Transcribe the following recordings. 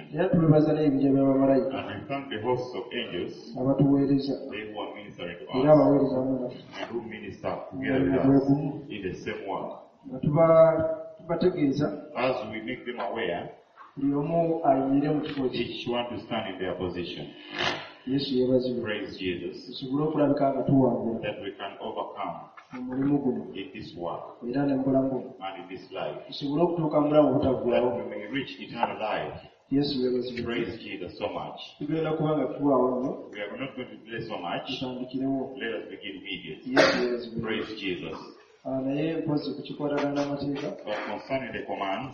And we thank the hosts of angels, they who are ministering to us, and who minister together with us in the same one. As we make them aware, each one to stand in their position. Praise Jesus. That we can overcome in this work and in this life. That we may reach eternal life. Praise Jesus so much. We are not going to delay so much. Let us begin immediately. Praise Jesus. But concerning the commands,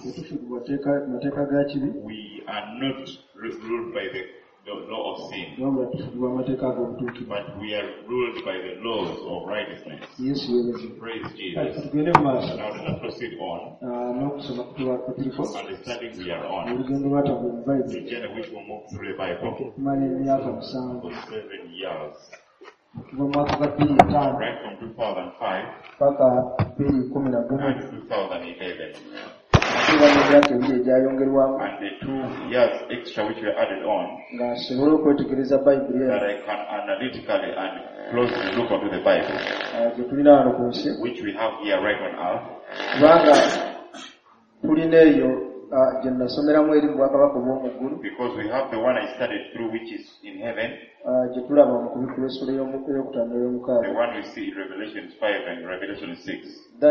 we are not ruled by the law of sin, but we are ruled by the laws of righteousness. Praise Jesus. Now let us proceed on. Understanding we are on the journey which will move through the Bible for 7 years. Right from 2005 and 2011. And the 2 years extra which were added on, that I can analytically and closely look into the Bible, which we have here right on earth. Because we have the one I studied through, which is in heaven, the one we see in Revelation 5 and Revelation 6,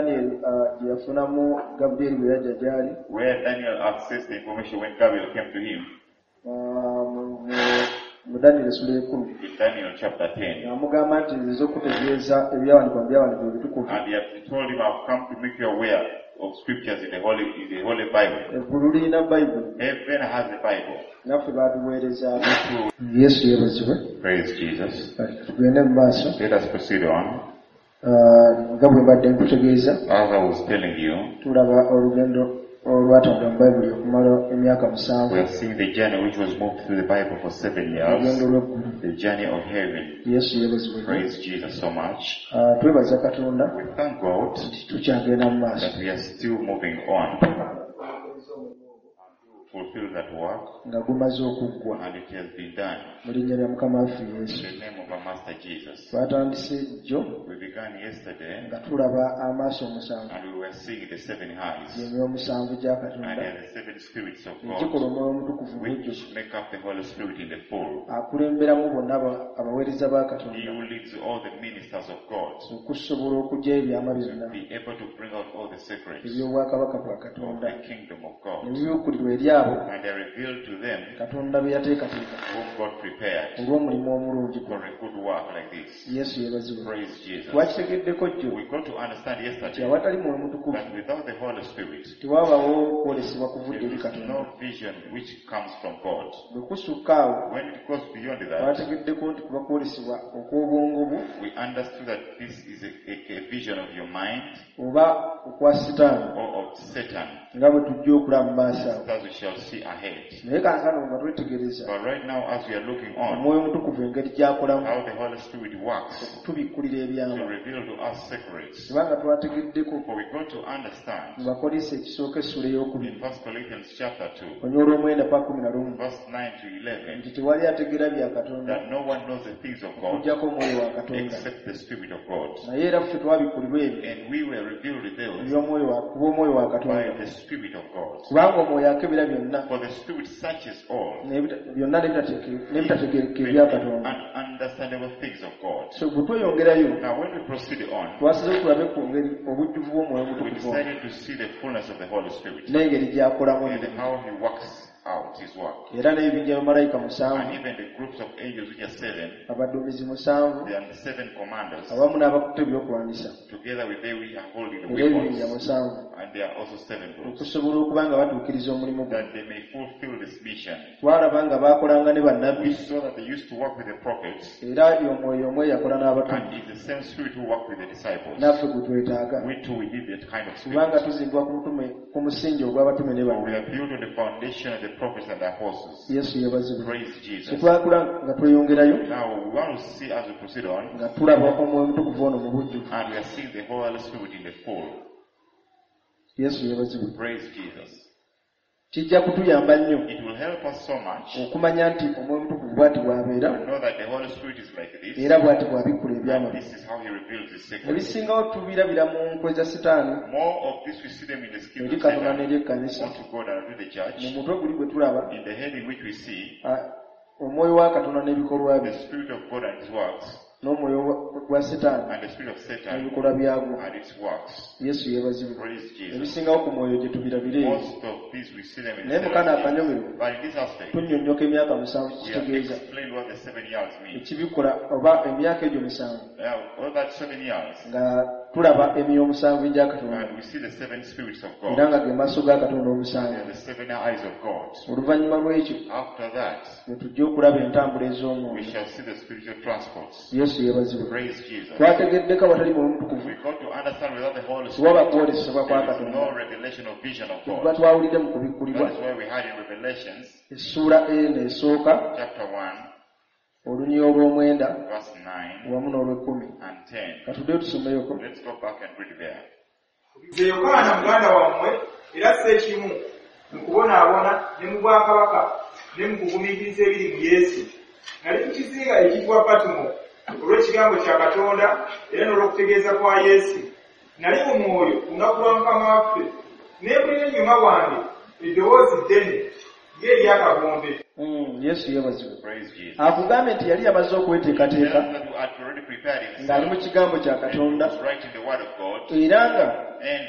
where Daniel accessed the information when Gabriel came to him. In Daniel chapter 10, and he had told him, I've come to make you aware of scriptures in the Holy Bible. Heaven has the Bible. Praise Jesus. Let us proceed on. As I was telling you, we are seeing the journey which was moved through the Bible for 7 years, the journey of heaven. Praise Jesus so much. We thank God that we are still moving on. Fulfill that work, and it has been done in the name of our Master Jesus. We began yesterday, and we were seeing the 7 eyes, and the 7 spirits of God, which make up the Holy Spirit in the full. He who leads all the ministers of God to be able to bring out all the secrets of the kingdom of God. And they revealed to them whom God prepared for a good work like this. Praise Jesus. We got to understand yesterday that without the Holy Spirit, there is no vision which comes from God. When it goes beyond that, we understood that this is a vision of your mind or of Satan, as we shall see ahead. But right now, as we are looking on how the Holy Spirit works to reveal to us secrets, for we got to understand in 1 Corinthians chapter 2, verse 9 to 11, that no one knows the things of God except the Spirit of God. And we were revealed those by the Spirit of God. For the Spirit searches all and understandable things of God. Now when we proceed on, we decided to see the fullness of the Holy Spirit and how He works out His work. And even the groups of angels which are 7, they are the 7 commanders. Together with them we are holding the weapons, and they are also 7 groups, that they may fulfill this mission. We saw that they used to work with the prophets, and it's the same Spirit who worked with the disciples. We too, we need that kind of Spirit. We are built on the foundation of the prophets and the apostles. Praise Jesus. Now we want to see as we proceed on, and we are seeing the Holy Spirit in the full. Praise Jesus. kijja kutuyamba nnyo It will help us so much okumanya nti omwoyo omutukuvu bw'ati bw'abeera to know that the Holy Spirit is like this. era bw'ati bw'abikkula And ebyamagero. this is how he reveals his secrets. Ebisingawo tubirabira mu nkwe za Sitaani More of this we see them in the schemes eri of Katonda Satan. n'eri ekkanisa. Want to God and to the church. Mu mutwe guli gwe tulaba In the head in which we see omwoyo wa Katonda n'ebikolwa bye the Spirit of God and his works, n'omwoyo gwa Sitaani and the Spirit of Satan n'ebikolwa byagwo. and its works. Yesu yeebazibwe. Praise Jesus. Ebisingawo ku mwoyo gye tubirabire. Most of these we see them in Naye the mukana 7 akanyomero years. But in this aspect, tunnyonnyoka emyaka 7 we have kitegeeza explained what the 7 years mean. ekibikola oba emyaka egyo 7 Now, all that 7 years, nga tulaba emyoyo 7 egya Katonda and we see the 7 spirits of era God, nga ge maaso ga Katonda 7. and the 7 eyes of God. Oluvannyuma lw'ekyo After that, ne tujja okulaba entambula we ez'omwoyo. shall see the spiritual transports. Yesu yeebazibwe. Praise Jesus. Twategeddeka watali mwoyo mutukuvu We got to understand without the Holy tewaba Spirit, kwolesebwa kwa there is Katonda. no revelation of vision of Tuba God. twawulidde mu kubikkulibwa That is why we had in Revelations, essuula eno esooka chapter 1, olunyi olw'omwenda verse 9 wamu n'olw'ekkumi. and 10. Katuddeyo tusomeyoko. Let's go back and read there. Nze Yokaana muganda wammwe era ssekimu mu kubonaabona ne mu bwakabaka ne mu kugumiikiriza ebiri mu Yesu. Nali mu kizinga ekiyitibwa Patumo olw'ekigambo kya Katonda era n'olw'okutegeeza kwa Yesu. Nali mu mwoyo ku lunaku lwa Mukama waffe, ne mpulira ennyuma wange eddoboozi ddene ng'ery'akagombe. Yesu yeebazibwe. Praise Jesus. Akugambye nti yali yamaze okweteekateeka Tells that we had already prepared ng'ali mu himself, kigambo kya and he Katonda was writing the word of God, era nga and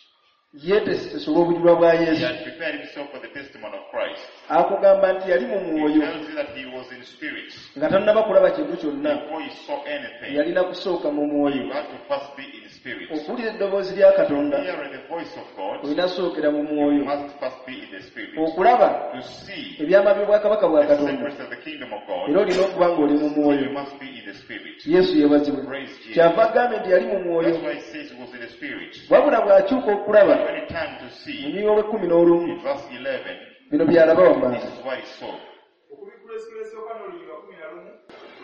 yeeteesesa olw'obujulwa bwa he Yesu. had prepared himself for the testimony of Christ. Akugamba nti yali mu He mwoyo tells you that he was in spirit. nga tannaba kulaba kintu kyonna, Before he saw anything, yalina kusooka mu you mwoyo. had to first be in spirit. Okuwulira eddoboozi lya Katonda Hearing the voice of God, olina sookera mu you mwoyo. must first be in the spirit. Okulaba To see ebyama by'obwakabaka bwa the Katonda secrets of the kingdom of God, era olina okuba ng'oli mu you mwoyo. must be in the spirit. Yesu yeebazibwe. Praise Jesus. Kyava agambye nti yali mu mwoyo, That's why it says he was in the spirit. wabula bw'akyuka okulaba When it turned to mu see, nnyingo olw'e11 in verse 11, bino by'alaba this wammanga. is what he saw. Okubikkula essuula esooka n'olunyi lwa 11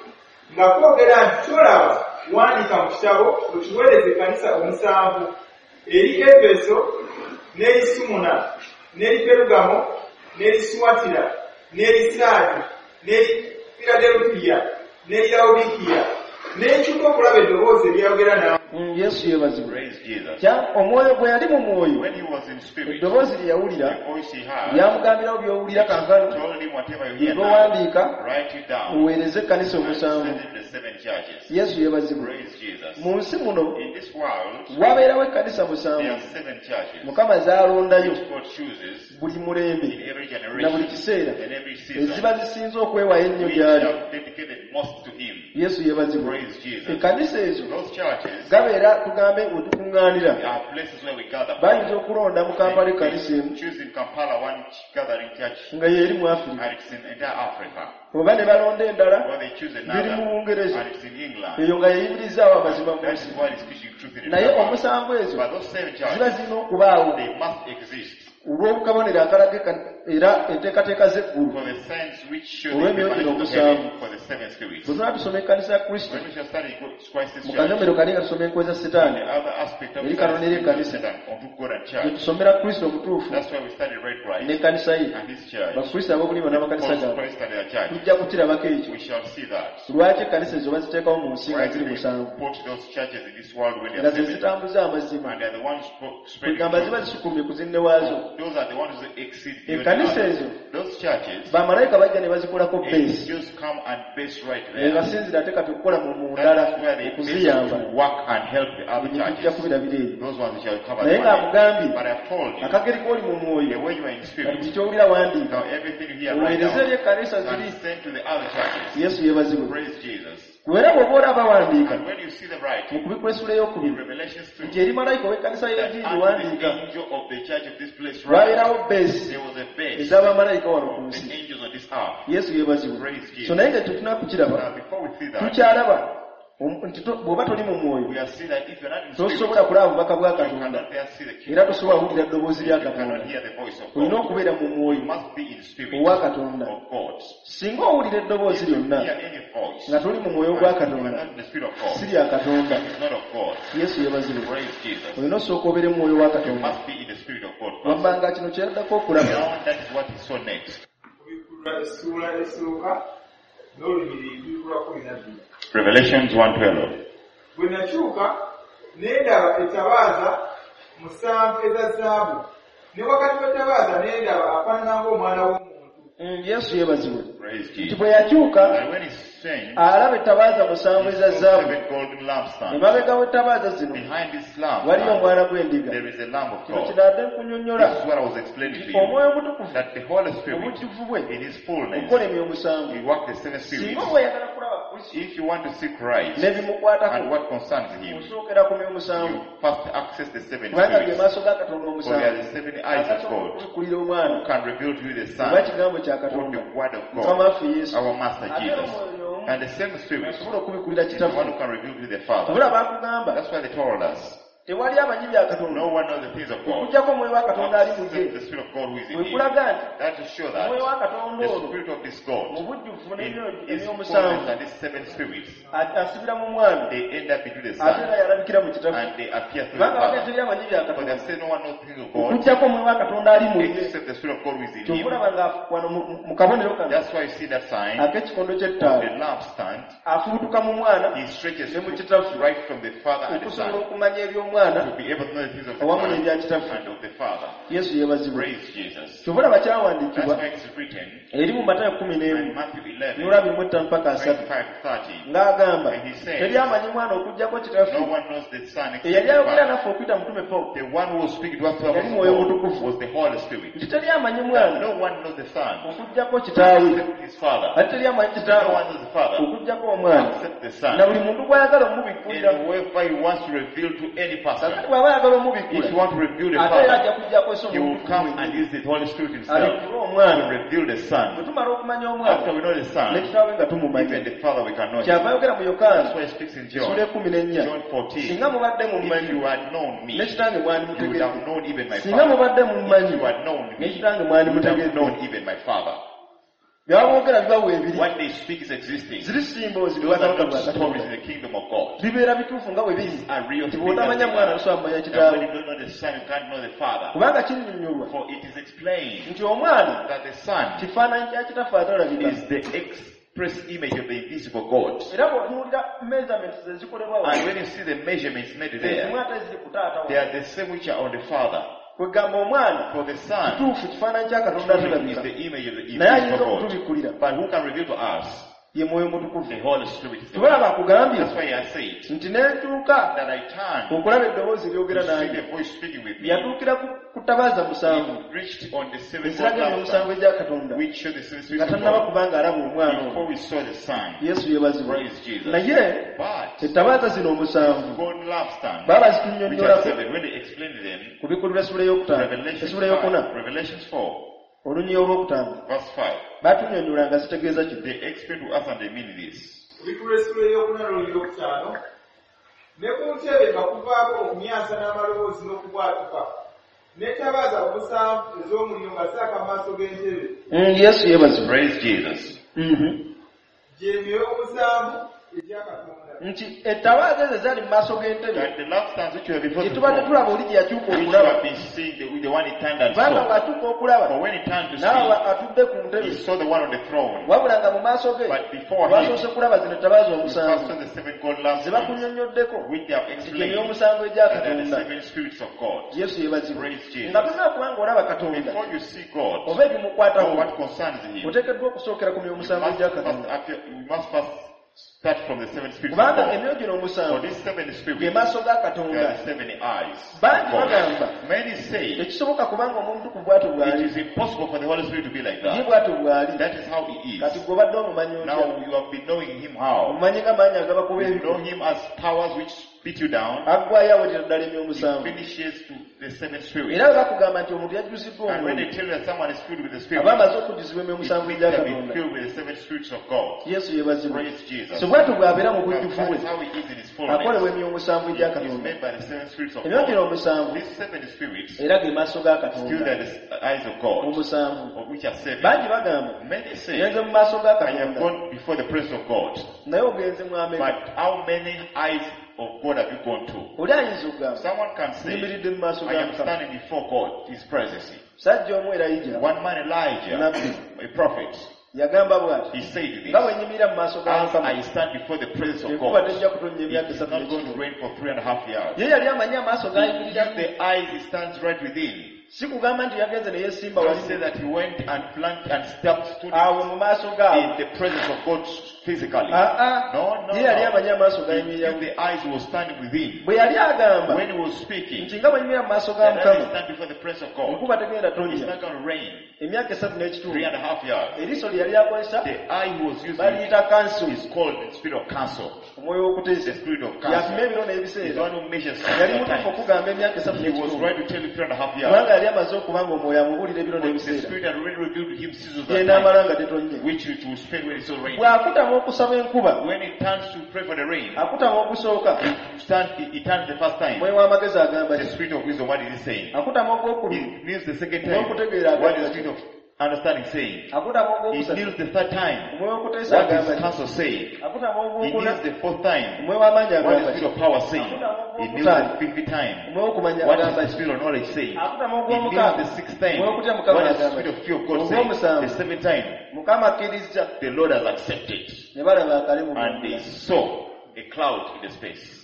nga kwogera nti kyolaba wandiika mu kitabo okiweereze ekkanisa omusanvu eri Efeso n'eri Sumuna n'eri Perugamo n'eri Suwatira n'eri Saadi n'eri Philadelphia n'eri Laodikiya n'ekyuka okulaba eddoboozi eryayogera nawe. Yesu yeebazibwe. Praise Jesus. Omwoyo bwe yali mu mwoyo, When he was in spirit, eddoboozi lye yawulira the voice he heard lyamugambirawo by'owulira kankano told him whatever you hear now, by'owandiika write it down oweereze ekkanisa and omusanvu. send it to the 7 churches. Yesu yeebazibwe. Praise Jesus. Mu nsi muno In this world, wabeerawo ekkanisa there musanvu are 7 churches Mukama z'alondayo which God chooses buli in mulembe every na buli generation kiseera and every season, eziba zisinze okwewaayo ennyo which gy'ali. have dedicated most to him. Yesu yeebazibwe. Praise Jesus. Ekkanisa ezo Those churches gabeera tugambe wetukuŋŋaanira, are places where we gather. bayinza okulonda mu Kampala ekkanisa emu Choose in Kampala one gathering church, nga yeeri mu Afirika, and it's in entire Africa. oba ne balonda endala Or they choose biri mu another, Bungereza, and it's in England. eyo nga yeeyimirizaawo amazima mu That nsi. is why it's preaching truth in the Naye world. omusanvu ezo But those 7 ziba churches, zirina okubaawo they must exist olw'obukabonero akalaga era enteekateeka z'eggulu. for the signs which show the Olw'emyoyo revelation of omusanvu. heaven for the 7 spirits. Bwe tunaba tusoma ekkanisa ya Kristo When we shall study Christ's mu church, kanyomero kali nga tusoma enkwe za and Setaani, the other aspect of Eri the Katonda eri ekkanisa. Satan unto God and gye church, tusomera Kristo omutuufu that's why we study right Christ n'ekkanisa ye, and his church. bakristo ab'obulimba n'amakanisa False gaabwe, Christ and their church. tujja kukirabako ekyo. We shall see that. Lwaki ekkanisa ezo baziteekawo mu nsi nga Why ziri do they musanvu put those churches in this world when they nga are ze 7? zitambuza amazima, And they are the ones spreading kwegamba ziba truth. zisukumye ku zinne waazo. Those are the ones who exceed beyond Ekkanisa others. ezo Those churches, bamalayika bajja ne bazikolako base, angels come and base right ne there. basinzira ate kati okukola mu ndala That's where they okuziyamba. basically work and help the other Tujja churches. kubirabira ebyo. Those ones we shall cover. Naye them. ng'amugambye But I've told you, akageri k'oli mu the mwoyo, way you are in kati spirit, buli ky'owulira wandiika, now everything you hear right oweereze eri now, ekkanisa ziri. and send to the other churches. Yesu yeebazibwe. Praise Jesus. Era bw'oba olaba wandiika And when you see them right, mu kubikula essula in ey'okubiri Revelations 2, nti eri malayika ow'ekkanisa that y'enjiri unto wandiika, the angel of the church of this place right, lwabeerawo base there was a base ez'abamalayika wano ku of nsi. the angels on this earth. Yesu yeebazibwe. Praise Jesus. So naye nga tetuna kukiraba, Now before we see that, tukyalaba bw'oba toli mu mwoyo we are seeing that if you're not in spirit, tosobola kulaba obubaka bwa you Katonda cannot there see the kingdom era of tosobola God. kuwulira eddoboozi lya You cannot Katonda hear the voice of olina God. okubeera mu You mwoyo must be in spirit owa Katonda. of God. Singa owulira eddoboozi If you lyonna hear any voice, nga toli mu mwoyo and gwa you are Katonda not in the spirit of God, si lya Katonda. it's not of God. Yesu yebazibwe. Praise Jesus. olina osooka obeere mu mwoyo wa You Katonda must be in the spirit of God first. wabbanga kino kyeyaddako okulaba. Now that is what he saw next. Kubikulwa essuula esooka n'olubiri ebikulwa 12. Revelations 1:12. Bwe nakyuka ne ndaba ettabaaza 7 eza zaabu, ne wakati w'ettabaaza ne ndaba afaanana ng'omwana w'omuntu. Yesu yebazibwe. Praise Nti Jesus. bwe yakyuka And when he's saying, alaba ettabaaza 7 he eza saw zaabu, 7 golden lampstands. emabega w'ettabaaza zino Behind this waliyo lamp, omwana gw'endiga. there is a lamb of Kino God. kinadde nkunnyonnyola This is what I was explaining to you. omwoyo omutukuvu That the Holy Spirit, obujjuvu bwe in His fullness, okukola emyoyo musanvu. He worked the seven Singa spirits. bw'oyagala kulaba Kristo If you want to see Christ n'ebimukwatako and what concerns Him, osookera ku myoyo musanvu you first access the seven kubanga bye spirits. maaso ga Katonda For there are omusanvu the 7 eyes of God okubikulira omwana who can reveal to you the oba Son kigambo kya or Katonda the Word of Mukama God, waffe Yesu our Master ate Jesus. omwoyo omu And the same Spirit asobola okubikulira is the one kitaffe. who can reveal to you the Father. Obula bakugamba That's why they told us, tewali amanyi bya Katonda no one knows the things of God okuggyako omwoyo wa Katonda ali mu except ye. the Spirit of God who is in Bwe Him. kulaga nti That to show that omwoyo wa Katonda the ono Spirit of this mu God, bujjuvu in His n'emyoyo fullness musanvu and His 7 spirits, asibira mu mwana they end up into the ate Son era yalabikira mu kitaffe and they appear through the kubanga bagenda Father. teri amanyi bya But Katonda they say no one knows the things of God okuggyako omwoyo wa Katonda ali mu ye. except the Spirit of God who is in Him. Kyokulaba nga wano mu kabonero kano That's why you see that sign ak'ekikondo of ky'ettaala the lampstand. afubutuka mu mwana He stretches ne mu kitaffe right from the Father and the okusobola Son okumanya eby'omwana to be able to know the things of the awamu Son n'ebya kitaffe. and of the Father. Yesu yeebazibwe. Praise Jesus. kyobulaba That's kyawandiikibwa why it's written eri mu Matayo 11 in Matthew 11, n'olwa 25 mpaka 3 25-30. ng'agamba And he says, teri amanyi mwana okuggyako kitaffe no one knows the Son except eyali the ayogera Father. naffe okuyita mutume Paulo The one who was speaking to us through Yali the Mwoyo God Mutukuvu. was the Holy Spirit. nti teri amanyi And mwana no one knows the Son okuggyako kitaawe except his Father. ate teri amanyi No kitaawe one knows the Father okuggyako omwana except the na Son. buli muntu gw'ayagala omubikkulira And whoever he wants to reveal to any person, kakati bw'aba ayagala if omubikkula you want to reveal the ate era Father, ajja kujjako esi he will come omuntu and use the Holy Spirit himself abikkule to omwana reveal the bwe Son. tumala okumanya After omwana we know the ne Son, kitaawe nga tumumanyi even the Father we can know him. kyava ayogera mu That's Yokaana why he speaks in sura John. 14 John 14. singa mubadde If mummanyi you had known me, ne kitange mwani you would mutegeeze have known even my singa Father. mubadde If mummanyi you had known ne me, kitange mwani you would have mutegeeze known even my Father. byaboogera bibawa ebiri What they speak is existing. ziri simboozi Those are bwakabaka not bwa stories Katonda in the kingdom of God. bibeera bituufu nga bwe biri Are real nti things. bw'otamanya mwana tosobola kumanya And kitaawe when you don't know the Son, you can't know the Father. kubanga kinnyonnyolwa For it is explained nti omwana that the Son kifaananyi kya kitaffe atalabika is the express image of the invisible God. era bw'otunuulira measurements ezikolebwa And when you see the measurements made there, ezimu ate ziri ku taata they wa are the same which are on the Father. kwegamba omwana For the Son kituufu kifaananyi kya Katonda is atalabika the image of the naye ayinza invisible God. okutubikkulira But who can reveal to us? ye mwoyo mutukuvu The Holy Spirit is the tubala one. bakugambye That's why I said nti nentuuka that I turned okulaba eddoboozi lyogera to see nange the voice speaking with me. yatuukira ku tabaaza musanvu It reached on the seventh eziraga emisanvu lampstand, egya Katonda which showed the seven nga spirits of tannaba God. kubanga alaba omwana Before ono we saw the Son, yesu yebazibwa praise Jesus. naye But ettabaaza zino omusanvu golden lampstand, baba which are zitunnyonnyolako seven, when they explained them, ku bikulirwa essula ey'okutaano Revelations essula ey'okuna 5, Revelations 4, olunyi olw'okutaano verse 5, batunnyonnyola nga zitegeeza kino they explain to us and they mean this. Ebikulu essula ey'okuna n'olw'okutaano, ne ku ntebe nga kuvaako okumyansa n'amaloboozi n'okubwatuka, n'ettabaaza omusanvu ez'omuliro nga zaaka amaaso g'entebe. yesu yebazibwa Praise Jesus. Gy'emyoyo omusanvu egya Katonda. nti ettabaaza ezo ezaali mu maaso g'entebe That the lampstands which were before the gyetubadde throne, tulaba oli gye yakyuka which you okulaba have been seeing, the one he turned and kubanga saw. ng'atuuka okulaba For when he turned to nawe see, atudde ku ntebe he saw the one on the throne. wabula nga mu maaso ge But before him, basoose kulaba zino ettabaaza we first omusanvu saw the seven gold ze lampstands, bakunnyonnyoddeko which they have nti explained, gy'emyomusanvu egya that they are the Katonda seven spirits of God. yesu yebazibwa Praise Jesus. nga tolina kubanga olaba Katonda Before you see God, oba or ebimukwatako what concerns him, oteekeddwa okusookera ku myomusanvu egya Katonda we must first start from the seven spirits of kubanga God. emyoyo gino For omusanvu these seven ge spirits, maaso ga there Katonda are the seven eyes. of bangi God. bagamba Many say tekisoboka kubanga omuntu ku bwatu it bw'ali is impossible for the Holy Spirit to be like ye that. bwatu bw'ali That is how he kati is. gw'obadde omumanyi otya Now you have been knowing him how. omumanyi nga maanyi agabakuba You know ebigo him as powers which beat you down. aggwayo awetera ddala He emyomusanvu finishes to the seven spirits. Era bakugamba nti omuntu yajjuziddwa And when omwoyo. they tell you that someone is filled with the Spirit, Abamaze okujjuzibwa it emisanvu means gya they've been Katonda. filled with the seven spirits of God. Yesu yeebazibwe. Praise Jesus. So bw'atyo bw'abeera mu That bujjuvu bwe. is how he is in his Akolebwa fullness. emyoyo musanvu gya He is Katonda. made by the seven spirits of Emyogero God. omusanvu These seven spirits, era ge maaso ga still Katonda. there is the eyes of God, Omusanvu. of which are seven. Bangi bagamba Many say, ngenze mu maaso ga I have Katonda. gone before the presence of God. Naye ogenze mu Amerika. But how many eyes of God have you gone to? Oli ayinza okugamba Someone can say, nyimiridde mu maaso I ga am Mukama. standing before God, His presence. Sajja omu Erayija One man, Elijah, nabbi a prophet, yagamba bw'ati he said this, nga bwe nyimirira mu maaso ga as Mukama I stand before the presence of enkuba God, tejja kutonnya it emyaka is esatu not going to n'ekitundu. rain for 3.5 years. Ye yali amanyi amaaso He g'ayimirirako. used the eyes, he stands right within. Si kugamba nti yagenze ne yeesimba Don't say wali that he went and planted and stood awo mu maaso in gaabo. the presence of God physically. No, Ye yali amanyi amaaso He used g'ayimiriramu. the eyes was standing within. Bwe yali agamba When he was speaking, nti nga bwe nyimirira mu maaso ga that I Mukama stand before the presence of God. enkuba tegenda It's tonnya not going to rain emyaka esatu n'ekitundu. 3.5 years. Eriiso lye yali akozesa The eye he was using baliyita kanso, is called the spirit of counsel. omwoyo w'okuteesa. The spirit of Yafuna counsel. ebiro He's the n'ebiseera. one who measures Yali the mutuufu time. okugamba emyaka esatu He was n'ekitundu. right to tell you 3.5 Kubanga years. yali amaze okuba nga omwoyo amubuulira ebiro But the n'ebiseera. spirit had already revealed to him seasons of Gyendaamala time, nga tetonnye. which it will spend when it's all raining. Bw'akutama okusaba enkuba, When it turns to pray for the rain, akutama okusooka, he turns the first time. omwoyo w'amagezi agamba The ki? spirit of wisdom, what is he saying? Akutama ogwokubiri, He kneels the second omwoyo time. w'okutegeera What is agamba the ki? spirit of understanding saying? Akutama He ogwokusatu, kneels the third time. omwoyo w'okuteesa What agamba is ki? counsel saying? Akutama He ogwokuna, kneels the fourth time. omwoyo w'amaanyi What is agamba the ki? spirit of power saying? He kneels the fifth time. omwoyo w'okumanya What is agamba the ki? spirit of knowledge saying? Akutama He kneels ogw'omukaaga, the sixth time. omwoyo w'okutya Mukama What is the agamba spirit ki? of fear of God saying? Ogw'omusanvu, The seventh time. Mukama akkiriza, The Lord has accepted. ne balaba akale mu And they ggulu. saw a cloud in the space.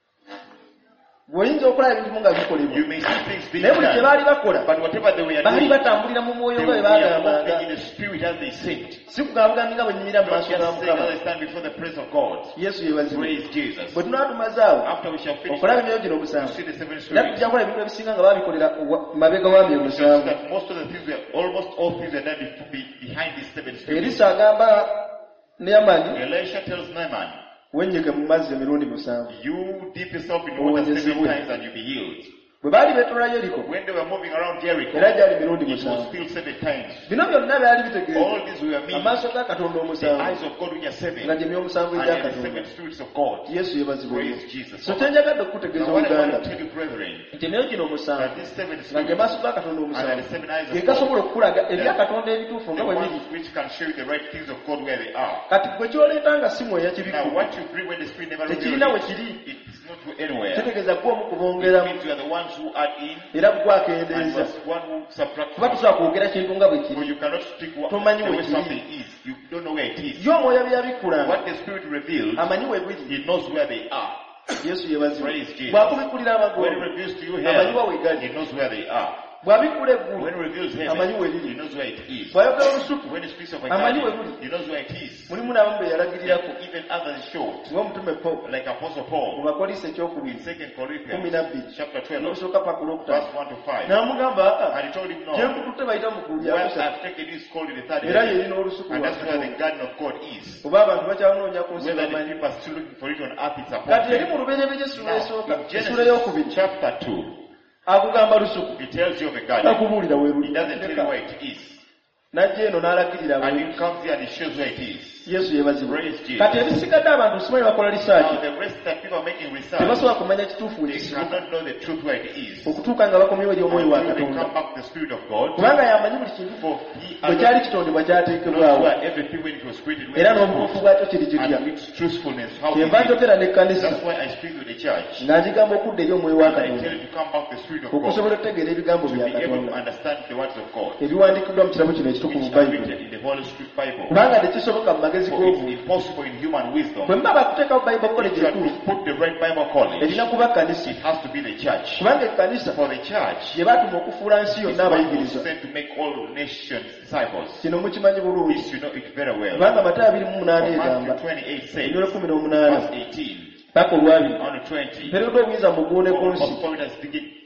Bw'oyinza okulaba ebintu nga bikolebwa, You may see things being naye buli kye done, baali bakola but whatever they were baali doing, batambulira mu mwoyo they nga were bwe bagambanga. walking in the spirit as they said. Si kugambugambye nga bwe nyimirira mu Not maaso ga just saying Mukama. that I stand before the presence of God. Yesu yeebazibwe. Praise Jesus. Bwe tunaba tumaze awo After we shall finish, okulaba emyoyo gino you omusanvu, see the seven era spirits. tujja kukola ebintu ebisinga nga baabikolera mabega wa myoyo You see omusanvu. that most of the things were, almost all things were done behind these seven spirits. Erisa agamba Naamani, Elisha tells Naaman, wennyike mu mazzi emirundi musanvu. you dip yourself in water 7 times and you'll be healed. Bwe baali beetoolera Yeriko, When they were moving around Jericho, era gyali mirundi it was musanvu. filled 7 times. Bino byonna byali bitegeeza All these were mean. amaaso ga Katonda The omusanvu, eyes of God which are 7, nga gye myomusanvu and egya then the Katonda. 7 spirits of God. Yesu yeebazibwe. Praise Jesus. So kyenjagadde okukutegeeza Now what I Oluganda, want to tell you, brethren, nti emyoyo gino that omusanvu, these 7 nga spirits ge maaso ga Katonda and the omusanvu, 7 eyes ge of gasobola God, okukulaga ebya Katonda ebituufu nga the bwe biri. ones which can show you the right things of God where they are. Kati gwe kyoleeta nga si mweya Now kibikku, what you bring when the Spirit never reveals tekirina we it, kiri, it is not to anywhere. kitegeeza gwe omu It kubongeramu, means you are the ones who add in era gwe and akendeeza. was one who subtracts. Kuba tosobola kwogera kintu nga bwe For kiri. you cannot speak the Tomanyi way we kiri. something is. You don't know where it is. Ye omwoyo byabikkulanga, What the Spirit reveals, amanyi we biri. He knows where they are. Yesu yeebazibwe. Praise Jesus. Bw'akubikkulira When He amagombe, reveals to you amanyi wa we hell, gali. He knows where they are. Bw'abikkula eggulu, When He reveals amanyi heaven, we He liri. knows where it is. Bw'ayogera olusuku, When He speaks of amanyi we eternity, luli. He knows where it is. Mulimu n'abamu be yalagirirako, Even others short, ng'omutume Pawulo like Apostle mu Paul Bakolinso in ekyokubiri 2 12, Corinthians chapter 12, n'okusooka paka olwokutaano. verse 1 to 5. N'amugamba, And he told him, gye no, nkututte bayita mu ggulu lya where kusatu, I've taken is called in the third era heaven. yerina olusuku And lwa that's where the Katonda. garden of God is. Oba abantu bakyanoonya ku nsi Whether the bamanyi. people are still looking for it on earth, it's upon Kati eri them. mu lubereberye essula esooka, Now, in essula ey'okubiri, Genesis chapter 2, akugamba lusuku, he tells you of a garden. takubuulira we He luli. doesn't tell you where it is. N'ajja eno n'alagirira And we he comes here and he shows where it is. Yesu yeebazibwe. Praise Jesus. Kati ebisigadde abantu simanyi bakola lisaaki, Now, the rest that people are making research, tebasobola kumanya kituufu we they kisibuka, cannot know the truth where it is. okutuuka nga bakomyewo eri omwoyo wa Until they Katonda. come back to the Spirit of God. Kubanga yamanyi buli kintu For He bwe kyali alone kitondebwa knows kyateekebwawo, where everything when it was created, when era it was n'obutuufu put, bwakyo kiri kitya. and its truthfulness, how it Kyenva is. njogera n'ekkanisa That's why I speak with the church. nga ngigamba okudda eri omwoyo wa And I Katonda, tell you to come back to the Spirit of God. okusobola okutegeera ebigambo To bya be able to Katonda understand the words of God. ebiwandiikiddwa mu kitabo kino ekitukuvu Which are Bayibuli. written in the Holy Spirit Bible. Kubanga tekisoboka mu magezi For it's g'obuntu. impossible in human wisdom. Bwe muba bakuteekawo Bible college If you are to entuufu, put the right Bible college, erina kuba kkanisa. it has to be the church. Kubanga ekkanisa For the church, gye baatuma okufuula nsi it's yonna one who abayigiriza. is sent to make all nations disciples. Kino mukimanyi bulungi. This you know it very well. Kubanga Matayo 28 For egamba, Matthew 28 says, ennyolo 18 verse 18, paka olwabiri, on the 20, mpeereddwa obuyinza mu ggulu ne ku all nsi. authority has been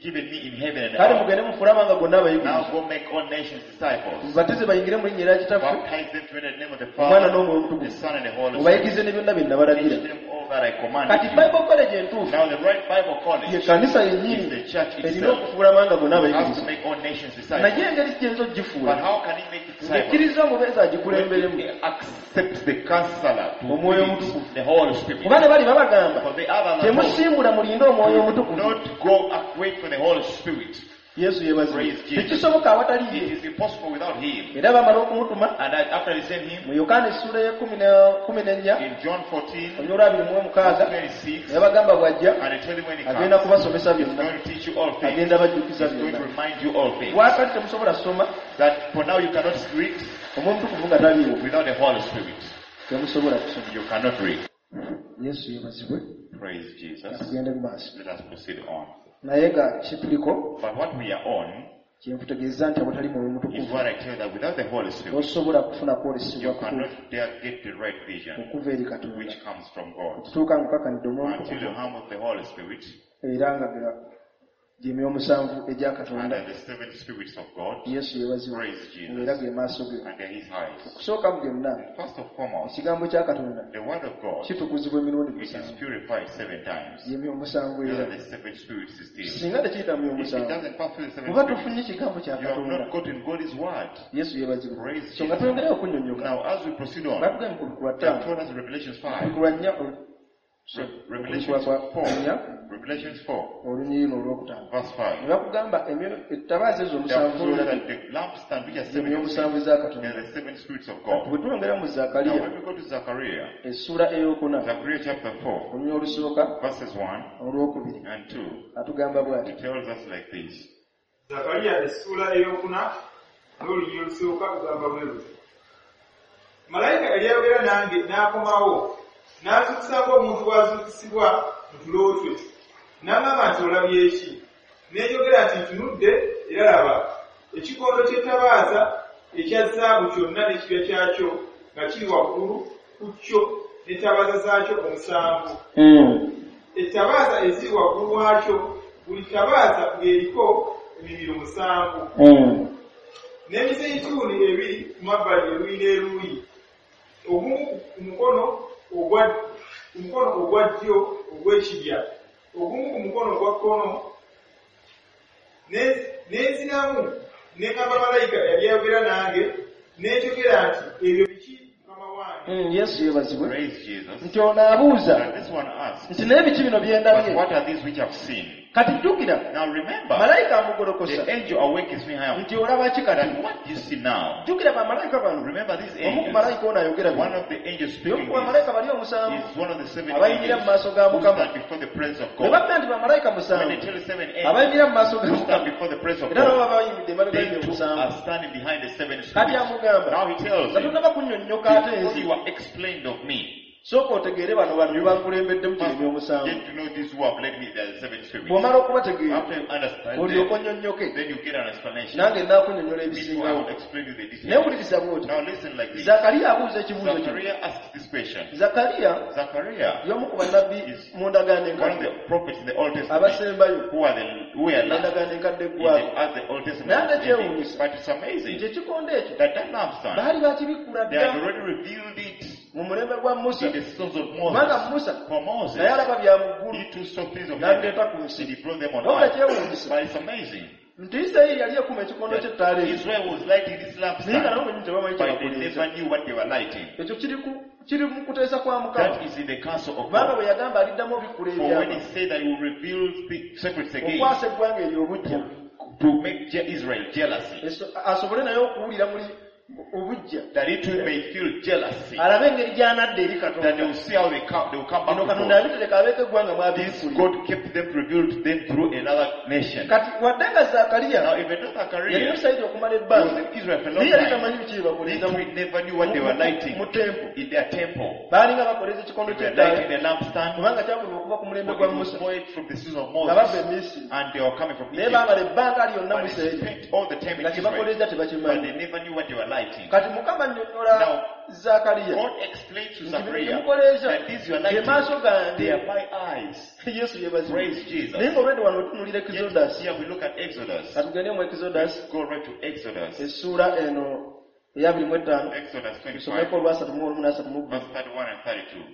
given me in heaven and kale earth. mugende mufulama gonna abayigiriza. Now go make all nations disciples. Mubatize bayingire mu linnya lya kitaffe, Baptize them in the name of the Omwana Father, n'Omwoyo the Omutukuvu. Son, and the Holy Spirit. Mubayigize ne byonna bye nabalagira. Teach them all that I commanded Kati you. Bible college entuufu Now the right Bible ye college kanisa is yennyini the church erina itself. okufuula amanga gonna Has to abayigiriza. make all nations disciples. Naye engeri kiyinza But ogifuula how can he make disciples? ng'ekkiriza omubeezi agikulemberemu When he accepts the counselor to Omwoyo lead Omutukuvu. the Holy Spirit. kuba ne bali babagamba For the other temusimbula mulinde Omwoyo Omutukuvu. not go wait for the Holy Spirit. Yesu yeebazibwe. Praise Jesus. Tekisoboka awatali It ye. is impossible without him. Era bamala okumutuma And after they sent him mu Yokaana essula y'ekumi in John 14, olw'olwabiri verse 26, yabagamba bw'ajja and they told him when he agenda comes, kubasomesa he's byonna, going to teach you all things. agenda bajjukiza He's going to byonna. remind you all things. Bwakati temusobola kusoma That for now you cannot read Omwoyo Omutukuvu nga taliiwo, without the Holy Spirit. temusobola kusoma. You cannot read. Yesu yeebazibwe. Praise Jesus. Tugende mu maaso. Let us proceed on. Naye nga kituliko But what we are on kyenkutegeeza nti awatali Mwoyo is Omutukuvu what I tell you, that without the Holy Spirit, tosobola kufuna you kwolesebwa cannot dare get the right vision okuva eri Katonda. which comes from God. Tutuuka nga mukakanidde Omwoyo Until you Omutukuvu humble the Holy Spirit era nga gy'emyoyo omusanvu egya Katonda. under the seven spirits of God, Yesu yeebazibwe praise Jesus, era ge maaso ge. under his eyes. Okusooka mu byonna First of foremost, ekigambo kya Katonda the word of God, kitukuzibwa emirundi which is musanvu. purified 7 times. Y'emyoyo omusanvu Those era. are the seven spirit systems. Singa tekiyita myoyo If it omusanvu doesn't pass through the seven oba spirits, tufunye ekigambo kya you have Katonda. not gotten God's word. Yesu yeebazibwe. Praise So nga Jesus. twongerayo okunnyonnyoka. Now, as we proceed on, Batugambye ku lukula they have ttaano. told us in Revelations 5, Olukula nnya Revelations kwa 4, Revelations 4, olunyiri luno olwokutaano. verse 5. Ne bakugamba ettabaaza ezo They have omusanvu told us z'olabye that the lampstand which are z'emyoyo seven omusanvu spirits, za they Katonda. are the seven spirits of Bwe God. twongera mu Now, Zaakaliya when we go to Zechariah, essula ey'okuna Zechariah chapter 4, olunyiri olusooka verses 1 olwokubiri and 2, atugamba bw'ati. it tells us like this. Zakariya essula ey'okuna n'olunyiri olusooka kugamba bwe luti. Malayika yali ayogera nange n'akomawo n'azuukusa ng'omuntu bw'azuukisibwa mu tulo twe. N'aŋŋamba nti olabye ki? N'enjogera nti ntunudde era laba ekikondo ky'ettabaaza ekya zaabu kyonna n'ekibya kyakyo nga kiri waggulu ku kyo n'ettabaaza zaakyo omusanvu. Ettabaaza eziri waggulu waakyo buli ttabaaza ng'eriko emibiro musanvu. N'emizeeyituuni ebiri ku mabbali eruuyi n'eruuyi, ogumu ku mukono ogwa ddyo ogw'ekibya, ogumu ku mukono ogwa kkono. N'enzinamu n'eŋŋamba malayika yali ayogera nange n'enjogera nti ebyo biki mukama wange? Yesu yeebazibwe. Praise Jesus. Nti ono abuuza And this one asks, nti naye biki bino bye but ndabye? what are these which I've seen? Kati jjukira Now remember, malayika amugolokosa the angel awakens me high. nti olaba ki kati? And what do you see now? Jjukira bamalayika bano Remember these omu ku angels. malayika ono ayogera One bino. of the angels Y'omu speaking ku bamalayika bali this omusanvu is one of the seven abayimirira mu maaso angels ga who Mukama. stand before the presence of Bwe God. bagamba nti bamalayika When musanvu they tell the seven angels abayimirira mu maaso ga who stand Mukama before the presence of era nabo God, baba bayimiridde emabega they y'emyoyo too omusanvu. are standing behind the seven Kati spirits. amugamba Now he tells nga him, tonnaba kunnyonnyoka ate before ensi you are explained of me, sooka otegeere bano bantu bankulembeddemu kiri ebyomusanvu. get to know these who have led me, there are seven spirits. Bw'omala okubategeera After you understand olyoka them, onnyonnyoke then you get an explanation. nange naakunnyonnyola Before I ebisingawo. will explain you the Naye details. wuliriza bw'oti. Now listen like this. Zakaliya abuuza ekibuuzo kino. Zachariah asks this question. Zakaliya Zachariah, y'omu ku bannabbi mu ndagaano one of enkadde the prophets in the Old Testament, abasembayo who are last endagaano enkadde in eggwako the Old Testament. Nange ending. kyewuunyisa. But it's amazing nti ekikondo ekyo that lampstand, baali bakibikkula they had dda already revealed it mu mulembe gwa Musa. in the sons of Kubanga Moses. Musa For Moses, naye alaba bya mu ggulu he too saw things of n'abireeta heaven, ku nsi. and he brought them on Wabula earth. kyewuunyisa But it's amazing nti Isirayiri yali ekuma ekikondo that ky'ettaala ekyo Israel was lighting this naye nga lampstand, nabo bennyini tebamanyi but they kyebakoleeza. never knew what they were lighting. Ekyo kiri mu kuteesa kwa Mukama. That is in the counsel of Kubanga God. bwe yagamba aliddamu obikkula For when ebyama he said that he will reveal the secrets again, okwasa eggwanga ery'obujja to make Israel jealousy, asobole naye okuwulira muli obujja that it too may feel jealousy, alabe engeri gy'anadda eri that they Katonda. will see how they will come back Eno to Katonda God. yabitereka abeeko eggwanga This mwabirikulira. God kept them revealed to them through another nation. Kati wadde nga Zakaliya Now, even though yali Zachariah musayidi okumala was ebbanga in Israel for a naye long yali time, tamanyi biki bye they bakoleeza never knew what they were lighting mu tempo. in their temple. Baalinga bakoleeza ekikondo They were lighting ky'ettaala the lampstand, kubanga kyavudde okuva ku mulembe but gwa it was Musa void from the sons of nga bava e Moses, Misiri. and they were coming from Naye Egypt. baamala ebbanga lyonna mu But they Isirayiri spent all the time in nga kye Israel, bakoleeza but tebakimanyi. they never knew what they were Nga lighting. Now, God explains to Zachariah that these your lighting, they are my eyes. Praise Jesus. Here we look at Exodus. Let's go right to Exodus. Exodus 25, verse 31 and 32.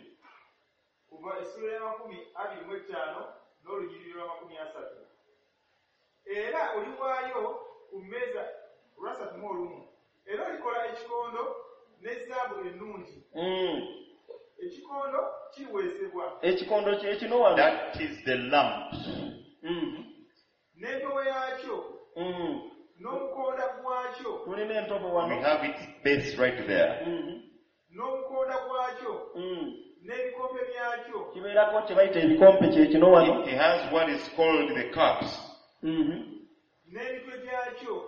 Era oliwaayo ku mmeeza olwasatu mu olumu. Era olikola ekikondo ne zaabu ennungi. Ekikondo kiweesebwa. Ekikondo kyekino wano. That is the lamp. N'entobo yaakyo. N'omukonda gwakyo. Tulina entobo wano. We have its base right there. N'omukonda gwakyo. N'ebikompe byakyo. Kibeerako kye bayita ebikompe kyekino wano. It has what is called the cups. N'ebitwe byakyo.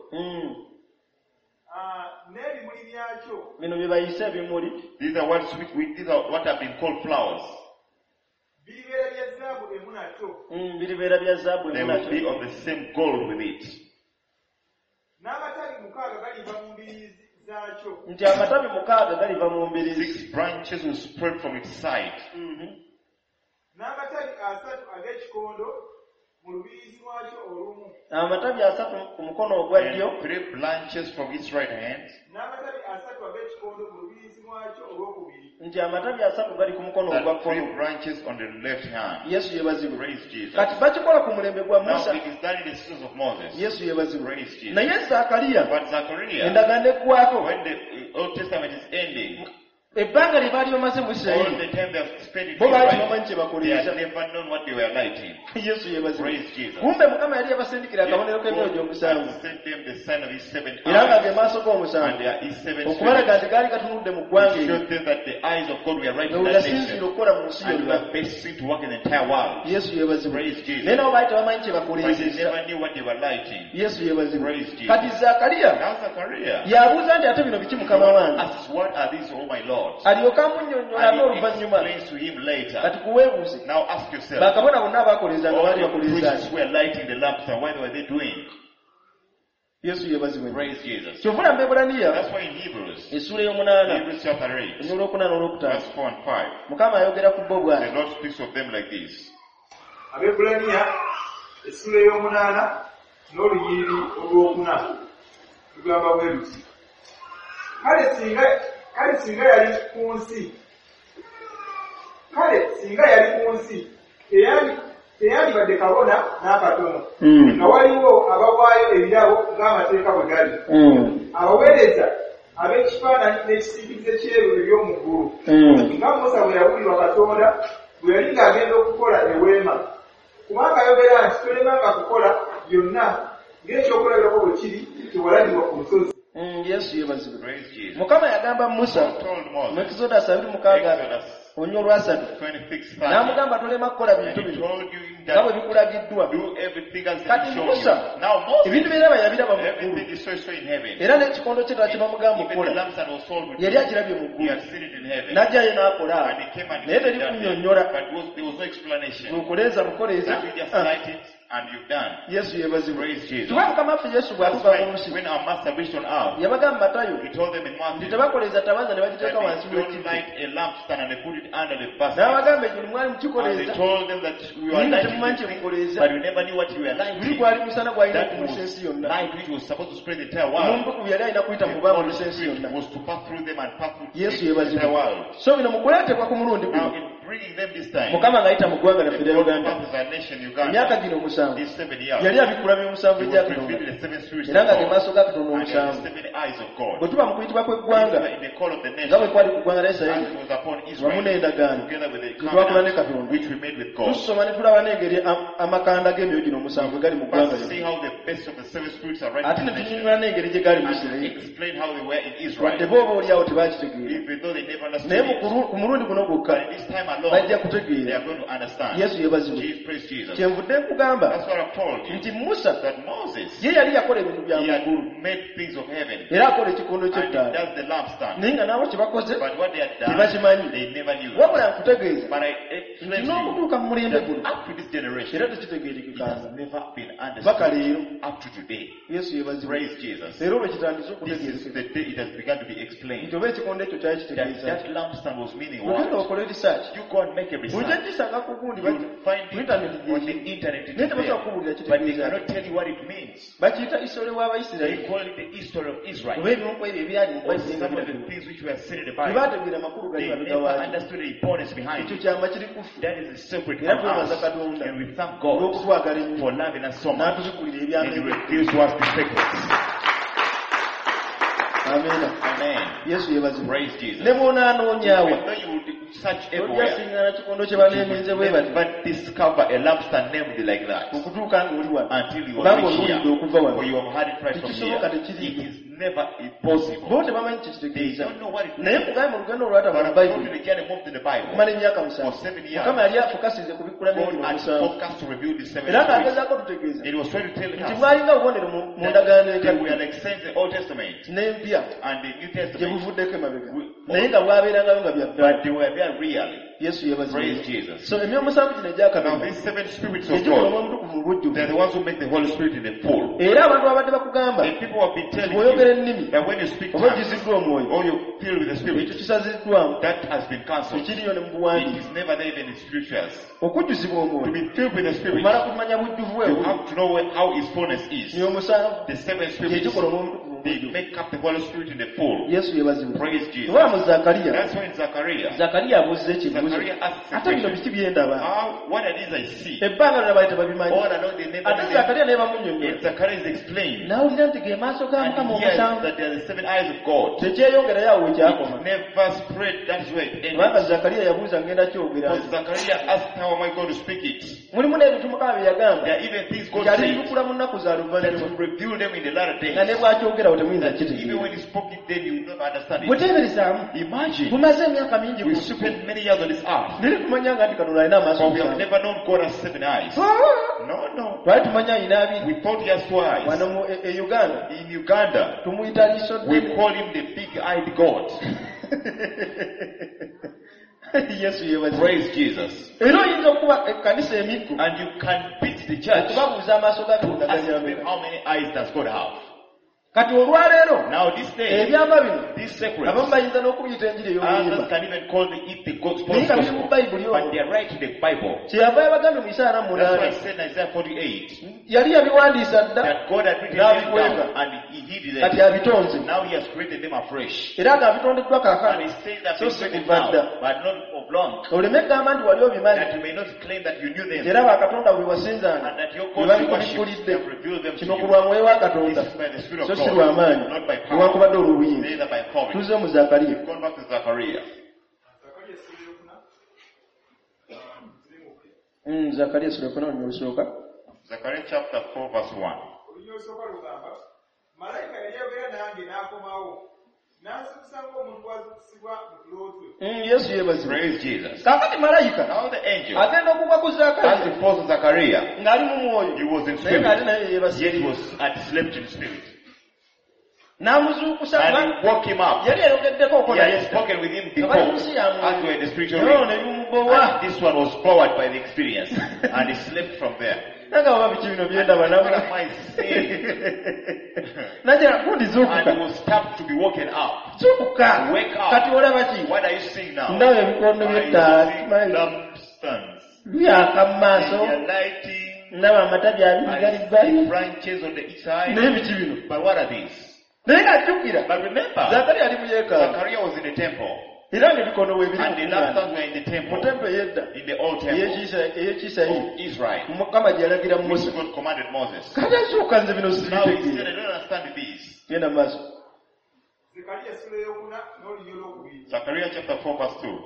N'ebimuli byakyo. Bino bye bayise ebimuli. These are what have been called flowers. Biribeera bya zaabu emu nakyo. Biribeera bya zaabu emu nakyo. They will be of the same gold with it. N'amatabi 6 galiva mu mbiriizi zaakyo. Nti amatabi 6 galiva mu mbiriizi. 6 branches will spread from its side. N'amatabi 3 ag'ekikondo mu lubiriizi lwakyo olumu. Amatabi 3 ku mukono ogwa ddyo. 3 branches from its right hand. N'amatabi 3 ag'ekikondo mu lubiriizi lwakyo olwokubiri. Nti amatabi 3 gali ku mukono ogwa kkono. 3 branches on the left hand. Yesu yebazibwe. Praise Jesus. Kati bakikola ku mulembe gwa Musa. Now it is done in the seasons of Moses. Yesu yebazibwe. Praise Jesus. Naye Zakariya. But Zachariah, endagaano eggwako. when the Old Testament is ending, ebbanga lye baali bamaze mu all Isirayiri. the time they have spent in Bo baali Israel, bamanyi kye they bakoleeza. had never known what they were lighting. Yesu yebazibwe. Praise Jesus. Kumbe Mukama yali yabasindikira akabonero k'emyojo God omusanvu. had sent them the sign of his 7 Era nga eyes. ge maaso And g'omusanvu. there is 7 Okubalaga spirits. nti gaali gatunudde mu ggwanga It eryo. showed them that the eyes of God were right in Nga that yasinzira nation. okukola mu nsi And yonna. were best to work in the entire world. Yesu yebazibwe. Praise Jesus. Naye nabo baali tebamanyi kye But they bakoleezezza. never knew what they were lighting. Yesu yebazibwe. Praise Jesus. Kati Zakariya Now Zachariah yabuuza nti ate bino biki Mukama wange. asks, what are these, oh my Lord? Alyoka amunnyonnyola And he oluvannyuma. explains to him later. Kati kuweebuuze. Now ask yourself, Bakabona bonna abaakoleezanga all baali the bakoleeza priests ki? were lighting the lamps, and what were they doing? Yesu yebazibwe. Praise Jesus. Kyovula mu Ebbulaniya That's why in Hebrews, essula ey'omunaana Hebrews chapter 8, olwokuna n'olwokutaano verse 4 and 5, Mukama ayogera ku bo the bw'ati. Lord speaks of them like this. Ab'Ebbulaniya essula ey'omunaana n'olunyiriri olwokuna lugamba bwe luti. Kale singa yali ku nsi teyandibadde kabona n'akatono. Nga waliwo abawaayo ebirabo ng'amateeka bwe gali. Abaweereza ab'ekifaananyi n'ekisiikirize kyeru eby'omu ggulu. Nga Musa bwe yawulirwa Katonda bwe yali ng'agenda okukola eweema. Kubanga ayogera nti tolemanga kukola byonna ng'ekyokulabirako bwe kiri tewalabirwa ku lusozi. Yesu yebazibwe. Praise Jesus. Mukama yagamba Musa God told mu Moses, Exodus 26 Exodus onnyo olwasatu 26:30, n'amugamba tolema kukola and bintu he bino told you nga bwe that bikulagiddwa. do everything as Kati he showed Musa, you. Now Moses, ebintu byeraba yabiraba mu everything ggulu. is so in heaven. Era n'ekikondo kye twakibamugamba Even the okukola lamps that was sold with yali him, akirabye mu he ggulu. had seen it in heaven. N'ajjayo n'akola. And he came and Naye he did teri that thing. kunnyonnyola. But there was no explanation. Bukoleeza bukoleeza. That you just light it and you've done. Yesu yebazibwe. Praise Jesus. Tuba Mukama waffe Yesu That's bw'atuva mu why nsi when our master reached on earth, yabagamba Matayo he told them in nti Matthew tebakoleeza tabaza ne that bagiteeka wansi they don't w'ekiti. light a lampstand and they put it under the basket. N'abagamba ekyo mwali And they mukikoleeza told them that we were naye nga lighting temumanyi this kye thing, mukoleeza. but you never knew what you were Guli lighting. gwali musana gwalina That kumulisa ensi was yonna. light which was supposed to spread the entire world. Omumbuku yali alina kuyita The mu baba Holy mulisa ensi Spirit yonna. was to pass through them and pass through Yesu the entire yebazibwe. world. So bino mu kuleetebwa ku mulundi Now guno in bringing them this time, Mukama ng'ayita mu ggwanga lyaffe the lya God Uganda of our nation emyaka Uganda, gino musanvu these 7 years, yali abikula by'omusanvu he egya was Katonda revealing the 7 spirits of era nga ge God maaso ga Katonda and the omusanvu. 7 eyes of God. Bwe tuba mu kuyitibwa kw'eggwanga In the call of the nga bwe nation, kwali ku ggwanga lya Isirayiri as it was upon wamu Israel, n'endagaano together with the gye twakola ne covenant Katonda, which we made with God. tusoma ne tulaba n'engeri amakanda g'emyoyo gino omusanvu gali mu ggwanga First, see lino, how the best of the 7 spirits are right ate in ne the nation, tunyonnyola n'engeri gye gali mu and Isirayiri explain how they were in wadde Israel, bo oba oliawo tebakitegeera. even though they never Naye understood it. ku mulundi guno gwokka But in this time alone, they are going to understand. Praise Jesus. That's what I've told you. That Moses, he had made things of heaven. And he does the lampstand. But what they had done, they never knew. But I explained to you that up to this generation, it has never been understood up to today. Praise Jesus. This is the day it has begun to be explained. That lampstand was meaning what? You go and make a research. You will find it on the internet. But they cannot tell you what it means. They call it the history of Israel. Or some of the things which were said in the Bible. They never understood the importance behind it. That is a secret from us. And we thank God for loving us so much. And He reveals to us the secrets. Amen. Amen. Yes, we have praise Jesus. Even though you would search everywhere, but discover a lampstand named like that until you are reach here, or you have had it right from here. It is never impossible. They don't know what it means. But I've told you the journey moved in the Bible for 7 years. God had focused to reveal the 7 years. It was trying to tell us that we are like saints in the Old Testament and the New Testament. But they were very real. Praise Jesus. So now these 7 spirits of God, they're the ones who make the Holy Spirit in the full. And people have been telling you that when you speak tongues or you fill with the Spirit, that has been cancelled. It is never there even in scriptures. To be filled with the Spirit, you have to know how His fullness is. The 7 spirits, they make up the Holy Spirit in the full. Praise Jesus. That's why in Zachariah asked the question, what it is I see. All I know they never knew. And Zachariah is explained. And he hears that there are the 7 eyes of God. It never spread, that's where it ended. Because Zachariah asked, how am I going to speak it? There are even things God says that will reveal them in the latter days. That even when He spoke it then, you will not understand it. Imagine, we spent many years on this earth, but we have never known God has 7 eyes. No. We thought He has 2 eyes. In Uganda, we call Him the big-eyed God. Praise Jesus. And you can beat the church. Ask them how many eyes does God have. Now this day, this secret, others can even call it the gospel, but they are right in the Bible. That's why I said in Isaiah 48 that God had written them down and He hid them. Now He has created them afresh. And He says that He created now, but not of long. That you may not claim that you knew them, and that your God you worship have revealed them to you. This is by the Spirit of God. Not by power, neither by providence. We've gone back to Zachariah. Zechariah chapter 4 verse 1. Yes, praise Jesus. Now the angel, as the first Zechariah, he was in spirit, yet he was slept in spirit. And he woke him up. He had spoken with him before, as we were in the spiritual realm. And this one was powered by the experience, and he slept from there. And what am I saying? And he was tapped to be woken up. Wake up. What are you seeing now? I see lampstands. They are lighting. I see branches on the each side. But what are these? But remember, Zechariah was in the temple. And the lampstands were in the temple. In the old temple of Israel. Which God commanded Moses. Now he said, I don't understand this. Zechariah chapter 4 verse 2.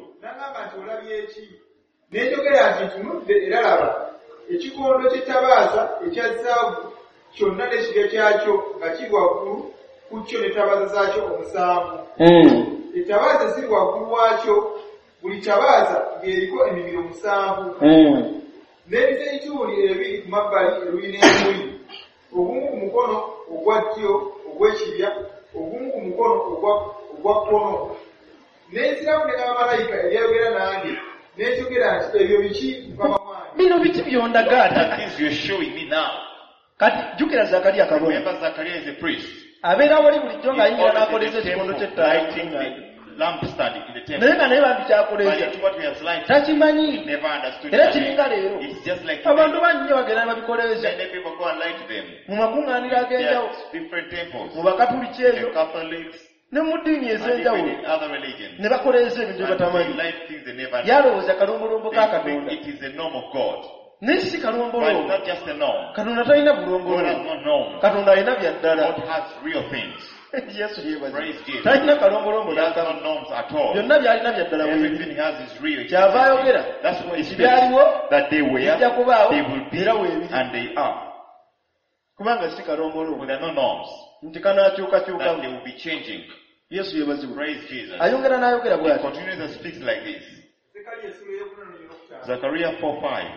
Ekikondo ky'ettabaza ekya zaabu kyonna n'ekiga kyakyo nga kiri waggulu ku kyo n'ettabaza zaakyo 7. Ettabaza ziri waggulu waakyo buli kyabaaza ng'eriko emimiro 7 n'ebizeyituuni ebiri ku mabbali eruyi n'eruyi, ogumu ku mukono ogwa ddyo ogw'ekibya, ogumu ku mukono ogwa kkono. N'ensiramu ne bamalayika ebyayogera nange n'enjogera nti ebyo biki Mukama wange? Bino biki byondaga That is you're showing me now. Kati jjukira Zakariya kabona. Remember Zachariah is a priest. Abeera wali bulijjo ng'ayingira n'akoleza ekikondo ky'ettaala. Lampstand in the temple. What he has lighted, he never understood it. It's just like many people go and light them. There are different temples, the Catholics, and even in other religions. They light things they never know. They think it is the norm of God. But it's not just a norm. God has no norm. God has real things. Yes, praise Jesus. He has no norms at all. Everything he has is real. That's what he says. That they were, they will be, and they are. But there are no norms. That they will be changing. Praise Jesus. He continues and speaks like this. Zechariah 4:5.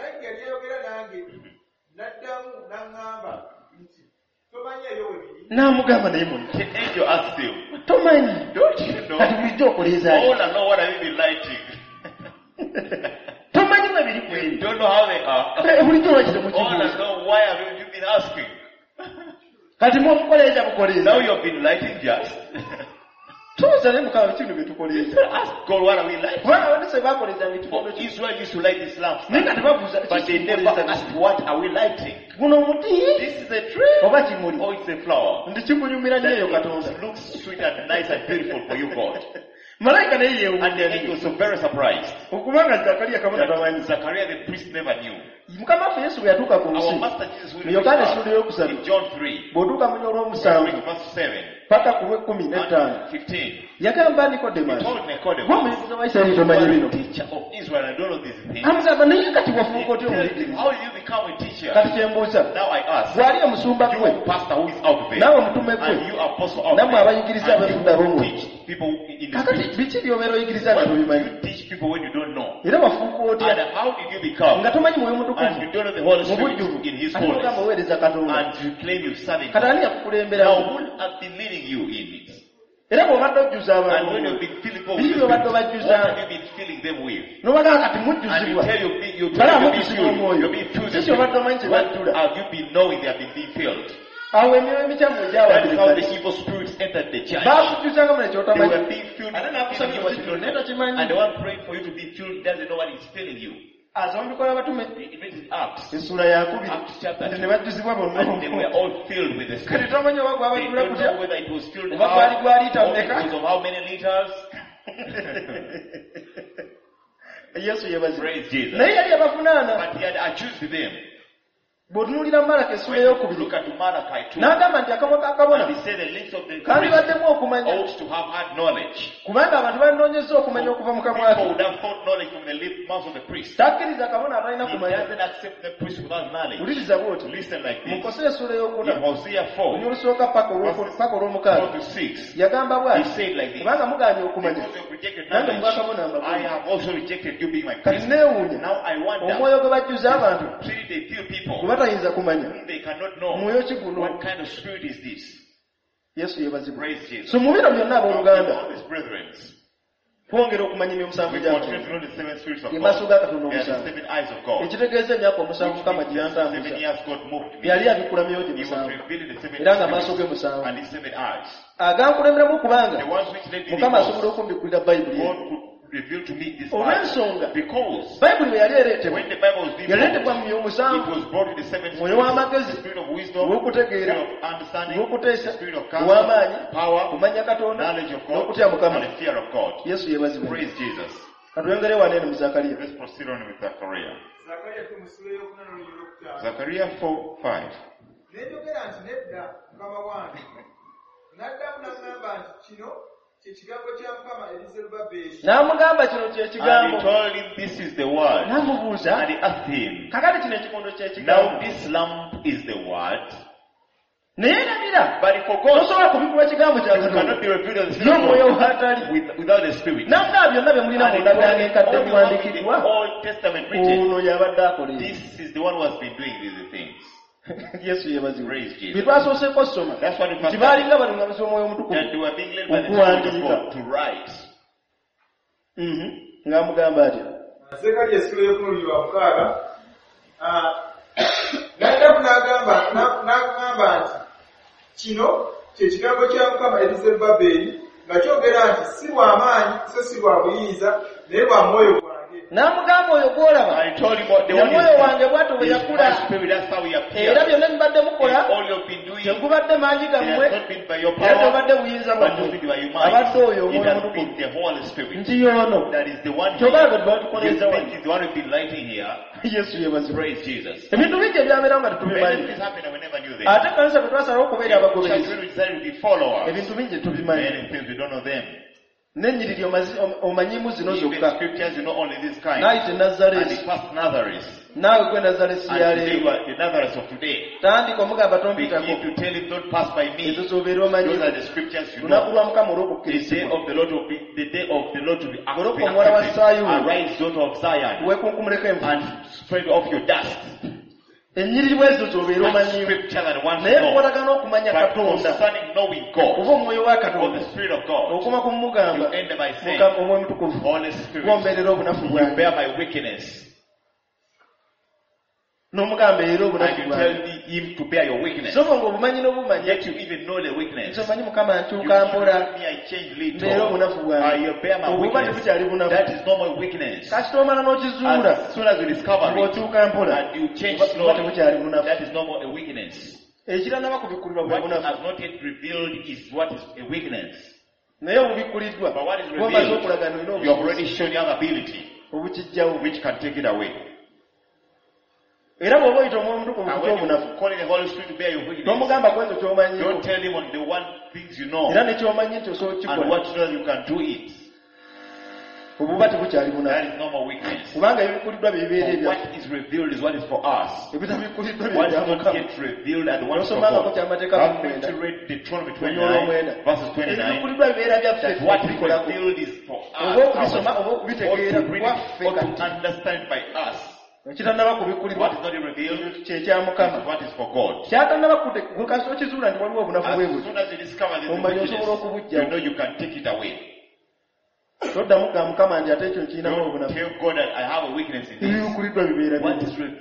N'amugamba naye muntu. The angel asked him, Tomanyi. Don't you know? Bulijjo okoleza. All I know what have you been lighting. Tomanyi bwe biri kweri. Don't know how they are. Bulijjo wakire mu All I know why have you been asking. Kati mukoleza bukoleza. Now you have been lighting just. Tuuza ne Mukama bino bye tukoleza. Ask God what are we lighting. Bwana se bakoleza mitikondo. Israel used to light this lamp. But they never asked what are we lighting. Guno muti. This is a tree. Oba kimuli. Oh, it's a flower. Ndikikunyumira nnyo Katonda. It looks sweet and nice and beautiful for you, God. Malayika naye yeewuunya. And the angel was so very surprised. Okubanga Zakariya kabona tamanyi. Zachariah the priest never knew. Mukama waffe Yesu bwe yatuuka ku nsi. Our Master Jesus will Yokaana essula ey'okusatu. In John 3. Bw'otuuka mu nnyolo y'omusanvu. Verse 7. Paka ku lw'ekumi-n'ettaano. 15. Yagamba Nikodemaasi. Gw'omuyigiriza wa Isirayiri tomanyi bino. Teacher of Israel, I don't know these things. Amugamba naye kati wafuuka otya omuyigiriza? How did you become a teacher? Kati kye mbuuza. Now I ask. Bw'ali omusumba gwe. You pastor who is out there. Naawe omutume gwe. And you apostle out there. Nammwe abayigiriza abafunda ab'omwo. Teach people in the kakati biki by'obeera oyigiriza nga tobimanyi? You teach people when you don't know. Era wafuuka otya? And how did you become? Nga tomanyi Mwoyo Mutukuvu. And you don't know the Holy Spirit in His fullness. fullness. Oweereza Katonda. And you claim you're serving God. Kati ani yakukulembera? Now who has been leading you in it? Era bw'obadde ojjuza abantu. And when you've been filling people with what bajjuza. have you been filling them with? N'obagamba kati And mujjuzibwa. you tell you're being filled. You're being filled. Kiki obadde omanyi kye bajjula? Have you been knowing they have been being filled? Awo emyoyo emikyamu egyawa. That is how the evil spirits entered the church. Baakujjuzanga mu ekyo otamanyi. They were being filled. And the one praying for you to be filled doesn't know what is filling you. Azambikola batume. It means in Acts. Essula ya 2. Acts chapter 2. Ne bajjuzibwa bonna. And they were all filled with the Spirit. Kati tomanyi oba gwabajjula kutya. They don't know whether it was filled oba gwali lita mmeka. Because of how many liters. Yesu yebazi. Praise Jesus. Naye yali abavunaana. But he had accused them. Bw'otunuulira Malaki essula ey'okubiri. Look at Malachi 2. N'agamba nti akamwa ka kabona. And he said the lips of the kandibaddemu okumanya. ought to have had knowledge. Kubanga abantu banoonyeza okumanya okuva mu kamwa ke. People would have thought knowledge from the mouth of the priest. Takkiriza kabona atalina kumanya. He doesn't accept the priest without knowledge. Wuliriza bw'oti. Listen like this. Mu Hosea essula ey'okuna. In Hosea 4. Olulusooka paka olw'omukaaga. 4-6. Yagamba bw'ati. He said like this. Kubanga mugaanye okumanya. Because you've rejected nange knowledge. mubakabona mbagamba. I have also rejected you being my kati priest. neewuunya. Now I wonder. Omwoyo gwe bajjuza abantu. Truly they feel people. Gwe batayinza kumanya. They cannot know. Mwoyo ki guno? What kind of spirit is this? Yesu yebazibwa. Praise Jesus. So mu biro byonna abooluganda. All these brethren. Twongera okumanya emyomusanvu We gya continue to know the 7 spirits of ge maaso God. ga Katonda They are the omusanvu. 7 eyes of God. Ekitegeeza emyaka omusanvu Mukama gye 7 yantambuza. years God moved me. Yali abikula myoyo gye He was musanvu. revealing the 7 Era nga maaso ge spirits musanvu. and his 7 eyes. Agankulemberamu okubanga The ones which led me Mukama because asobola okumbikulira Bayibuli. God could reveal to me this Olw'ensonga Bible. Because Bayibuli bwe yali ereetebwa. when the Bible was being Yaleetebwa brought, mu myoyo it musanvu. was brought with the 7 Mwoyo spirits. w'amagezi. The spirit of wisdom, the Olw'okutegeera. spirit of understanding, Olw'okuteesa. the spirit of counsel, Olw'amaanyi. power, Kumanya Katonda. knowledge of God, N'okutya Mukama. and the fear of God. Yesu yebazibwa. Praise Jesus. Katwongere wano eno mu Zakariya. Let's proceed on with Zechariah. Zakariya tumusula ey'okuna n'oluyirokutaano. Zechariah 4:5. N'enjogera nti nedda Mukama wange. N'addamu n'aŋŋamba nti kino kye kigambo kya Mukama eri Zerubbaberi. N'amugamba kino kye And kigambo. he told him, this is the word. N'amubuuza. And he asked him, Kakati kino ekikondo kye now kigambo. this lamp is the word. But he forgot. You cannot be revealed of the Spirit without the Spirit. Old Testament written. This is the one who has been doing these things. Yes, you have praise Jesus. That's what we must and you are being led by the Spirit of God to write. Kino kyekigambo kya Mukama eri Zerubbaberi nga kyogera nti si lwa maanyi so si lwa buyinza naye lwa mwoyo gwange. N'amugamba oyo gw'olaba omwoyo wange bw'atyo bwe yakula era byonna mbadde mukola tegubadde maanyi gammwe era tobadde buyinza bwammwe abadde oyo omwoyo mutukuvu nti y'ono kyogala gwe batukoleza Yesu yebazibwa ebintu bingi ebyabeera nga tetubimanyi ate kanisa bwe twasalawo okubeera abagoberezi ebintu bingi tubimanyi n'ennyiriri omanyimu zino zokka n'ayite Nazareesi naawe gwe Nazareesi ya leero tandika omugamba tompitako ezo z'obeera omanyimu lunaku lwa Mukama olw'okukkirizibwa goloka omuwala wa Sayuuni weekunkumuleko envu ennyiriri bwezo z'obeera omanyimu naye kukolagana okumanya Katonda oba omwoyo wa Katonda okuma ku mugamba omwoyo mutukuvu gwombeerera obunafu bwange n'omugamba era obunafu bwange sobo ng'obumanyi n'obumanyi nti omanyi Mukama nkyuka mpola mbeera obunafu bwange obuba tebukyali bunafu kasi tomala n'okizuula ng'okyuka mpola oba tebukyali bunafu ekiranaba kubikkulirwa bwe bunafu naye obubikkuliddwa bwomaze okulaga nolina obukijjawo era bw'oba oyita omwoyo mutukuvu ky'obunafu n'omugamba kwezo ky'omanyiko era ne ky'omanyi nti osobola okukikola obuba tebukyali bunafu kubanga ebibikkuliddwa bibeera ebyaffe ebitabikkuliddwa by'Omukama ky'amateeka ebibikkuliddwa bibeera byaffe tubikolako oba okubisoma oba okubitegeera kwaffe ekitannaba kubikkulirwa kyekya Mukama kyatannaba kukasa okizuula nti waliwo obunafu bwe buti omanyi osobola okubujjawo toddamu ga Mukama nti ate ekyo kirinamu obunafu ebibikkuliddwa bibeera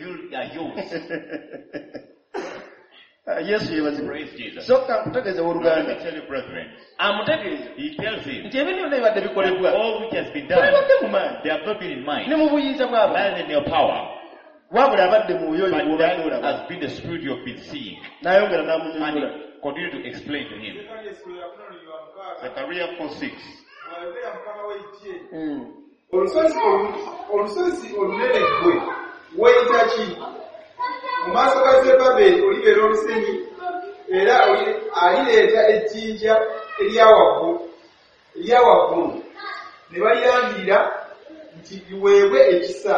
Yesu yebazibwa sokka nkutegeeza oluganda amutegeeza nti ebintu byonna bibadde bikolebwa tebibadde mu maanyi ne mu buyinza bw'abantu wabula abadde mu oyo oyo gw'obadde olaba n'ayongera n'amunyonnyola olusozi olunene ggwe weyita ki mu maaso ga Zerubbaberi olibeera olusenyi era alireeta ejjinja erya waggulu ne balirangirira nti liweebwe ekisa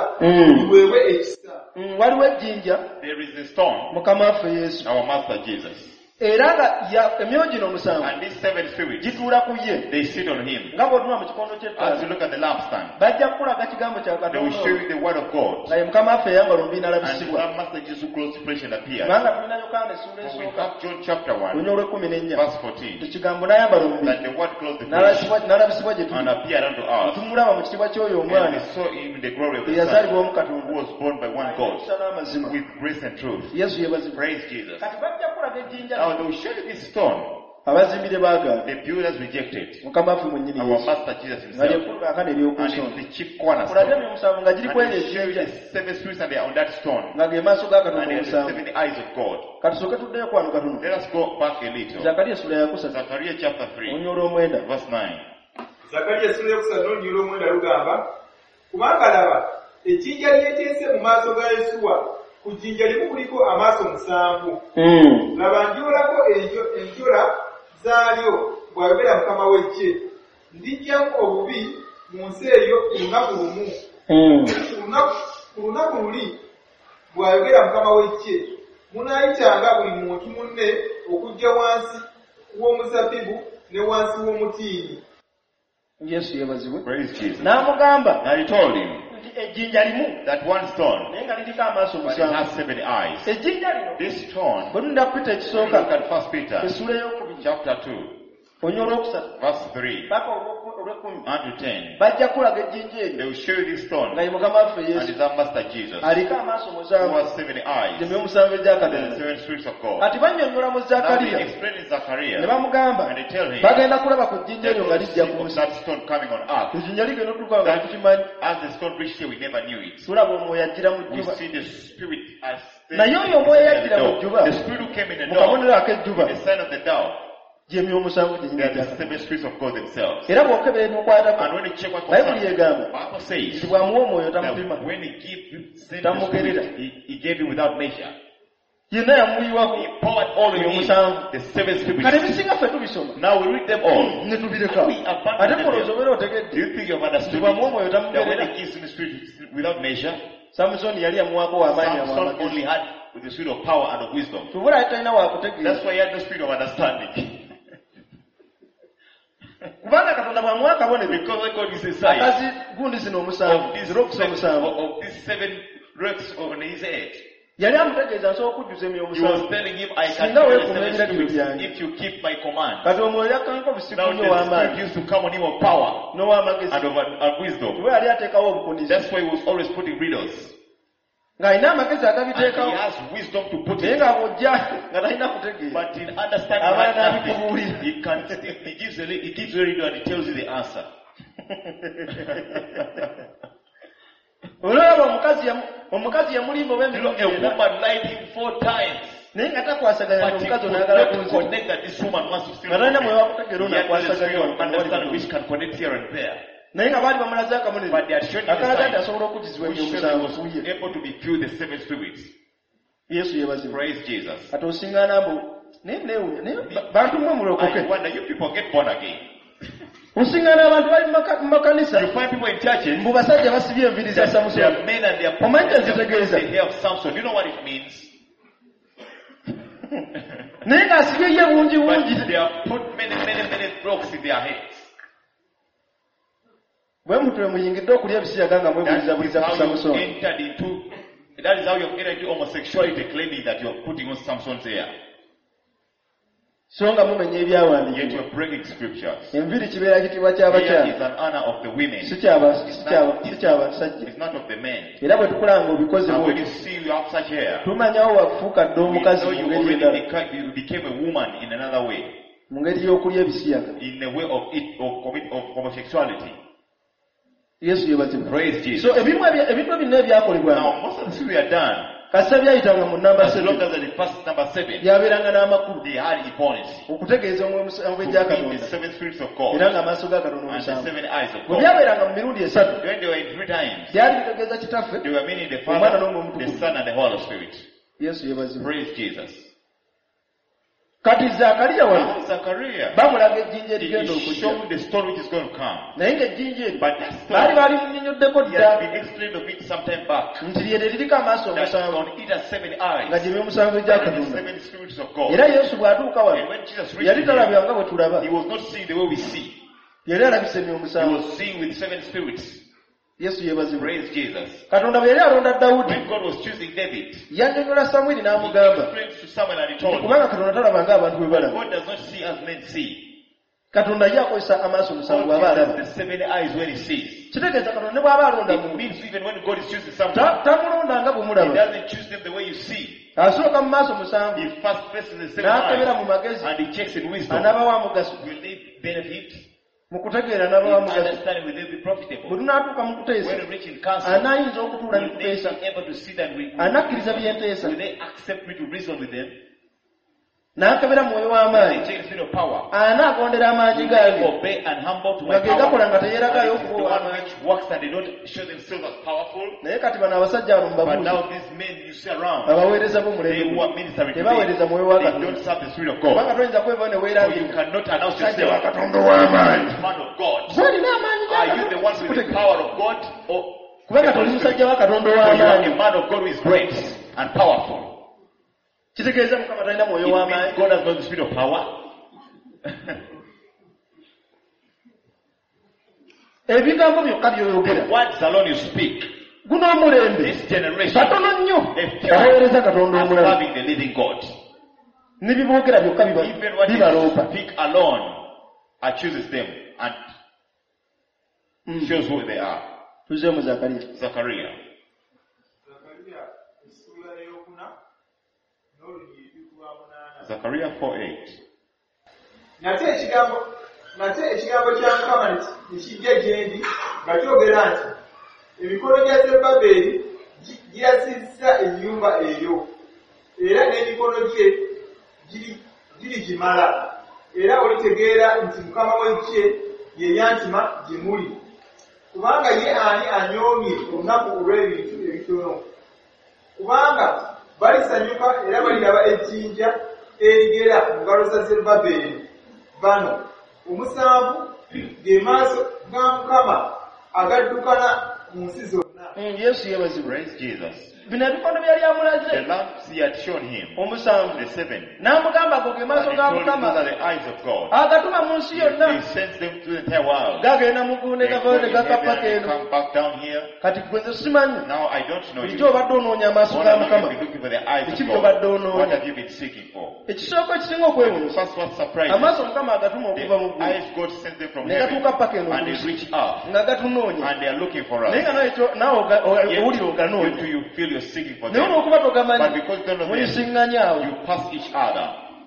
waliwo ejjinja Mukama waffe Yesu era nga emyoyo gino omusanvu gituula ku ye nga bw'otunula mu kikondo ky'ettaala bajja kukulaga kigambo kya Katonda naye Mukama waffe eyambala olumbi n'alabisibwa kubanga tulina Yokaana essuula esooka lunya olw'14 ekigambo n'ayambala olumbi n'alabisibwa gye tuli tumulaba mu kitiibwa ky'oyo omwana eyazaalibwa omu Katonda n'amazima Yesu yebazibwa kati bajja kukulaga ejjinja they will show you this stone. Abazimbire baagaana. The builders rejected. Mukama waffe mwennyini Yesu. Our master Jesus himself. And is the chief cornerstone. And he showed you the seven spirits and they are on that stone. And they have the 7 eyes of God. Let us go back a little. Zechariah chapter 3. Verse 9. Zechariah sura yokusatu n'olunyiriro omwenda lugamba kubanga laba ejjinja lyeteese mu maaso ga Yesuwa ku jjinja limu kuliko amaaso 7. Laba ndyolako enjola zaalyo bw'ayogera Mukama w'eggye. Ndiggyamu obubi mu nsi eyo ku lunaku lumu. Ku lunaku luli bw'ayogera Mukama w'eggye. Munaayitanga buli muntu munne okujja wansi w'omuzabibu ne wansi w'omutiini. Yesu yebazibwe. Praise Jesus. N'amugamba. Now he told him ejjinja limu that one stone naye nga liriko amaaso but it has 7 eyes. Ejjinja lino This stone, bwe tunda Peter ekisooka look at 1 Peter essula ey'okubiri chapter 2 onyo olwokusatu verse 3 paka olw'ekkumi unto 10. bajja kulaga ejjinja They eryo will show you this stone nga ye mugama waffe and Yesu is our Master Jesus aliko amaaso who musanvu has 7 eyes gye musanvu egya and the Katonda 7 spirits of God. ati bannyonnyola mu Now they Zakaliya explain in Zachariah ne bamugamba and they tell him bagenda kulaba ku jjinja that eryo nga the lijja seed ku of nsi that stone coming on earth. ejjinja ligenda otuuka nga tukimanyi As the stone reached here, we never knew it. tulaba omwoyo ajjira mu We jjuba see the spirit as naye oyo omwoyo yajjira mu jjuba the spirit who came in the mu door, kabonero ak'ejjuba the sign of the dove. gy'emyoyo omusanvu They gye are the nyinza 7 spirits of God themselves. era bw'okebera n'okwatako And when you check what bayibuli concerns, egamba the Bible says nti bw'amuwa omwoyo that tamupima when he gave you sent Tamu the spirit, kerera. he gave you without measure. yenna yamuyiwako He poured all in him, omusanvu the 7 kale spirits. ebisinga ffe tubisoma Now we read them all. ne tubireka We abandon ate them. mulowooza obeera Do otegedde you think you have understood bw'amuwa omwoyo it? That when tamugerera he gives him the spirit without measure, samusoni yali yamuwaako w'amaanyi Samson only amwamagezi had with the spirit of power and of wisdom. tubula ate talina waakutegeera That's why he had no spirit of understanding. kubanga katonda bw'amuwa akabonero Because when God is inside akazi gundi zino omusanvu of these zira okusa omusanvu of these 7 rocks on his head, yali amutegeeza nsobola okujjuza emyoyo he was omusanvu telling him, I can Singa do the weekuuma 7 ebiragiro spirits byange. if you keep my command. kati omwoyo yakkanka Now obusikunnyo the spirit ow'amaanyi used to come on him of power n'ow'amagezi and of wisdom. kuba yali ateekawo obukunizi That's why he was always putting riddles. ng'alina amagezi And he agabiteekawo has wisdom to put naye it. nga bw'ojja nga talina kutegeera But in understanding Abaana right n'abikubuulira. nothing, he can still, he gives you a riddle and he tells you the answer. olaba omukazi yamulimba oba You know, emirundi a ena woman lied him 4 times. naye nga takwasaganya But he omukazi could onaagala not kunzita connect that this woman wants to steal nga talina from mwe him. wakutegeera He had the onakwasaganya spirit of understanding wano which can connect here and there. naye nga baali bamulaze akabonero But they had shown you the akalaga nti sign asobola okujjizibwa which emyoyo showed he omusanvu was kuye able to be filled with the 7 spirits. yesu yeebazibwa Praise Jesus. kati osiŋŋaana mbu naye neewunya naye bantu mmwe mulokoke I wonder, you people get born again. osiŋŋaana abantu bali mu makanisa You find people in churches, mbu basajja basibye enviiri za they samusoni are men and they are Omanyi prophets, ekitegeeza? they have Samson. You know what it means? naye ng'asibye ye bungi But bungi they have put many rocks in their heads. bwe mutwe muyingidde okulya ebisiyaga nga mwebuliriza That is buliza ku how you samusoni entered into. That is how you entered into homosexuality, claiming that you are putting on Samson's hair. so nga mumenya Yet ebyawandiikibwa you are breaking scriptures. enviiri kibeera kitiibwa Here ky'abakyala is an honor of the women. si ky'abasajja It's not of the men. era bwe tukulanga obikoze And when you bwoti see you have such hair, tumanyawo wafuuka dde we omukazi know mu you ngeri already endala you became a woman in another way, mu ngeri y'okulya ebisiyaga in the way of homosexuality. yesu yebazibwa Praise Jesus. so ebintu byonna ebyakolebwanga Now, most of the things we are done, kasa byayitanga mu namba as long 7 as the first number 7, byabeeranga n'amakulu they had eponys okutegeeza omwoyo omusanvu to egya meet the katonda 7 spirits of God era ng'amaaso ga katonda and the omusanvu 7 eyes of bwe God. byabeeranga mu mirundi esatu When they were in 3 times, byali bitegeeza kitaffe they were meaning the Omwana Father, n'Omwoyo Omutukuvu. the Son, and the Holy Spirit. yesu yebazibwa Praise Jesus. kati zakaliya wano Now, Zachariah, bamulaga ejjinja erigenda he okujja showed the story which is going to come. naye ng'ejjinja eri But that baali story, balimunnyonnyoddeko he dda has been explained of it some time back. nti lyeryo liriko amaaso That omusanvu on it has 7 nga eyes, gyemye omusanvu egya and the katonda 7 spirits of God. era yesu bw'atuuka And wano when Jesus yali reached talabya here, nga bwe tulaba he was not seeing the way we see. yali alabisa emyoyo He omusanvu was seeing with 7 spirits. yesu yebazibwa Praise Jesus. katonda bwe yali alonda dawudi When God was choosing David, yannyonnyola samwiri he n'amugamba explained to Samuel and he told him, kubanga katonda talaba ng'abantu bwe balaba God does not see as men see. katonda ye akozesa amaaso omusanvu God bw'aba alaba has the 7 eyes when he sees. kitegeeza katonda ne bw'aba alonda It muntu means even when God is choosing someone, tamulonda nga bwe he mulaba doesn't choose them the way you see. asooka mu maaso musanvu He first faces the 7 n'akebera eyes mu magezi and he checks in wisdom. anaba wa mugaso Will they benefit? mu kutegeera anaba In wa mugaso understanding, will they be bwe profitable? tunaatuuka mu kuteesa When we reach in council, anaayinza okutuula ne will they tuteesa be able to see that anakkiriza bye nteesa will they accept me to reason with them? n'akebera mwoyo Will w'amaanyi they take the spirit of power? anaagondera amaanyi Will they gange obey and humble to my nga ge gakola power? nga teyeeragayo And it is the okuba one ow'amaanyi which works and they don't show themselves as powerful. naye kati bano abasajja abo But mubabuuzi now these men you see around, abaweereza they b'omulembe who are ministering tebaweereza today, mwoyo wa they katonda don't serve the spirit of kubanga God. toyinza kweva ne Or you weerangirira cannot announce musajja wa yourself katonda ow'amaanyi as man of God. zalina amaanyi Are you the one with the power of God, or kubanga toli musajja wa katonda or you are ow'amaanyi a man of God who is great and powerful? Kitegeeza Mukama talina mwoyo w'amaanyi. God has not the spirit of power. Ebigambo byokka by'oyogera. The words alone you speak. Guno omulembe. This generation. Katono nnyo. Aweereza Katonda omulala. Serving the living God. Ne biboogera byokka bibaloopa. Speak alone accuses them and shows who they are. Tuze mu Zakariya. Zachariah. Zachariah 4:8. Nate ekigambo kya Mukama nikijja gye ndi nga kyogera nti emikono gya Zerubbaberi girasizza ennyumba eyo era n'emikono gye girigimala era olitegeera nti Mukama w'eggye ye yantima gye muli kubanga ye ani anyoomye olunaku olw'ebintu ebitono kubanga balisanyuka era baliraba ejjinja erigera mu ngalo za Zerubbaberi bano omusanvu ge maaso ga Mukama agaddukana mu nsi zonna. Yesu yebazibwa. Praise Jesus. Bino ebikono byali amulaze. The lamps he had shown him. Omusanvu. The seven. N'amugamba ago ge maaso ga Mukama. Those are the eyes of God. Agatuma mu nsi yonna. He sends them to the entire world. Gagenda mu ggulu ne gavayo ne gakappa keeno. Come back down here. Kati gwenze simanyi. Now I don't know you. Ijjo obadde onoonya amaaso ga Mukama. Looking for the eyes of Ekibyo obadde God. onoonya. What have you been seeking for? Ekisooka ekisinga okwewuunya. First what surprised. Amaaso Mukama agatuma okuva mu ggulu. Eyes God sends them from ne heaven. gatuuka paka eno And they reach up. nga gatunoonya. And they are looking for us. Naye nga naawe owulira oganoonya. Yet you feel you're seeking for naye them. olwokuba But togamanyi because you don't know them, muyisiŋŋanya awo. you pass each other.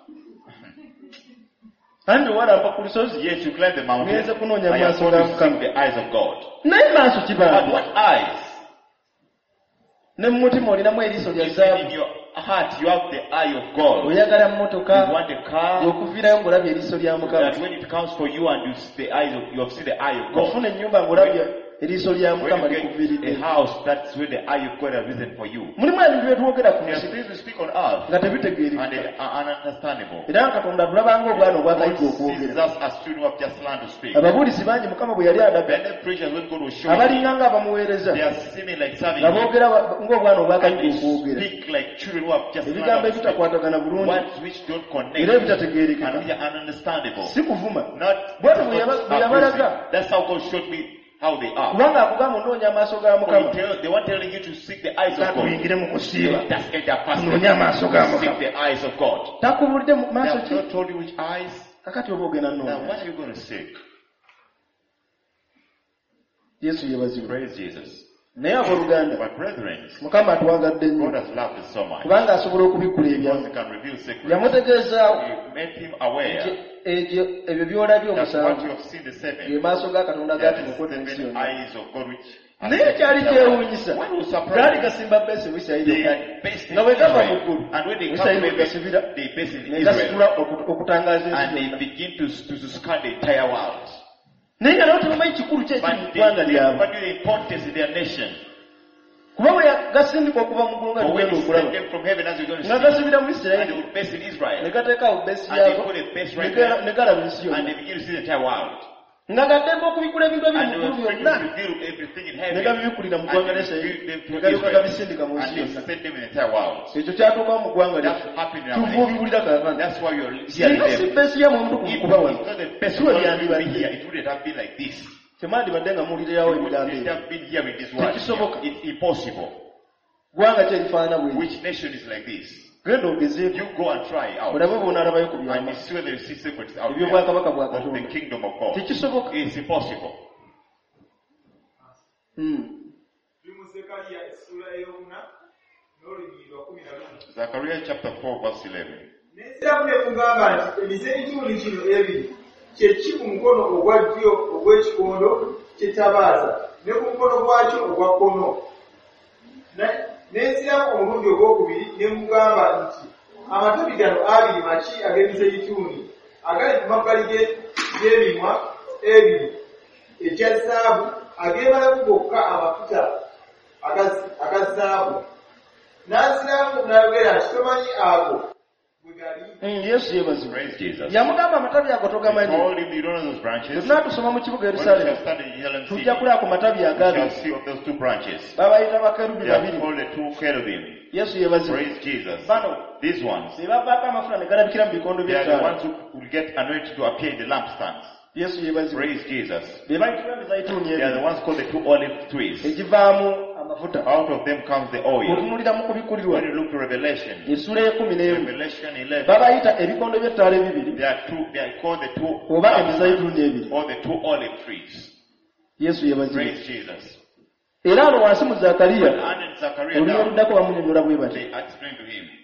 Andi owalampa ku lusozi. Yes, you climb the mountain. Ngenze kunoonya I have amaaso gone ga to seek Mukama. the eyes of God. Naye maaso But kibambi. what eyes? Ne mu mutima olinamu eriiso lya In zaabu. your heart, you have the eye of God. Oyagala You mmotoka. want a car. Okuviirayo ng'olabye eriiso lya Mukama. That when it comes for you and you see the eyes of, you have seen the eye of God. Ofuna ennyumba ng'olabye eriiso lya Mukama When you get likuviiridde. a house, that's where the eye of God has risen for you. Mulimu ebintu bye twogera ku There are nsi things we speak on earth nga tebitegeereka. and they are ununderstandable. Era Katonda tulabanga obwana obwakayiga God sees okwogera. us as children who have just learned to speak. Ababuulizi bangi Mukama bwe yali adaga. When the preachers, when God was showing, Abalinga nga abamuweereza. they are seeming like serving nga Him. boogera ng'obwana And obwakayiga they okwogera. speak like children who have just learned Ebigambo how to speak. ebitakwatagana bulungi. Words which don't connect Era ebitategeerekeka. and which are ununderstandable. Si kuvuma. Not Bw'atyo bwe yabalaga. abusing. That's how God showed me how they are. Kubanga akugamba onoonya amaaso ga Mukama. They weren't telling you to seek the eyes of God. Takuyingire mu kusiiba. That's enter past Onoonya amaaso ga seek Mukama. the eyes of God. Takubulidde mu They maaso have ki? not told you which eyes. Kakati oba ogenda Now nnoonya. what are you going to seek? Yesu yeebazibwe. Praise Jesus. Naye abooluganda But brethren, Mukama atuwagadde nnyo. God has loved us so much. Kubanga asobola okubikkula Because ebyamu. He can reveal secrets. Yamutegeeza He made him aware ebyo by'olabye that what omusanvu you have seen the ge seven, maaso ga Katonda there gaatuma are okwota ensi seven yonna. eyes of God which are Naye kyali kyewuunyisa What was gaali surprising? gasimba besi mu They Isirayiri had based in nga bwe gava mu Israel. ggulu And when they come Isirayiri to gasibira heaven, they based in ne Israel. gasitula okutangaaza ensi And they yonna. begin to scan the entire world. Naye nga nabo tebamanyi kikulu ki ekiri mu But ggwanga they lyabwe. never knew the importance in their nation. Kuba bwe gasindika okuva mu ggulu nga But when tugenda He okulaba sent them from heaven, as we're going to nga see, gasibira mu and Isirayiri they would base in ne Israel, gateekaawo besi and they yaago put a base ne right there, ne galaba ensi and yonna they begin to see the entire world. nga gaddemba okubikkula ebintu ebiri And mu they ggulu were free byonna to reveal everything in ne heaven. gabibikkulira mu And ggwanga they ly'Isirayiri revealed them ne to galyoka Israel. gabisindika mu And nsi they yonna. sent them in the entire world. Ekyo kyatuukawo mu ggwanga That's lyaffe happened in our nation. tuvuubibulira kaakano That's why you're hearing singa si them. besi ya muntu If kuba it's wano not the best si of we all to be lyandibadde here, it wouldn't have been like this. temwandibadde nga muwulirirawo You ebigambo wouldn't ebyo have been here with this word. Tekisoboka. It's impossible. ggwanga ki erifaanana bwe Which nation is like this? genda ogezeeko You go and try out. olabe bonaalabayo ku And byama you see whether you see secrets out there ebyobwakabaka bwa of the Katonda kingdom of God. tekisoboka. It's impossible. Tuli mu Zekariya essula ey'okuna n'olunyi lwa 11. Zechariah chapter 4 verse 11. N'ensiramu ne kugamba nti emizeeyituuni kino ebiri kye ki ku mukono ogwa ddyo ogw'ekikondo ky'ettabaaza ne ku mukono gwakyo ogwa kkono. N'ensiramu omulundi ogwokubiri ne mugamba nti amatabi gano abiri maki ag'emizeeyituuni agali ku mabbali g'ebimwa ebiri egya zaabu ageemalamu gokka amafuta aga zaabu. N'ansiramu n'ayogera nti tomanyi ago Yesu yebazibwe. Yamugamba amatabi ago togamanyi. Tunatusoma mu kibuga Yerusalemu. Tujja kulaba ku matabi agaali. Babayita bakerubi babiri. Yesu yebazibwe. Bano. These ones. Be babaka amafuta ne galabikira mu bikondo by'ettaala. They are the ones who will get anointed to appear in the lampstands. Yesu yebazibwe. Praise Jesus. Be bayitibwa emizaituni ebyo. They are the ones called the two olive trees. Egivaamu amafuta. Out of them comes the oil. Otunulira mu kubikulirwa. When you look to Revelation. Essula y'ekumi Revelation 11. Babayita ebikondo by'ettaala ebibiri. They are called the two. Oba emizaituni ebiri. Or the two olive trees. Yesu yebazibwe. Praise Jesus. Era awo wansi mu Zakariya. Oluyo oluddako bamunyonnyola bwe bati. They explain to him.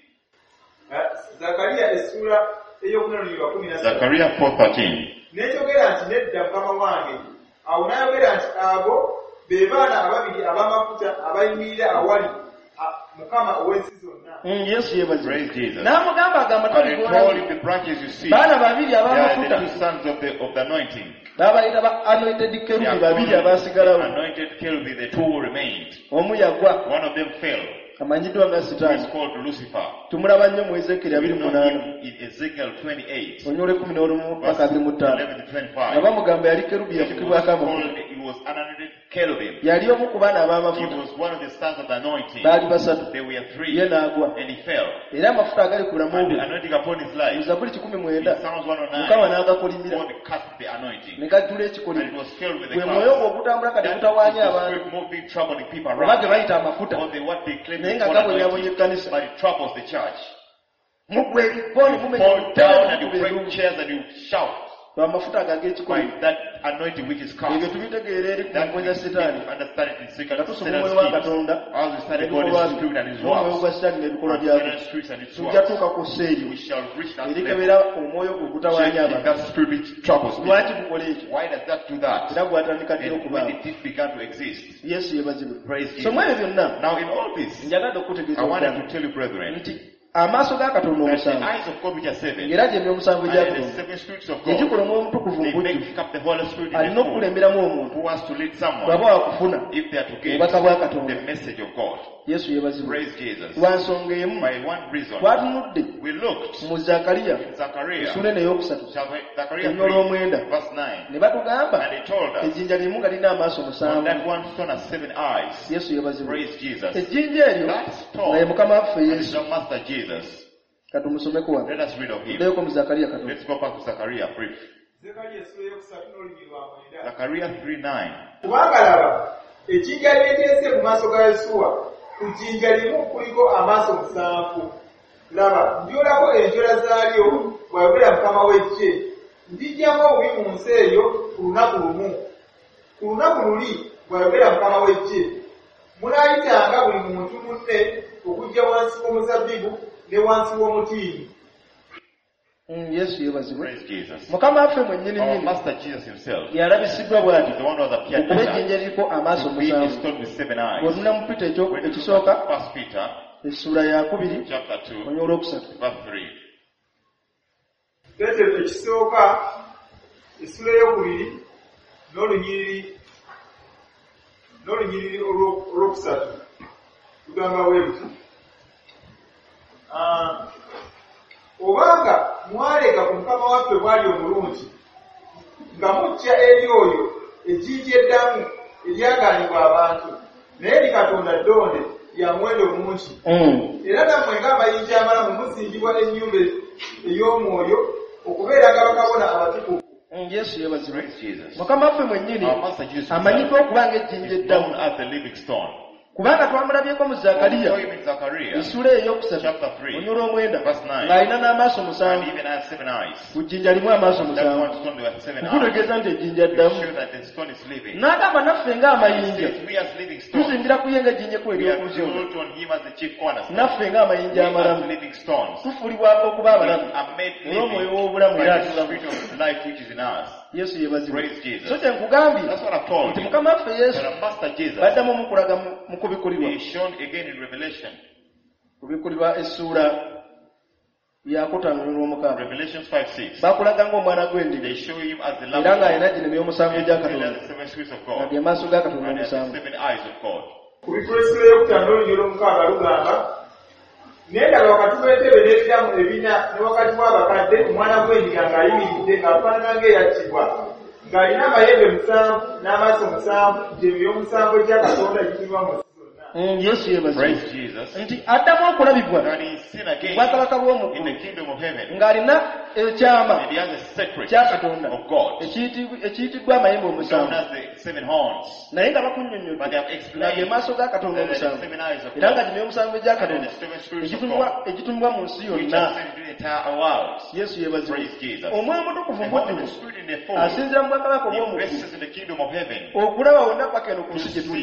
Zakariya essula ey'okunonyerwa 17. Zakariya 4:13. N'ekyogera nti nedda mukama wange. Awo n'ayogera nti abo be baana ababiri ab'amafuta abayimirira awali Mukama ow'ensi zonna. Yesu yebazibwe. Praise Jesus. N'amugamba agamba And he told him the branches you see. Baana babiri ab'amafuta. They are the two sons of the anointing. Babayita ba anointed kerubi babiri abasigalawo. Anointed kerubi, the two who remained. Omu yagwa. One of them fell. Amanyiddwa nga Sitaani. He is called Lucifer. Tumulaba nnyo mu Ezekiel 28. In Ezekiel 28. Onyole 11 mpaka 25. 11 to 25. Aba mugamba yali kerubi yafukibwako amafuta. He was anointed cherubim. Yali omu ku baana ab'amafuta. He was one of the sons of the anointing. Baali basatu. There were three. Ye n'agwa. And he fell. Era amafuta agali ku bulamu bwe. And the anointing upon his life. Mu Zabuli 19. Psalms 109. Mukama n'agakolimira. God cast the anointing. Ne gajjula ekikolimo. And it was filled with the gwe mwoyo gwe ogutambula kati gutawaanya abantu. Moving, troubling people around. Oba ge bayita amafuta. Or what they claim naye nga gabonyabonye ekkanisa. But it troubles the church. Mugwe ebikoni mumenya. Fall down and you break chairs and you shout. Amafuta agag'ekikoli. By that anointing which is cast. Ebyo tubitegeera eri ku mponya Setaani. Understand it in secret. Katusoma omwoyo wa Katonda. As we study God's spirit and his works. Omwoyo gwa Setaani n'ebikolwa byagwo. Tujja tuuka ku sseeri. We shall reach that level. Erikebera omwoyo gwe gutawaanya abantu. That spirit which troubles me. Lwaki gukola ekyo? Why does that do that? Era gwatandika ddi okubaawo. When it began to exist. Yesu yebazibwe. Praise Jesus. So mu ebyo byonna. Now in all this. Njagala okutegeeza. I wanted to tell you brethren. Nti amaaso ga Katonda omusanvu. Era gye emyomusanvu gya Katonda. Egikola omwoyo omutukuvu mu bujjuvu. Alina okukulemberamu omuntu. Bw'aba wakufuna obubaka bwa Katonda. Yesu yebazibwe. Lwa nsonga emu. Twatunudde mu Zakariya essula eno ey'okusatu. Ennya olw'omwenda. Ne batugamba ejjinja limu nga lirina amaaso musanvu. Yesu yebazibwe. Ejjinja eryo nga ye Mukama waffe Yesu. Katumusomeko wano. Let us read of him. Tuddeeko mu Zakariya katono. Let's go back to Zechariah brief. Zechariah 3:9. Kubanga laba ejjinja lyeteese mu maaso ga Yesuwa ku jjinja limu kuliko amaaso musanvu. Laba njolako enjola zaalyo bw'ayogera Mukama w'eggye. Ndijjamu obubi mu nsi eyo ku lunaku lumu. Ku lunaku luli bw'ayogera Mukama w'eggye. Munaayitanga buli muntu munne okujja wansi w'omuzabbibu ne wansi w'omutiini. Yesu yebazibwe. Mukama waffe mwennyini nnyini yalabisiddwa bw'ati okuba ejjinja liriko amaaso musanvu. Bw'otunda mu Peter ekisooka essula ya 2 onyo olwokusatu. Petero ekisooka essula ey'okubiri n'olunyiriri olwokusatu tugamba bwe buti. Obanga mwaleka ku Mukama waffe bwali omulungi nga mujja eri oyo ejjinja eddamu eryaganyibwa abantu naye eri Katonda ddonde lya muwendo mungi. Era nammwe ng'amayinja amalamu muzingibwa ennyumba ey'omwoyo okubeeranga bakabona abatukuvu. Yesu yebazibwe. Mukama waffe mwennyini amanyiddwa okuba ng'ejjinja eddamu. Kubanga twamulabyeko mu Zakariya essula ey'okusatu onyo olw'omwenda ng'alina n'amaaso musanvu. Ku jjinja limu amaaso musanvu. Kutegeeza nti ejjinja ddamu. N'agamba naffe ng'amayinja tuzingira ku ye ng'ejjinja ekkulu ery'okuzonda. Naffe ng'amayinja amalamu tufuulibwako okuba abalamu olw'omwoyo w'obulamu era atulamu. Yesu yebazibwe. So kye nkugambye nti Mukama waffe Yesu baddamu omukulaga mu kubikulirwa. Kubikulirwa essula ya 5:6. Bakulaga ng'omwana gw'endiga era ng'alina gino emyomusanvu egya Katonda nga ge maaso ga Katonda omusanvu. Ku bikulu essula y'okutaano olunyi olw'omukaaga lugamba Nenda wakati w'entebe n'ebiramu ebina ne wakati w'abakadde omwana gw'endiga ng'ayimiridde ng'afaanana ng'eyattibwa ng'alina amayembe 7 n'amaaso 7 gy'emyoyo 7 gya Katonda giyitibwa mu Yesu yebaze nti addamu okulabibwa bwakabaka bw'omugulu ng'alina ekyama kya Katonda ekiyitiddwa amayembe 7 naye nga bakunnyonnyodde nga ge maaso ga Katonda 7 era nga gimyoyo 7 egya Katonda egitumibwa mu nsi yonna. Yesu yebaze omwoyo omutukuvu muddimu asinzira mu bwakabaka obw'omugulu okulaba wonna paka eno ku nsi gye tuli.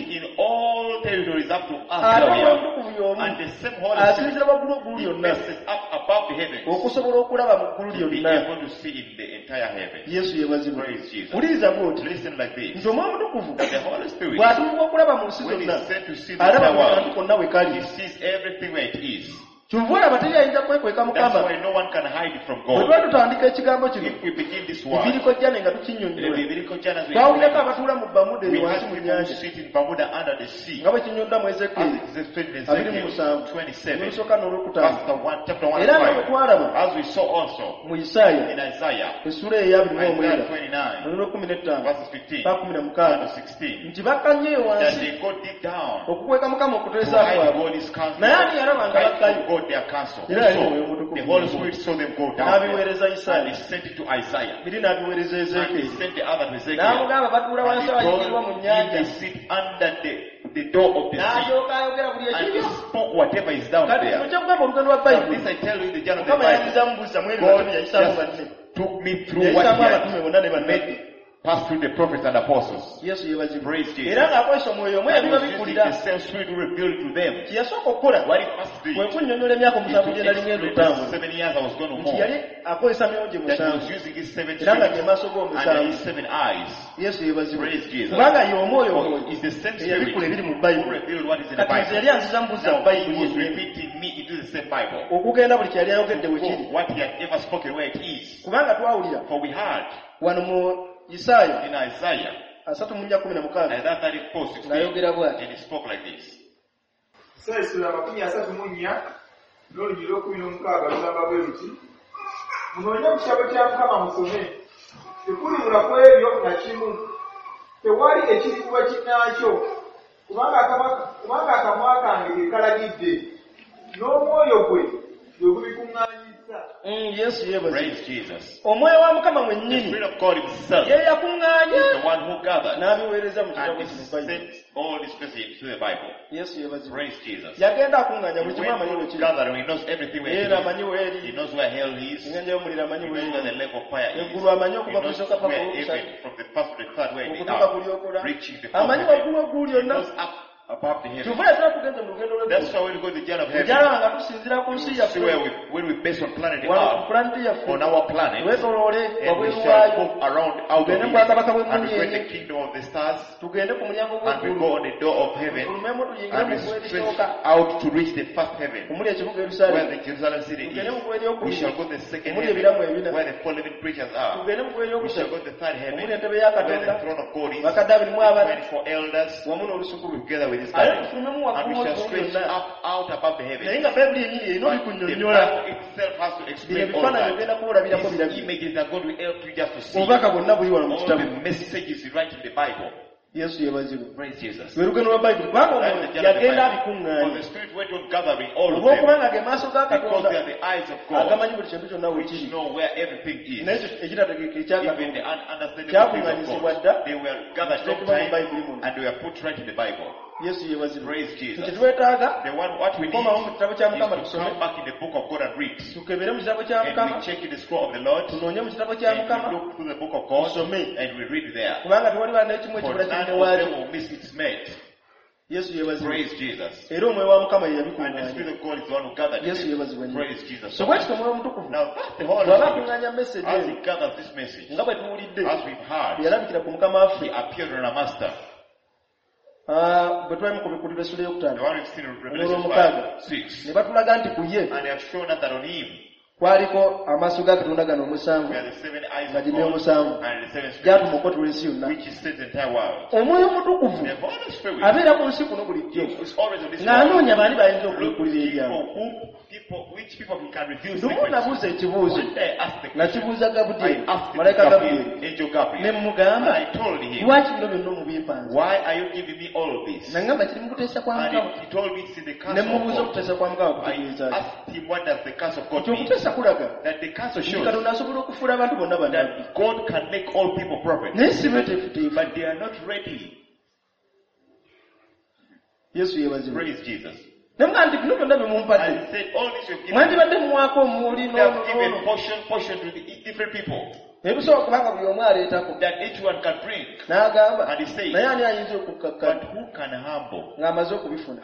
And the same Holy Spirit messes up above the heavens. We are going to see in the entire heaven. Praise Jesus. Listen like this. That the Holy Spirit, when He is sent to see the world, He sees everything where it is. That's why no one can hide from God. If we begin this work, we had people sit in Bermuda under the sea. As it is Ezekiel 27, chapter 1 and 5. As we saw also in Isaiah 29, verses 15 and 16, that they go deep down to hide God's counsel. Their castle. So, the Holy Spirit saw them go down there, and He sent it to Isaiah, and He sent the other to Ezekiel, and He told him to sit under the door of the sea, and He spoke whatever is down there. Now, this I tell you, the journey of the Bible, God just took me through what He had made pass through the prophets and apostles. Yes, praise Jesus. And He was using the same Spirit to reveal to them what He passed through. It took 7 years I was going to home. That He was using His 7 spirits and His 7 eyes. Yes, praise Jesus. For it's the same Spirit who revealed what is in the Bible. Now, He was repeating me into the same Bible. What He had ever spoken where it is. For we heard Isaiah in Isaiah 3:16 and He spoke like this. Munoonye mu kitabo kya Mukama musome, tekuli kwebyo na kimu, tewali ekirikuba kinnaakyo, kubanga akamwa kange kalagidde, n'omwoyo gwe gwe gubikuŋŋaanyizza. Yes, praise Jesus. The Spirit of God Himself is the one who gathered and sent all His message to the Bible. Yes, praise Jesus. He went to gathering. He knows everything where it is. He knows where hell is. He knows where the lake of fire is. He knows where even from the first to the third where they are reaching the fourth heaven. He knows up above the heavens. That's why when we go to the journey of heaven, see where when we base on planet Earth, on our planet, and we shall move around out of it, and we go in the kingdom of the stars, and we go on the door of heaven, and we stretch out to reach the first heaven, where the Jerusalem city is. We shall go to the second heaven, where the 4 living creatures are. We shall go to the third heaven, where the throne of God is, the 24 elders together with His Bible, and we shall stretch up out above the heavens. But the Bible itself has to explain all that. These images are going to help you just to see all the messages right in the Bible. Yes, praise Jesus. For the Spirit went on gathering all of them because they are the eyes of God, which know where everything is. Even the understanding things of God, they were gathered all time and they were put right in the Bible. Yes, praise Jesus. The one what we need is to come back in the book of God and read. And we check in the scroll of the Lord, and we look through the book of God, and we read there. For none of them will miss its mate. Yes, praise Jesus. And the Spirit of God is the one who gathered it. Praise Jesus. Now that's the Holy Spirit. As He gathers this message, as we've heard, He appeared on a master. The one we've seen in Revelation 5:6. And they have shown us that on Him kwaliko amaaso ga Katonda gano omusanvu nga gine omusanvu gyatuma okotula ensi yonna. Omwoyo Omutukuvu abeera ku nsi kuno bulijjo ng'anoonya baani bayinza okulikulira ebyabwe. Lumu nabuuza ekibuuzo nga kibuuza Gabudyeri, malayika Gabudyeri, ne mmugamba lwaki bino byonna omubimpanze? Nangamba kiri mu kuteesa kwa Mukama. Ne mmubuuza okuteesa kwa Mukama kutegeeza ki? Okuteesa kulaga Katonda asobola okufuula abantu bonna bannabbi naye si beeteefuteefu. Yesu yeebazibwe. Nemugamba nti bino byonna bye mumpadde mwandibadde mumwako omuli ebisooka kubanga buli omu aleetako. N'agamba naye ani ayinza okukkakana ng'amaze okubifuna?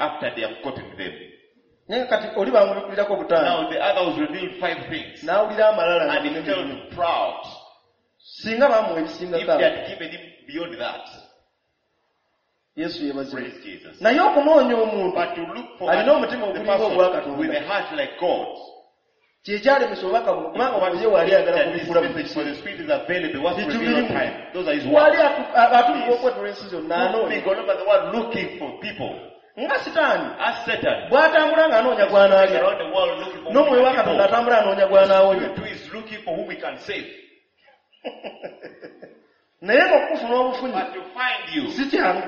Naye kati oli bamubikulirako butaano n'awulira amalala singa bamuwa ebisingako. Yesu yeebazibwe. Naye okunoonya omuntu alina omutima ogulinga ogwa Katonda kyekyalemesa obubaka buno kubanga omwoyo waali ayagala kubikula wali atulira okwetula ensi zonna anoonya nga Sitaani bw'atambula ng'anoonya gw'anaalya n'omwoyo wa Katonda atambula anoonya gw'anaawonya. Naye ng'okufuna obufunyi si kyangu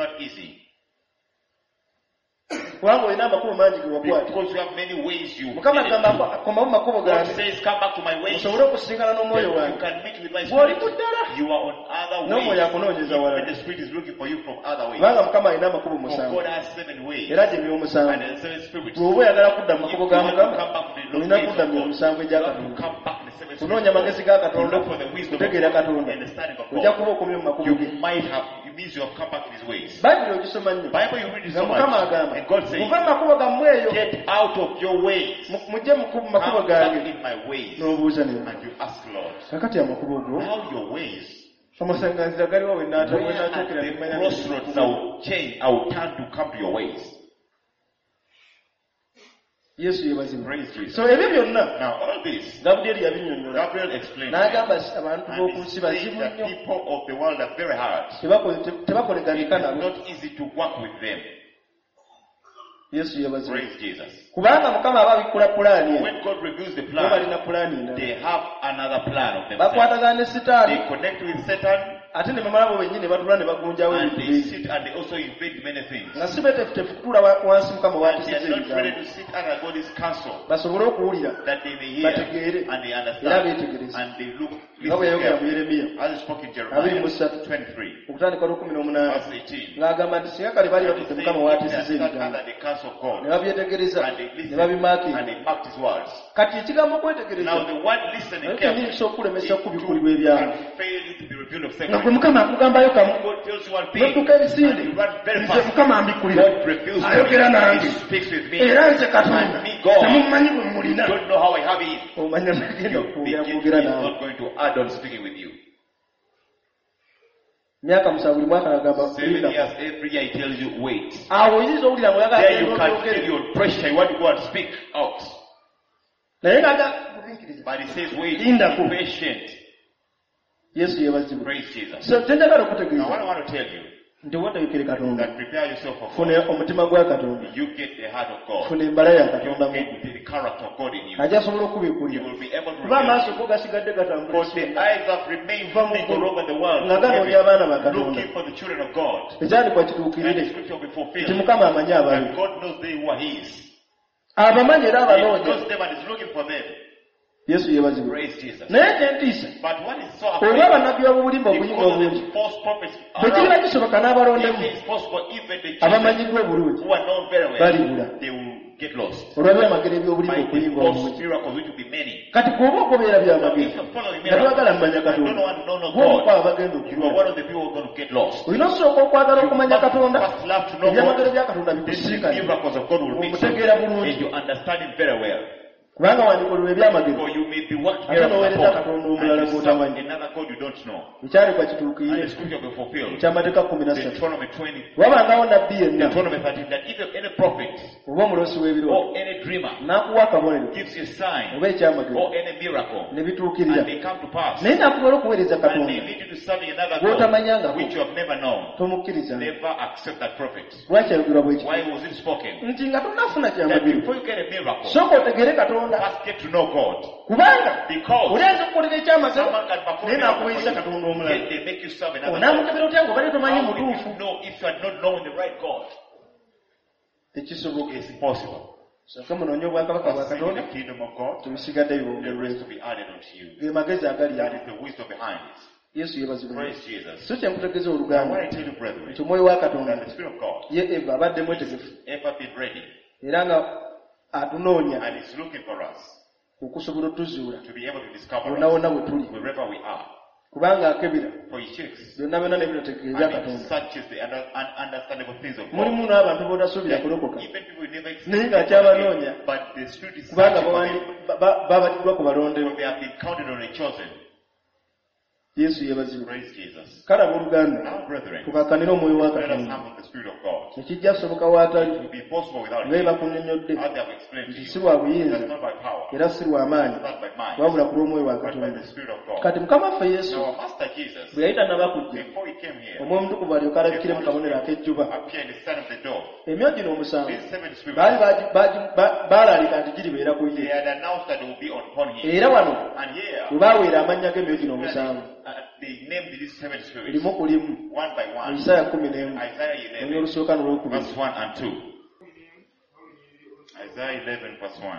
kubanga olina amakubo mangi ge wakwata. Mukama agamba komamu makubo gange osobole okusisinkana n'omwoyo wange. Bw'oli ku ddala n'omwoyo akunoonyeza walala kubanga Mukama alina amakubo musanvu era gye by'omusanvu. Bw'oba oyagala kudda mu makubo ga Mukama olina kudda mu omusanvu egya Katonda. Kunoonya amagezi ga Katonda, kutegeera Katonda, ojja kuba okomye mu makubo ge. Bayibuli ogisoma nnyo nga Mukama agamba muve mu makubo gammwe eyo mujje mu makubo gange n'obuuza ne kakati amakubo go amasanganzira galiwo wennaatuukira nemanya. Yesu yeebazibwe. So ebyo byonna Gabudyeri yabinnyonnyola n'agamba abantu b'oku nsi bazibu nnyo tebakoleganika nabo. Yesu yeebazibwe. Kubanga Mukama aba abikula pulaani bo balina pulaani endala. Bakwatagana ne Sitaani ate ne bamala bo bennyini batula ne bagunjawo nga si beeteefuteefu kutuula wansi Mukama waatisiza ebigambo basobole okuwulira bategeere era beetegereze nga bwe yayogera mu Yeremiya 23 okutandika olw'18 ng'agamba nti singa kale baali batudde Mukama waatisiza ebigambo ne babyetegereza ne babimaakira. Kati ekigambo kwetegereza kenyini kisobola okulemesa okubikulirwa ebyalo nga gwe Mukama akugambayo kamu n'odduka ebisimbi nze Mukama ambikulira ayogera nange era nze Katonda temumanyi bwe mulina omanya nagenda kwogera nawe. Myaka musanvu buli mwaka agamba awo oyinza owulira ngaoyagala naye ngaga lindako. Yesu yeebazibwe. So kyenjagala okutegeeza nti weetegekere Katonda, funa omutima gwa Katonda, funa embala ya Katonda mu ajja asobola okubikulira kuba amaaso go gasigadde gatambula nga ganoonya abaana ba Katonda. Ekyandikwa kituukirire nti Mukama amanyi ababi, abamanyi era abanoonya. Yesu yeebazibwe. Naye kyentiisa olwa bannabbi b'obulimba obuyinga obungi bwe kiba kisoboka n'abalondemu abamanyiddwa obulungi balibula olwabyo amagero eby'obulimba okuyinga obungi. Kati bw'oba ogobeera byamagero nga twagala mmanya Katonda gw'omukwaba bagenda okugwa. Olina osooka okwagala okumanya Katonda, ebyamagero bya Katonda bikusiikane omutegeera bulungi. kubanga wandikolera ebyamagero or you may be working ate n'oweereza upon katonda omulala and you gw'otamanyi serve another God you don't know. ekyalekwa And kituukirire the scripture will be fulfilled. ekyamateeka 13 Deuteronomy 20, wabangawo nabbi yenna Deuteronomy 13, that if any prophet oba omulosi w'ebirooto or any dreamer n'akuwa akabonero gives you a sign oba ekyamagero or any miracle ne bituukirira and they come to pass, naye n'akugola okuweereza and they katonda lead you to serving another gw'otamanyangako God which you have never known, tomukkiriza never accept that prophet. lwaki ayogerwa bwe kiti Why was it spoken? nti nga tonnafuna That kyamagero before you get a miracle, sooka otegere katonda first get to know God. kubanga Because olyanza okukolera ekyamagero someone can perform naye miracle n'akuweereza for katonda you, omulala yet they make you serve another God. onaamukebera otya ng'obadde tomanyi How will mutuufu you know if you had not known the right God? tekisoboka It's impossible. soka munoonye obwakabaka bwa But seek the katonda kingdom of God, tebisigadde the bibongerwe rest will be added unto you. ge magezi agali That ago is the wisdom behind it. yesu yeebazibwa Praise Jesus. so kyenkutegeeza Now, oluganda what I tell you, brethren, nti omwoyo wa katonda that the Spirit of God ye eva abadde mwetegefu ever been ready era nga atunoonya and is looking for us okusobola otuzuula to be able to discover wonna us wonna bwe tuli wherever we are. kubanga akebera For he checks byonna byonna ne binotegeeza ebya and he katonda searches the ununderstandable things of God. mulimu n'abantu b'otasuubira kulokoka Even people who never naye ng'akyabanoonya but the Spirit is kubanga searching for them. babatiddwa ku balondewo For they have been counted on a chosen. yesu yeebazibwa Praise Jesus. kale abooluganda Now, brethren, tukakanire omwoyo wa let us katonda humble the Spirit of God. tekijja kusoboka waatali It will be impossible without nga Him. bakunnyonnyodde As they have explained to nti you, si lwa buyinza that's not by power, era si lwa maanyi it's not by mind, wabula ku lw'omwoyo wa but by katonda the Spirit of God. kati mukama waffe yesu Now, our Master Jesus, bwe yali tannaba kujja before He came here, omwoyo omutukuvu alyoka alabikire mu kabonero ak'ejjuba appeared in the stand of the door. emyoyo gino omusanvu These 7 spirits, baali baalaalika nti giribeera ku they ye had announced that it will be upon Him. era wano And here, bwe baaweera amannya g'emyoyo gino omusanvu they named these 7 spirits, limu ku limu one by mu one. isaaya 11 Isaiah olunya 11, olusooka n'olwokubiri verse 1 and 2. Isaiah 11, verse 1.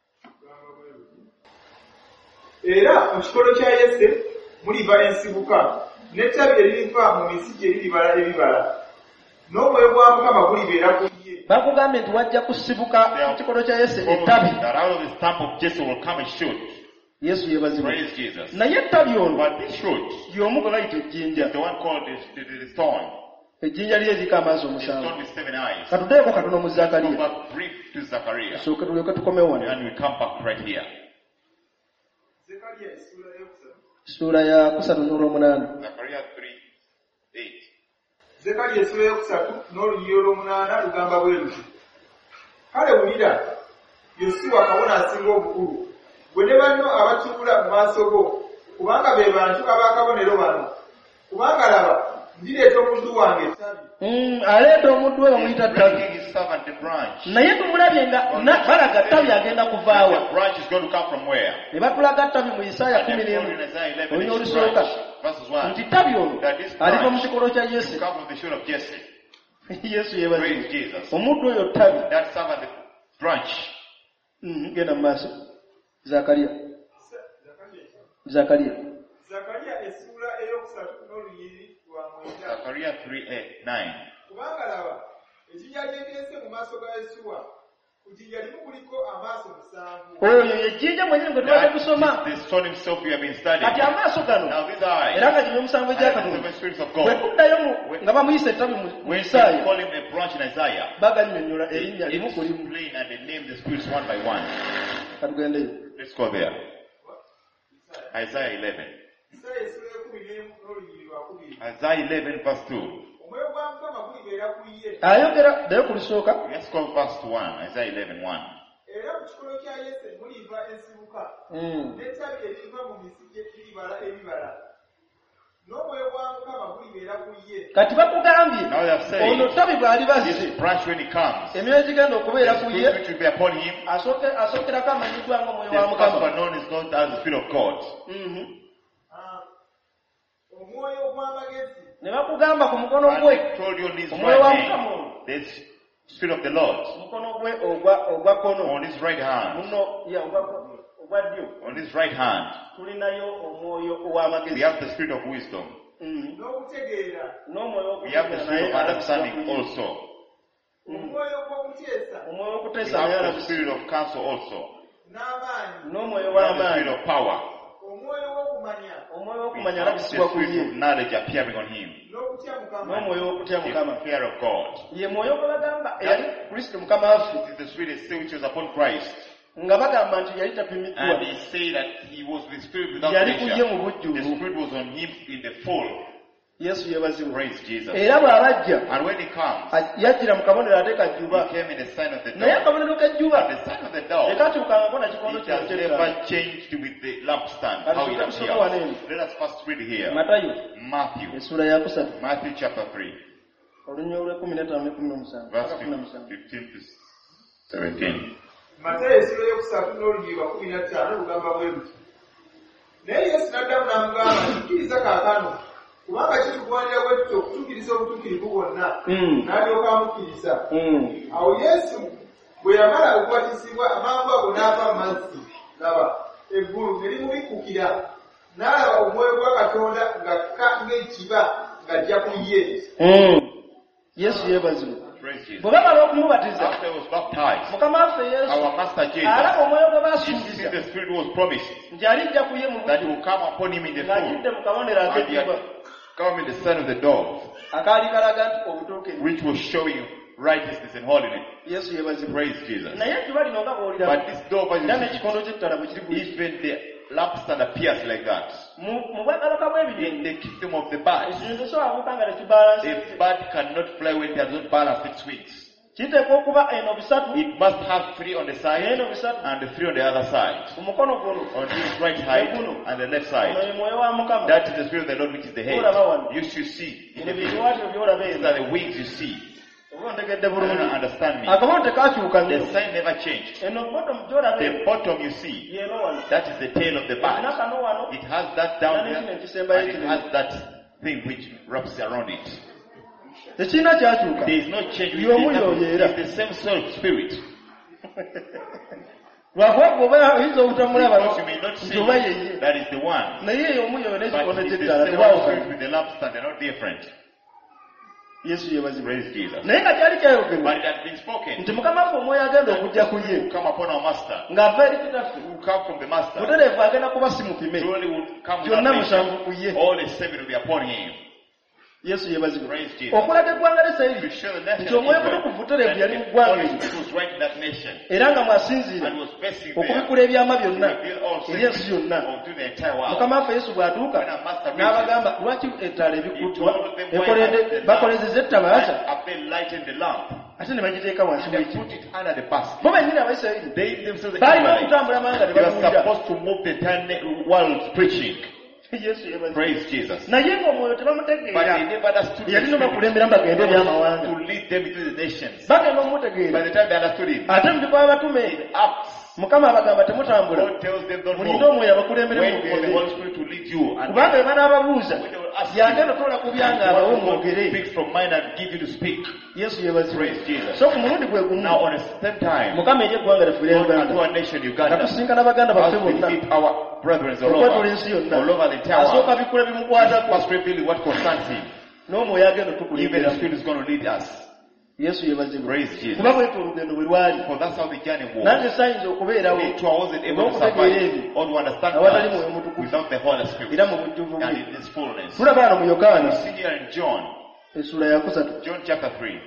era mu kikolo kya Yese muliva ensibuka n'ettabi eririva mu misiki eribala ebibala n'omwoyo gwa Mukama gulibeera ku ye. bakugambye nti wajja kusibuka mu kikolo kya yese ettabi That out of the stump of Jesse will come a shoot. yesu yeebazibwa Praise Jesus. naye ettabi ono But this shoot y'omu gwe bayita ejjinja is the one called the stone. ejjinja lye eriko amaaso The omusanvu stone with 7 eyes. katuteeko katono mu Go zakaliya back brief to Zachariah. sooke tulyoke tukomewo wano And we come back right here. Zekaliya essula eyokusatu. ssuula ya 3:8 Zachariah 3:8. Zekaliya essula eyokusatu n'olunyiriro olw'omunaana lugamba bwe luti. Kale wulira, Yosiwa kabona asinga obukulu, gwe ne banno abatuula mu maaso go, kubanga be bantu ab'akabonero bano. Kubanga laba, ndireeta omuddu wange ettabi. aleeta omuddu we bamuyita ttabi Bringing his servant the branch. naye tumulabye nga balaga ttabi agenda kuvaawa The branch is going to come from where? ne batulaga ttabi mu isaaya And then 11 in Isaiah 11, olunya this olusooka branch, verses 1. nti ttabi ono That this aliva mu branch kikolo kya yese will come from the shoot of Jesse. yesu Praise yeebazibwa Jesus. omuddu oyo ttabi That servant, the branch. genda mu maaso zakaliya Zakaliya essula eyokusatu n'olunyiriri lwa mwenda. Zachariah 3:9. Kubanga laba, ejjinja lyeteese mu maaso ga Yesuwa, ku jjinja limu kuliko amaaso 7. oyo yejjinja mwenyewe gwe tubadde kusoma That is the stone himself we have been studying. kati amaaso gano Now these eyes era nga gino omusanvu are the egyakatonda 7 spirits of bwe God. tuddayo nga bamuyisa ettabi mu When isaaya they call him a branch in Isaiah, bagannyonnyola they erinnya limu ku limu explain and they name the spirits one by one. katugendeyo Let's go there. Isaiah 11. Isaaya essula y'ekumi n'olunyiriri lwa 2. Isaiah 11 verse 2. Omwoyo gwa Mukama gulibeera ku ye. ayogera ddayo ku lusooka Let's go verse 1. Isaiah 11:1. Era mu kikolo kya Yese muliva ensibuka, n'ettabi eririva mu misiki liribala ebibala. N'omwoyo gwa Mukama gulibeera ku ye. kati bakugambye Now they have said, ono ttabi bw'ali bazze this branch when he comes, emyoyo gigenda okubeera the ku spirit ye which will be upon him, asookerako amanyiddwa ng'omwoyo the wa first mukama one known is known as the Spirit of God. Omwoyo gw'amagezi. ne bakugamba ku mukono And gwe he told you on his omwoyo wa right mukama hand, ono the Spirit of the Lord. omukono gwe ogwa kono On his right hand, muno ogwa ddyo on his right hand, tulinayo omwoyo we ow'amagezi have the Spirit of wisdom. N'okutegeera. n'omwoyo We have the Spirit of naye understanding alabisibwa ku ye. also. Omwoyo gw'okuteesa. omwoyo We w'okuteesa naye have the alabisibwa Spirit of counsel also. N'amaanyi. n'omwoyo We have the Spirit w'amaanyi of power. Omwoyo w'okumanya. omwoyo We w'okumanya have the alabisibwa ku Spirit ye of knowledge appearing on him. N'okutya Mukama. n'omwoyo w'okutya mukama The fear of God. ye mwoyo gwe bagamba eyali kristo mukama waffe This is the Spirit which was upon Christ. And he said that he was with the Spirit without measure. The Spirit was on him in the full. Yesu yebaziwe. Praise Jesus. Era bw'abajja. And when he comes, yajjira mu kabonero ate kajjuba. He came in the sign of the dove. Naye akabonero kajjuba. The sign of the dove. Tekatuukangako na kikondo it has never changed with the lampstand. How it appears. Let us first read here. Matthew. Matthew chapter 3. Verse 15 to 17. Matayo esula y'okusatu n'olunyi lwa 15 lugamba bwe luti. Naye Yesu n'addamu n'amugamba nti kkiriza kaakano. Kubanga kitugwanira bwe tutyo okutuukiriza obutuukirivu bwonna. N'alyoka amukkiriza. Awo Yesu bwe yamala okubatisibwa amangu ago n'ava mu mazzi. Laba eggulu ne limubikkukira. N'alaba omwoyo gwa Katonda ng'akka ng'ekiba ng'ajja ku ye. Yesu yeebazibwe. After he was baptized, our Master Jesus, the Spirit was promised that he will come upon him in the full, and he had come in the sign of the dove, which was showing righteousness and holiness. Praise Jesus. But this dove, even the lampstand appears like that. In the kingdom of the bird, a bird cannot fly when it has not balanced its wings. It must have 3 on the side and 3 on the other side, on his right side and the left side. That is the Spirit of the Lord, which is the head. You should see. These are the wings you see. I don't understand me. The sign never changed. The bottom you see, that is the tail of the bird. It has that down there, and it has that thing which wraps around it. There is no change. It's the same soul spirit. Because you may not see that is the one, but it is the same spirit with the lampstand. They're not different. Yesu yebazi. Praise Jesus. Naye nga kyali kyayogerwa. But it has been spoken. Nti Mukama waffe omwoyo agenda okujja ku ye. Come upon our master. Ng'ava eri kitaffe. Who come from the master. Butereevu agenda kuba simupime. Surely will come with byonna musanvu ku ye. All the 7 will be upon him. Yesu yebazibwe. Praise Jesus. Okulaga eggwanga l'Isirayiri. Nti omwoyo mutukuvu butereevu yali mu ggwanga eryo. Era nga mwasinziira okubikula ebyama byonna eri ensi yonna. Mukama waffe Yesu bw'atuuka n'abagamba lwaki ettaala ebikuddwa bakolezezza ettabaaza ate ne bagiteeka wansi w'ekiti. Bo bennyini Abayisirayiri baali bakutambula manga ne preaching. Praise Jesus. But they never understood to lead them into the nations. By the time they understood it, in Acts, God tells them don't go. Wait for the Holy Spirit to lead you. And when they will ask you, speak from mind and give you to speak. Praise Jesus. Now on the same time, God to our nation Uganda, as we meet our brethren all over the entire world, must reveal what concerns him. Even the Spirit is going to lead us. Praise Jesus. For that's how the journey was. It wasn't able to survive or to understand God without the Holy Spirit and in His fullness. We see here in John chapter 3.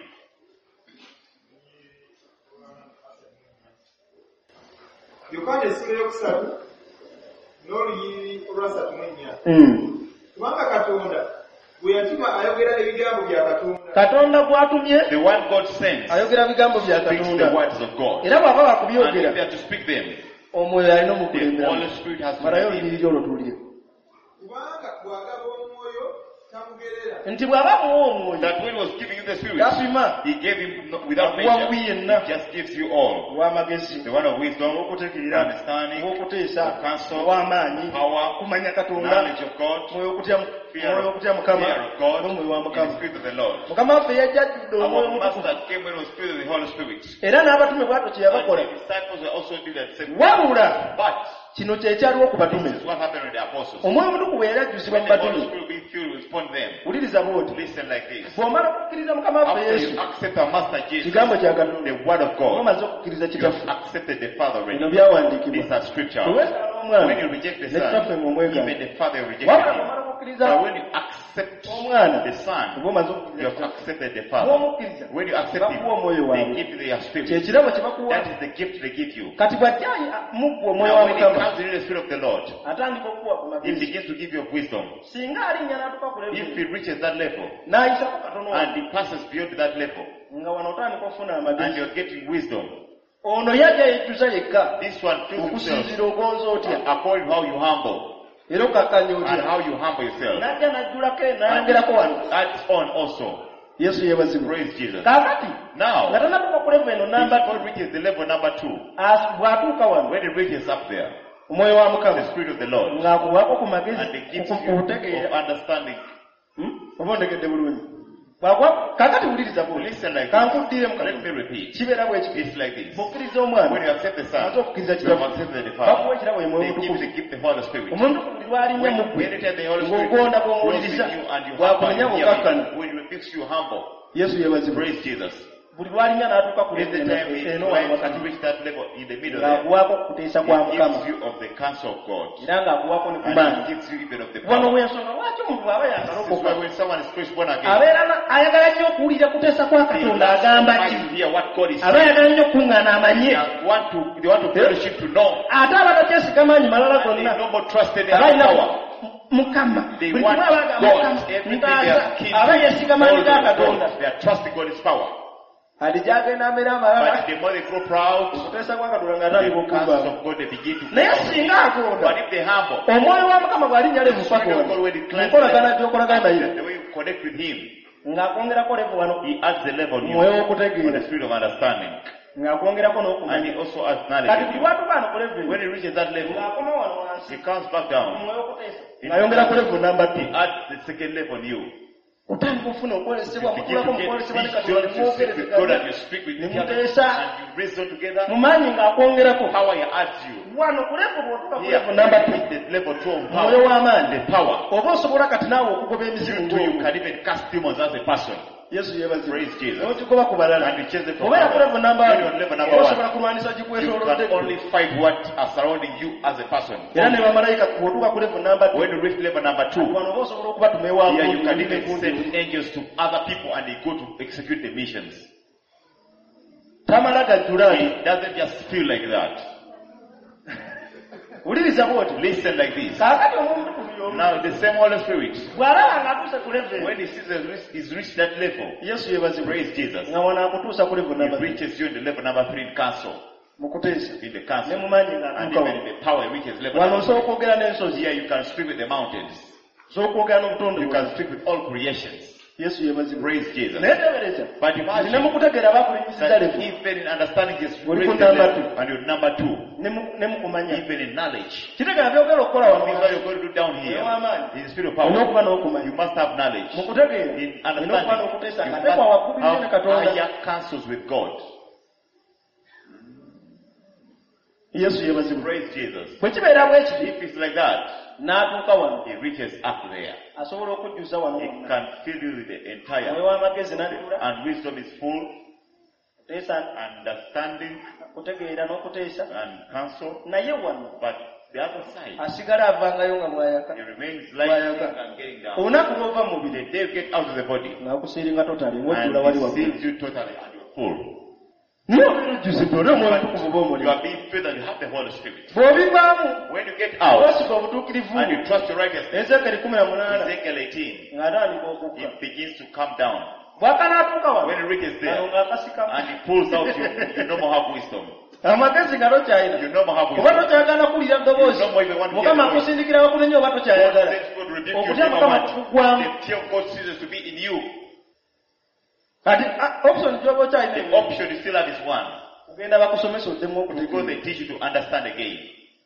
Yokaana essula yokusatu n'olunyiriri olwasatu mu ennya. Kubanga Katonda bwe yatuma ayogera ebigambo bya Katonda. Katonda bw'atumye the one God sends ayogera bigambo bya Katonda. The words of God. Era bw'aba bakubyogera. And if they are to speak them, omwoyo alina omukulembera. The Holy Spirit has to malayo olunyiriri olwo tuwulire. Kubanga bw'agaba omwoyo tamugerera. Nti bw'aba muwa omwoyo. That when he was giving him the Spirit, he gave him without measure. He just gives you all. The one of wisdom, understanding, of counsel, power, knowledge of God, fear of God, and the Spirit of the Lord. Our Master came when he was filled with the Holy Spirit. And the disciples were also doing that same thing. But kino kyekyaliwo ku batume. Omwoyo Omutukuvu bwe yali ajjuzibwa mu batume. Wuliriza bw'oti. Bw'omala okukkiriza Mukama waffe Yesu, kigambo kya Katonda, omaze okukkiriza Kitaffe. Bino byawandiikibwa. Bwe weesala n'Omwana ne Kitaffe mw'omwegala. Wabula bw'omala okukkiriza accept the Son, you have accepted the Father. When you accept Him, they give you their spirit. That is the gift they give you. Now when it comes in the Spirit of the Lord, He begins to give you wisdom. If He reaches that level, and He passes beyond that level, and you're getting wisdom, this one proves himself according to how you humble. And how you humble yourself. That's on also. Praise Jesus. Now, before it reaches the level number 2, when it reaches up there, the Spirit of the Lord, and it gives you of understanding. Listen like this. Let me repeat. It's like this. When you accept the Son, you have accepted the Father. They give you the gift of the Holy Spirit. When the Holy Spirit grows in you and you humble, when you fix you humble. Praise Jesus. Every time you reach that level in the middle there, it gives you of the counsel of God. And it gives you even of the power. This is why when someone is first born again, they want to hear what God is saying. They want to fellowship to know. And they no more trust in their power. They want God. Everything they are keen to, they are trusting God's power. But the more they grow proud, the counsel of God they begin to grow. But if they humble, the Spirit of God when it cleanses the way you connect with Him, He adds the level you on the spirit of understanding. And He also adds knowledge. When He reaches that level, He comes back down. He adds the second level on you. You begin to get vision, to speak with God and you speak with each other and you reason together. Power adds you. Here, the level 2 of power, the power. You can even cast demons as a person. Praise Jesus. And you change the from level number 1. You can only fight what are surrounding you as a person. When you reach level number 2, here you can even send angels to other people and they go to execute the missions. It doesn't just feel like that. Listen like this. Now the same Holy Spirit, when He sees He's reached that level, praise Jesus, He reaches you in the level number 3 in counsel. In the counsel. And even in the power, He reaches level number 3. Here you can speak with the mountains. You can speak with all creations. Praise Jesus. But imagine that even in understanding His grace and your number 2, even in knowledge, what you're going to do down here in the spirit of power, you must have knowledge. In understanding, you must have higher counsels with God. Praise Jesus. If it's like that, He reaches up there. He can fill you with the entire. And wisdom is full. Understanding and counsel. But the other side, it remains light and getting down. The day you get out of the body, and He sees you totally and you're full. You are being filled and you have the Holy Spirit. When you get out and you trust your righteousness, Ezekiel 18, it begins to come down. When it reaches there and He pulls out you no more have wisdom. You no more have wisdom. You no more even want to hear the voice. God says God rebuke you the fear of God ceases to be in you. The option you still have is one. Because they teach you to understand again.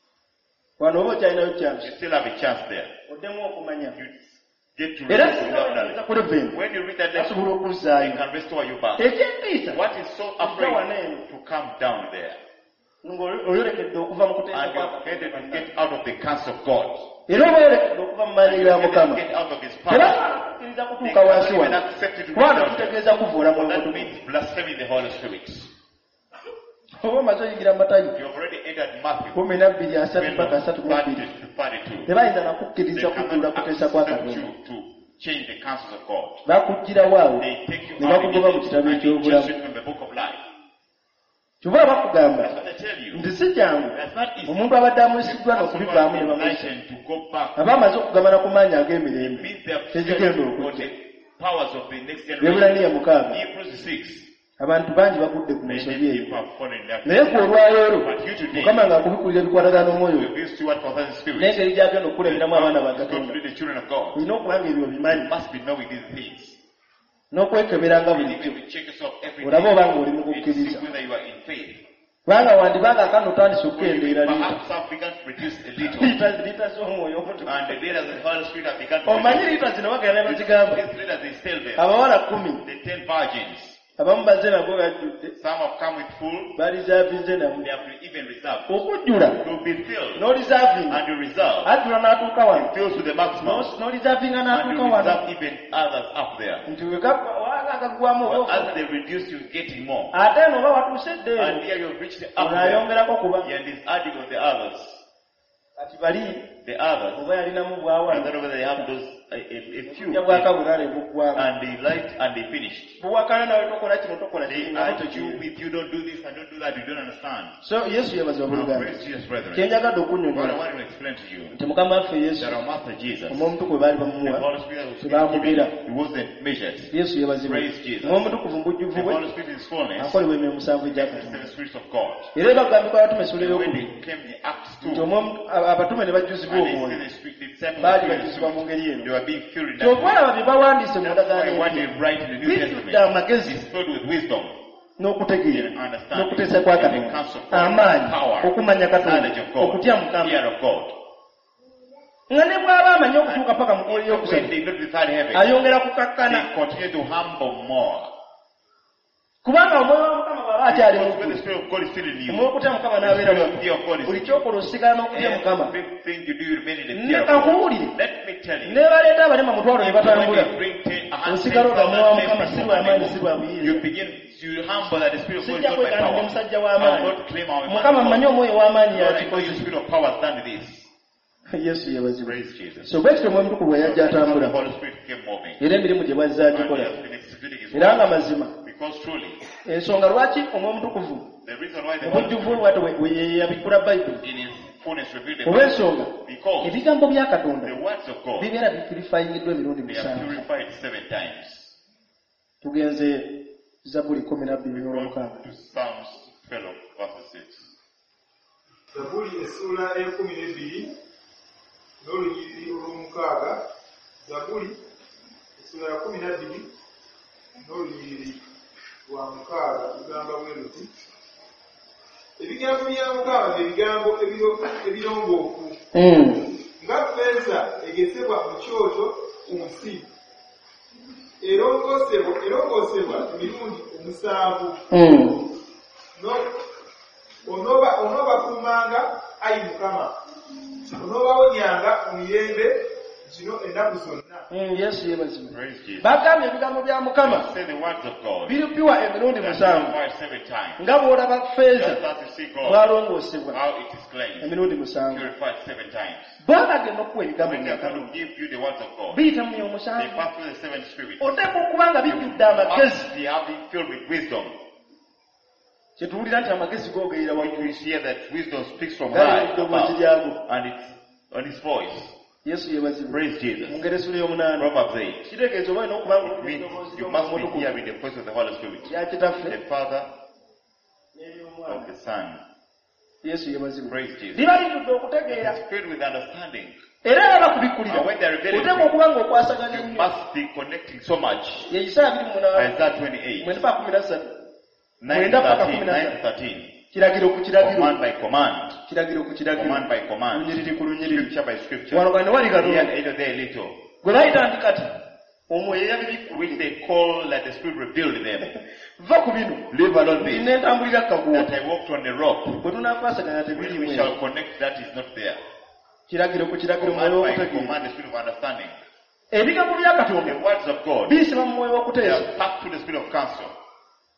You still have a chance there. You get to read. When you read that level, they can restore you back. What is so afraid to come down there? And you're headed to get out of the counsel of God. And you get out of His power. They can't even accept you to be down there. That means blaspheming the Holy Spirit. You have already entered Matthew 32. They cannot accept you to change the counsels of God. Bakujira waawo. They take you ne out bakugoba mu kitabu and eky'obulamu. just from the book of life. Kyova bakugamba That's what I tell you. nti si kyangu That's not easy. omuntu abadde amwisiddwa n'okubivaamu ne bamuyisa aba amaze okugamana ku maanyi ag'emirembe tegigenda okujja. Ebulaniya 6 abantu bangi bagudde ku musozi eyo naye ku olwaleero Mukama ng'akubikulira ebikwatagana n'omwoyo n'engeri gy'agenda okukulabiramu abaana ba Katonda olina okuba nga ebyo bimanyi n'okwekeberanga bulijjo olabe oba nga oli mu kukkiriza kubanga wandibanga akano otandise okukendeera liita z'omwoyo omanyi liita zino bagenda ne bazigamba abawala 10 abamu bazze nabwo bajjudde barizavinze namu okujjula n'olizavinga ajjula n'atuuka wano n'olizavinga n'atuuka wano nti wagagwamu ate n'oba watuuse eddeero onayongerako kuba kati bali oba yalinamu bwawala bwakabulale buggwamu and they finished. buwakana nawe tokola kino tokola If you don't do this and don't do that, you don't understand. so Yesu yebaza obuluganda brethren. kyenjagadde What I okunnyonnyola want to explain to you nti Mukama waffe Yesu that our Master Jesus, omwomutukuvu baali the bamuwa Holy Spirit was tebamugera given, he wasn't measured. Yesu yebazibwa Praise Jesus. omwomutukuvu mu bujjuvu The bwe Holy Spirit in His fullness, akolebwa emirimu 7 egya the Katonda seven spirits of God. era ebagambibwa abatume essula And when ey'okubiri they came in Acts 2, nti abatume ne bajjuzibwa and they omwoyo said the Spirit, the disciples baali were bajjuzibwa mu ngeri they eno were being filled in that way. ky'okwalaba bye bawandiise mu That's ndagaano why what they write in the New bijjudde Testament amagezi is filled with wisdom, n'okutegeera understanding, n'okuteesa kwa and the Katonda counsel of God, amaanyi power, okumanya Katonda knowledge of God, okutya Mukama fear of God. nga ne bw'aba amanyi okutuuka paka mu ggulu When ey'okusatu they got to the third heaven, ayongera kukakkana they continue to humble more. kubanga omwoyo wa Mukama bw'aba akyali mu Because when ggulu the Spirit of God is still in you, omwoyo okutya Mukama the n'abeera Spirit mu of fear of God is buli in you. kyokola osigala n'okutya Mukama Everything you do, you remain in the fear of neka God. nkuwulire Let me tell you, ne baleeta abalema mutwalo ne batambula when you bring osigala olwamwoyo wa Mukama si lw'amaanyi si lwa you buyinza begin to humble that the Spirit of God is sijja not by kwekana ndi power. musajja I will w'amaanyi not claim our Mukama mmanyi omwoyo w'amaanyi Lord, I know yakikoze your Spirit of power has done this. Yesu yebazibwa Praise Jesus. so bwe kityo omwoyo mutukuvu bwe yajja The atambula Holy Spirit came moving. era emirimu gye bwazza And he agikola has been executing his era nga work. mazima Because truly, ensonga lwaki omwoyo mutukuvu the reason why the mu Holy bujjuvu Spirit bwatyo bwe yabikula bayibuli in his fullness revealed the olw'ensonga because ebigambo bya Katonda the words of God, bibeera bipurifayiddwa emirundi they are 7 purified 7 times. tugenze Zabbuli 12:6 To Psalms 12 verses 6. Zabuli essula e12 n'olunyiriri olw'omukaaga. Zabuli essula ya 12 n'olunyiriri lwa mukaaga lugamba bwe luti: ebigambo bya Mukama bye bigambo ebirongoofu nga ffeeza egesebwa mu kyoto ku nsi, erongoosebwa emirundi 7. Onoobakuumanga, ayi Mukama, onoobawonyanga mu mirembe gino ennaku zonna. Yesu yebazibwa Praise Jesus. bagambye ebigambo bya Mukama Say the words of God. biripiwa emirundi They are 7 purified 7 times. nga bw'olaba ffeeza Just as you see God, bw'alongoosebwa how it is cleansed, emirundi 7 purified 7 times. bw'abagenda okuwa ebigambo When they bya are going Katonda to give you the words of God, biyita mu myoyo they 7 pass through the 7 spirits. oteekwa okuba nga bijjudde amagezi They have been filled with wisdom. kyetuwulira nti amagezi googerera waggulu We hear that wisdom speaks from gali high eddoboozi above, lyago and it's on his voice. Yesu yebazibwa Praise Jesus. mu ngero essula y'omunaana Proverbs 8. kitegeeza oba olina okuba nga It means eddoboozi you must be ly'omutukuvu hearing the voice of the Holy Spirit, lya kitaffe the Father n'ery'omwana of the Son. Yesu yebazibwa Praise Jesus. liba lijjudde okutegeera It's filled with understanding. era era bakubikkulira And when they are revealing oteekwa okuba ng'okwasaganya you nnyo must be connecting so much. ye Isaaya 28 Isaiah 28, 9 paka 13 9 to 13. kiragiro ku kiragiro Command by command. kiragiro ku kiragiro Command by command. lunyiriri ku lunyiriri Scripture by scripture. wano gano wali Here Katonda and little, there little. gwe bayita ndi kati omwoyo yabibikku Which they call that the Spirit revealed them. va ku bino Live alone this. nentambulira kaguwa That I walked on the rock. bwe tunakwasaganya When tebirimu we shall connect, that is not there. kiragiro ku kiragiro Command mwoyo by w'okutegeera command, the Spirit of understanding. ebigambo bya The Katonda words of God, biyisibwa mu mwoyo they w'okuteesa are packed through the Spirit of counsel.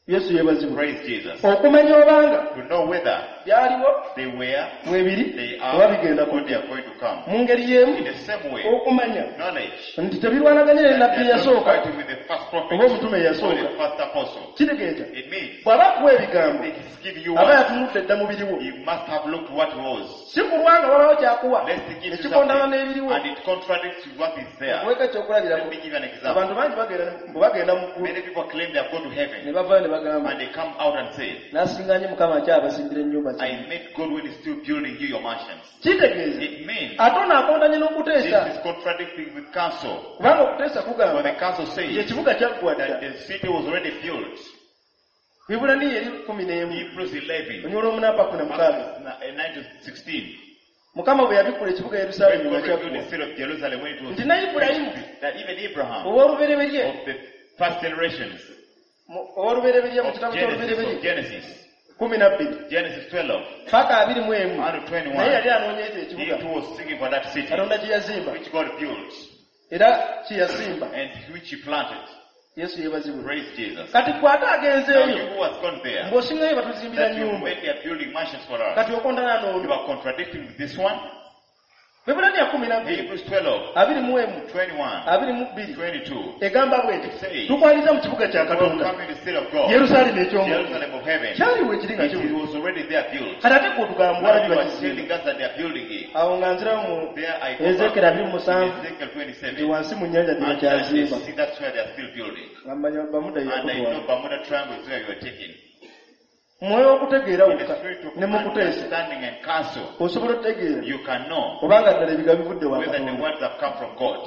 Yesu yebazibwe. Praise Jesus. Okumanya obanga to know whether byaliwo they were, mwebiri they oba are, bigenda or they are going to come. mu ngeri y'emu In the same way, okumanya knowledge nti tebirwanaganye ne that nabbi they are not yasooka fighting with the first prophet oba omutume or yasooka the first apostle. kitegeeza It means bw'aba kuwa ebigambo if he's giving you aba one, yatunudde dda mu biriwo you must have looked what was. si kulwanga wabawo kyakuwa Let's give you ekikondana something n'ebiriwo and it contradicts with what is there. weka ekyokulabirako Let me give you an example. abantu bangi bagenda mu ggulu Many people claim they have gone to ne heaven bavayo ne bagamba and they come out and say, nasinganye mukama akyabasimbira ennyumba I met God when he's still building you your mansions. kitegeeza It means ate onaakondanye this n'okuteesa is contradicting with counsel. kubanga okuteesa For kugamba the counsel says ekibuga kyaggwa dda that the city was already built. Bibulaniya eri 11 Hebrews 11, onyolo omunapa 16 9 to 16. mukama bwe yabikula ekibuga Yerusaalemi When God revealed nakyaggwa the city of Jerusalem when it was nti ne Ibulayimu that even Abraham ow'olubereberye of the first generations, ow'olubereberye mu of kitabu Genesis, ky'olubereberye Genesis 12 Genesis 12, paka 21 1 to naye 21, yali anoonya ekyo he ekibuga too was seeking for that city katonda kye yazimba which God built era kye yazimba and which he planted. Yesu yebazibwe Praise Jesus. kati kwate Now agenzeeyo you who has gone there, ng'osingayo batuzimbira that you nnyumba made their building mansions for us, kati okondana you n'olwo are contradicting with this one. Bibulaniya 12 Hebrews 12, 21 21, 22 22. egamba bweti Say, tukwaliza mu kibuga kya will katonda come in the city of God, Yerusaalemi eky'omunda Jerusalem of heaven. kyaliwo ekiri nga It kiwuli was already there built. kati ate kwotugamba Now walabi you are bakizimba telling us that they are building it. awo nga nziramu mu There I go Ezekiel back 27 to Ezekiel nti 27. wansi mu nnyanja And that tebakyazimba see that's where they are still building. ngambanya bamuda And I know yekutwala Bermuda Triangle is where you are taking. mwoyo w'okutegeera In the wokka spirit of ne mu kuteesa understanding and counsel, osobola okutegeera you can know obanga ddala ebiga bivudde wa whether the katonda words have come from God.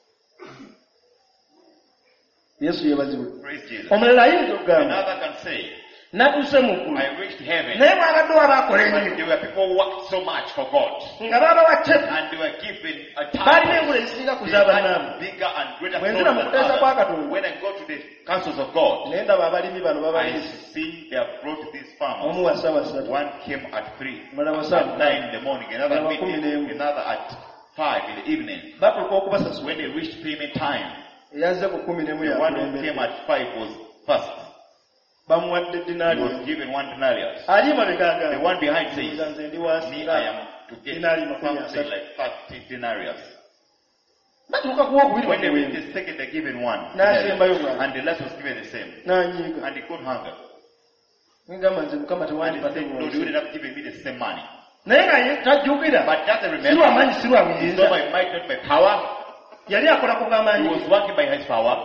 yesu yebazibwe Praise Jesus. omulala ayinza okugamba Another can say, natuuse mu ggulu I reached heaven, naye mwabaddewo abaakola but ennyo there were people who worked so much for God, nga babawa cepu and they were given a balina time. engula ezisinga ku They z'abannaabwe had bigger and greater Bwe souls nzira mu than kuteesa kwa others. Katonda. When I go to the councils of God, naye ndaba abalimi bano I babalisi see they have brought these farmers. omu wa ssabasatu One came at 3, mulala at wasaabu 9 in the morning, another Mulala at kumi midday, n'emu. another at 5 in the evening. batuuka okubasasula When they reached payment time, eyazze ku 11 the one who came yakulembedde at 5 was first. bamuwadde He dinaali was given 1 denarius. ali emabega The agamba one behind nze says, ndi me, wansi I am to get Dinari makumi something asatu. like 30 denarius. batuuka kuwa okubiri When they reached bamuwembe the second, they given 1 n'asembayo denarius. bwati And the last was given the same. n'anyiiga And he couldn't hunger. ngamba nze mukama And he tewandipadde said, Lord, you wouldn't have given me the same money. naye nga tajjukira But doesn't si remember, lwamaanyi si lwa it's not buyinza by might, not by power. yali akola ku He bw'amaanyi was working by his power.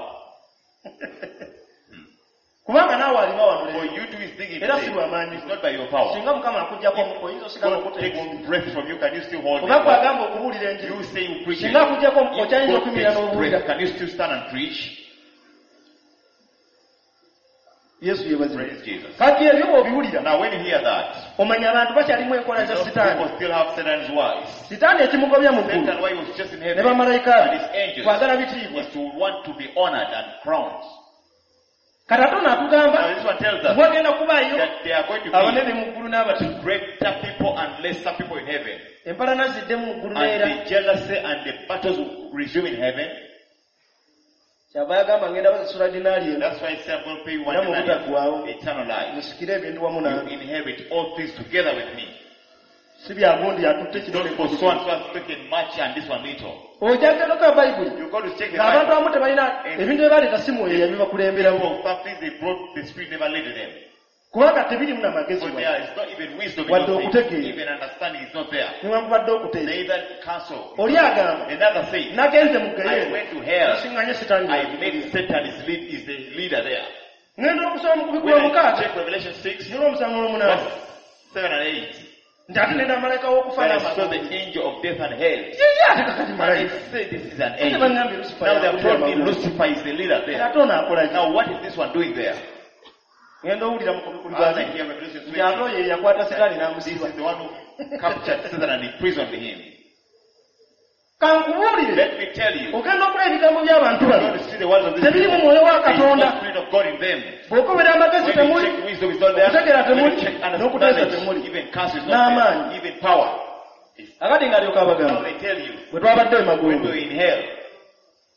kubanga naawe alima For wano you to is thinking era si today, lwamaanyi it's not by your power. singa mukama akuggyako omuko oyinza osigala God okuteeka takes breath from you, can you still hold oba it? gwagamba okubuulira enjiri You say you preach it. singa akuggyako omuko If kyayinza God okuyimirira takes n'obuulira breath, can you still stand and preach? yesu yebazibwe Praise Jesus. kati ebyo bw'obiwulira Now when you hear that, omanya abantu bakyalimu enkola you za know sitaani people still have Satan's wives. sitaani ekimugobya mu ggulu Satan, why he was just in ne heaven, bamalayika and be his angels, kwagala bitiibwa is to want to be honored and crowned. kati ate ono atugamba Now this one tells us bwagenda kubaayo that they are going to abanene be mu ggulu n'abatono greater people and lesser people in heaven. empalana ziddemu mu ggulu And n'era the jealousy and the battles will resume in heaven. kyava yagamba ngenda bazisula dinaali eno That's why he said, I'm going to pay you one era mu denarius, butaggwaawo eternal life. musikire ebintu wamu You nange inherit all things together with me. si byagundi atutte It's not for so and so has taken much and this one little. ojagenoka bayibuli You got to check the ng'abantu Bible. abamu tebalina ebintu bye baleeta si mwoyo yabibakulemberamu People, some things they brought, the Spirit never led them. kubanga tebirimu na magezi But there is not even wisdom in Wadde those things. okutegeera. Even understanding is not there. newankubadde okuteesa Neither counsel. oli agamba Another says, nagenze mu I gayeri went to hell. nasiŋŋanye sitaani I made Satan is the leader there. ngenda okusoma mu kubikula When I omukaaga check Revelation 6, n'olwomusanvu n'omunaana verse 7 and 8, nti ate nenda malayika w'okufa when I saw n'amagulu the angel of death and hell, yeye ate kakati and malayika they say this is an ate angel. bangambye lusifa Now they have told me amagulu Lucifer is the leader there. ate ono akola ki Now what is this one doing there? ngenda owulira mu kubikulu As I gwa hear Revelation nti ate 20, oyo ye yakwata sitaani this n'amusiba is the one who captured Satan and imprisoned him. kankubuulire Let me tell you, ogenda okulaba ebigambo by'abantu you're bano going to see the words of this tebirimu people. mwoyo wa There is no katonda Spirit of God in them. bw'okobera amagezi When you temuli check wisdom is not there, okutegeera when temuli you check n'okuteesa knowledge, temuli even counsel is not n'amaanyi there, even power. akati ng'alyoka Now abagamba they tell you, bwe twabadde when emagombe we're in hell,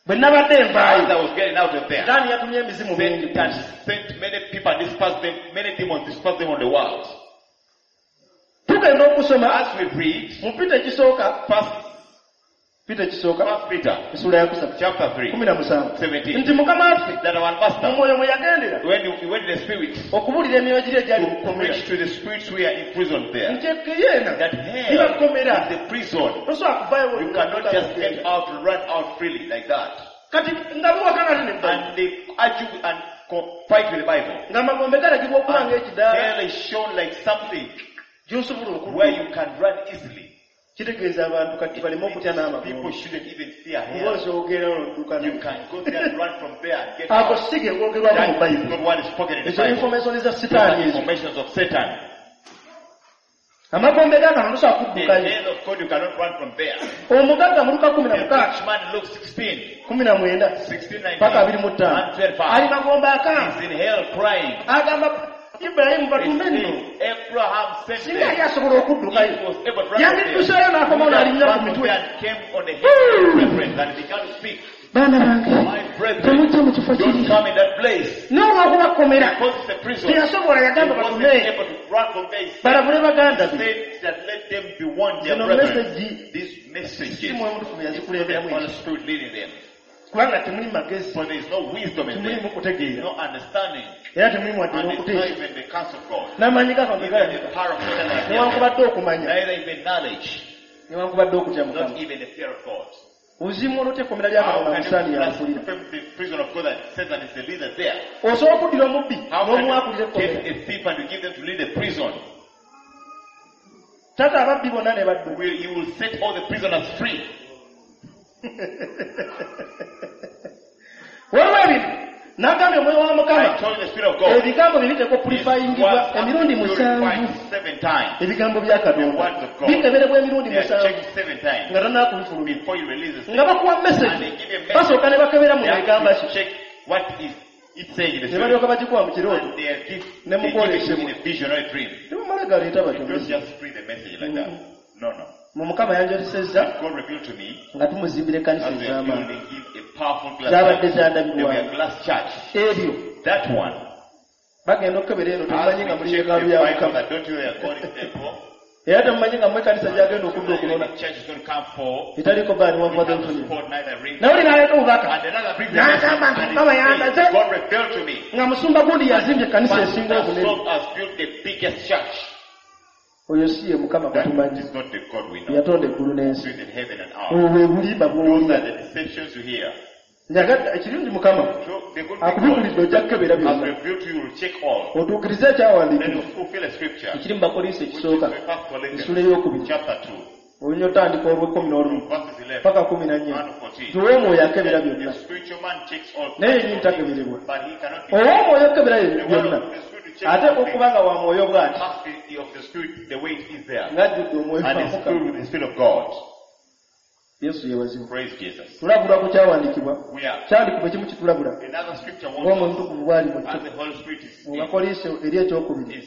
When nabadde envaayo. As I was getting out of there. Satan yatumye emizimu mingi. Satan sent many people, dispersed them, many demons dispersed them on the world. Tugenda okusoma. As we read. Mu Peter ekisooka. Peter kisooka. First Peter. Essula ya 3. Chapter 3. 17. Nti Mukama waffe. That our master. Omwoyo mwe yagendera. When he went to the spirit. Okubuulira emyoyo giri egyali mu kkomera. To preach to the spirits who are imprisoned there. Nti yeena. That hell is the prison. Tosobola kuvayo. You cannot just get out, run out freely like that. Kati nga muwakana ne Bible. And they argue and fight with the Bible. Nga magombe galagibwa okuba ng'ekidaala. Hell is shown like something where you can run easily. Kitegeeza abantu kati baleme okutya n'amagombe. People shouldn't even fear hell. You can go there and run from there and get out. Ako sige ng'ogerwamu mu Bible. That's not what is spoken in the Bible. Information is a Satan. Informations of Satan. Amagombe gano tosobola kuddukayo. The hell of God you cannot run from there. Omugagga mu Luka 16. The rich man Luke 16. 19. Paka 25. Ali magombe akamu. He's in hell crying. Agamba Ibrahim batumendo. Abraham sent him. Singa yasobola okuddukayo. Yandidduseeyo n'akomawo n'alinnya ku mitwe. Came on the head and began to speak. Baana bange temujja mu kifo kiri n'olw'okubakomera teyasobola yagamba batume balabule baganda be zino mesegi simwemutukumu yazikulemberamu kubanga temuli magezi temulimu kutegeera era temulimu wadde n'okuteesa n'amaanyi gakambe gayamika newankubadde okumanya newankubadde okutya Mukama uzimu olutya ekkomera lya Katonda musaani yakulira osobola okuddira omubbi n'omuwakulira ekkomera tata ababbi bonna ne baddu waliwo ebintu n'agambye omwoyo wa Mukama ebigambo bye biteekwa purifayingibwa emirundi 7 ebigambo bya Katonda bikeberebwa emirundi 7 nga tannakubifulumya nga bakuwa message basooka ne bakebera mu egamba ki ne balyoka bagikuwa mu kirooto ne mukwolesebwa temumala galeeta batyo mu Mukama yanjolesezza nga tumuzimbira ekkanisa ez'amaanyi zabadde zandabirwamu ebyo bagenda okukebera eno temumanyi nga muli yeekaalu ya Mukama era temumanyi nga mu ekkanisa gyagenda okudda okulona etaliko baani wavadotuni nawuli naleeta obubaka n'agamba nti Mukama yandaze nga musumba gundi yazimbye ekkanisa esinga obunene oyo si ye Mukama kutumanyi yatonda eggulu n'ensi obwo bulimba bw'owulira njagadde ekirungi Mukama akubibulidde ojja kukebera byonna otuukirize ekyawandiikibwa ekiri mu Bakolinso ekisooka essula ey'okubiri olunya otandika olw'11 paka 14 tuwe omwoyo akebera byonna naye yennyini takeberebwa owa omwoyo okukebera byonna ate okubanga wa mwoyo bw'ati ng'ajjudde omwoyo Yesu yewazimu tulabula ku kyawandiikibwa kyandikibwa kimu kitulabula ng'omutukuvu bw'ali mu kyo mu Bakolinso eri ekyokubiri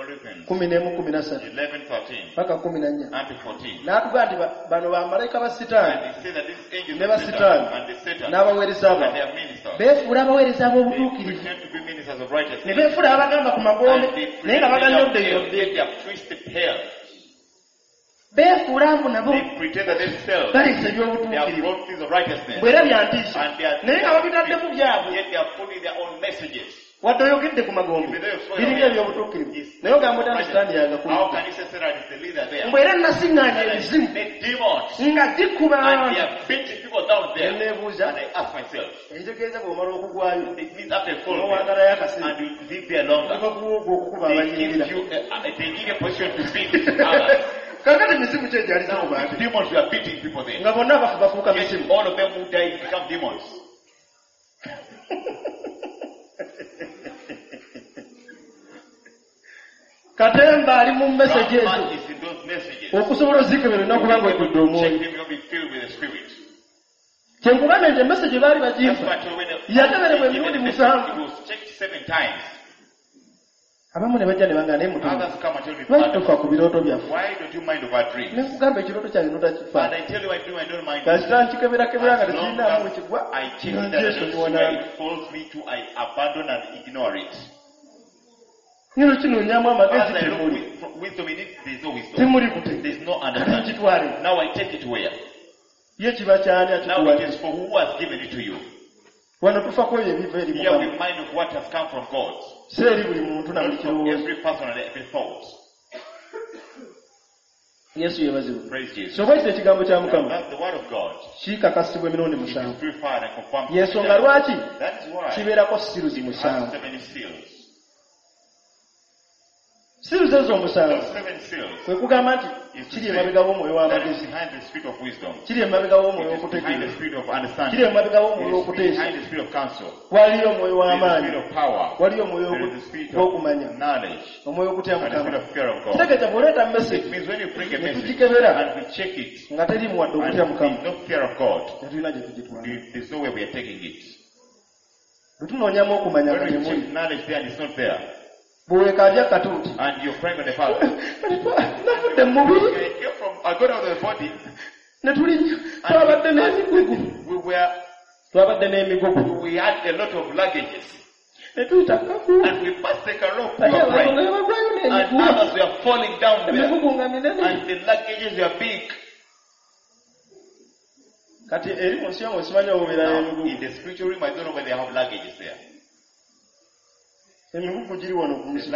11:13 paka 14 n'atugaa nti bano bamalayika ba Sitaani ne ba Sitaani n'abaweereza abo beefuula abaweereza ab'obutuukirivu ne beefuula abagamba ku magombe naye nga baganyodde beefuula abo nabo balesa ebyobutuukirivu bwera byantiisa naye nga babitaddemu byabwe wadde oyogedde ku magombe biringa ebyobutuukirivu naye ogamba otana Sitaani yagakulidde mbwera nasiŋŋaanya ebizimu nga zikuba nebuuza ekitegeeza bw'omala okugwayo n'owangalayo akaseera bakuwooga okukuba abayingira kakati emisimu kyegyali nga bonna abafu bafuuka misimu Katemba ali mu message ezo okusobola ozikebera nakubanga ogudde omwoyo kyenkugambye nti emessage baali bagimpa yakeberebwa emirundi 7 abamu ne bajja ne bangana naye mutume lwaki tofa ku birooto byaffe ne nkugamba ekirooto kyange notakifa kasita nkikeberakebera nga tekirinaamu wekigwa nino kinonyamu amagezi temuli kute nkitwale ye kiba kyani akikuwa wano tufa ku ebyo ebiva eri Mukama si eri buli muntu na buli kirowoozo Yesu yebazibwe so bwekito ekigambo kya Mukama kikakasibwa emirundi 7 yensonga lwaki kibeerako siruzi 7 siruzi ezo 7 kwe kugamba nti kiri emabega w'omwoyo w'amagezi kiri emabega w'omwoyo w'okutegeera kiri emabega w'omwoyo w'okuteesa waliyo omwoyo w'amaanyi waliyo omwoyo w'okumanya omwoyo ogutya Mukama kitegeeza bw'oleeta message ne tugikebera nga terimu wadde okutya Mukama tetulina gye tugitwala bwe tunoonyamu okumanya nga temuli bwekabya katuuti nafudde mu mubiri ne tulinya twabadde n'emigugu ne tuyita emigugu nga minene kati eri mu nsi yomu simanyi obubeera n'emigugu emigugu giri wano ku nsi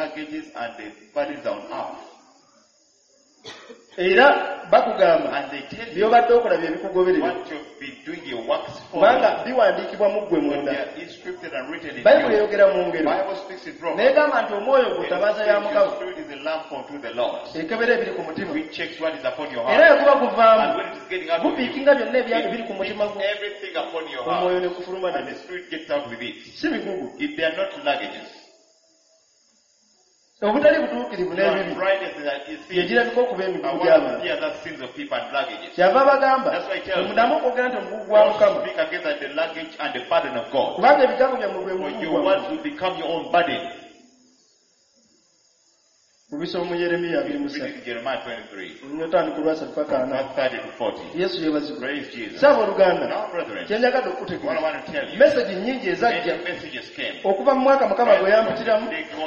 era bakugamba byobadde okola bye bikugoberera kubanga biwandiikibwa mu ggwe munda bayibuli eyogera mu ngero neegamba nti omwoyo gutabaza ya Mukama ekebera ebiri ku mutima era eguba guvaamu gupiikinga byonna ebyange biri ku mutima gwo omwoyo ne gufuluma nabyo si bigugu obutali butuukirivu n'ebibi yegirabika okuba emigugu gy'abantu kyava bagamba omudamu okwogera nti omugugu gwa Mukama kubanga ebigambo byammwe bwe mugugu mubisoma mu Yeremiya 23 nnotandika olwasatu paka 4 Yesu yebazibwe saaba oluganda kyenjagadde okutegeeza message nnyingi ezajja okuva mu mwaka Mukama gwe yampitiramu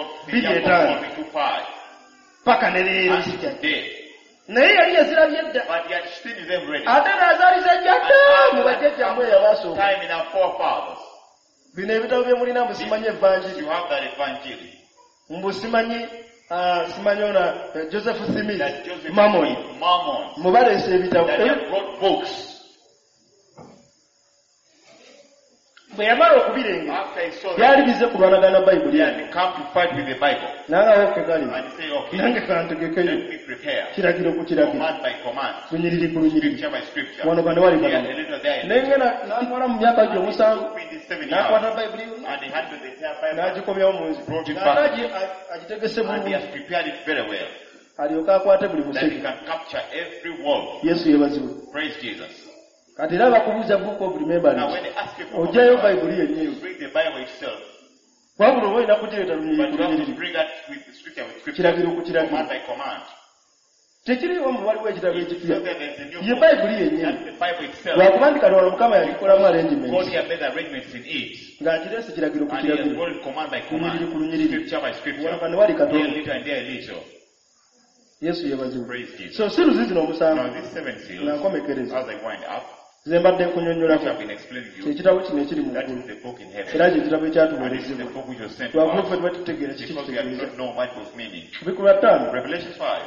25 paka ne leero zijjadde naye yali yazirabye dda ate n'azaaliza jjadda mu bajjajjammwe eyabasooka bino ebitabo bye mulina mbusimanyi evanjiri mbusimanyi simanyi ona Joseph Smith Mammon mubaleese ebitabo bwe yamala okubirenga byali bize kulwanagana Bayibuli nangawo kegali nange kantegekeyo kiragiro ku kiragiro lunyiriri ku lunyiriri wano kane wali kano nengena natwala mu myaka gyo 7 nakwata Bayibuli nagikomyawo mu nzi agitegese bulungi alyoka akwate buli musege Yesu yebazibwe kati era bakubuuza book of remembrance ojjayo Bayibuli yenyewe wabula oba olina kugireeta lunyiriri kiragiro ku kiragiro tekiriwo mu waliwo ekitabo ekipya ye Bayibuli yenyewe lwakuba ndi kano wano Mukama yagikolamu arrangements ng'agireese kiragiro ku kiragiro lunyiriri ku lunyiriri wano kano wali katono Yesu yebazibwe so siruzi zino omusanvu nankomekereza ze mbadde nkunyonnyolako ekitabo kino ekiri mu ggulu era kyekitabo ekyatuweerezebwa lwakuba ffe tuba tutegeera kiki kitegeeza Bikula 5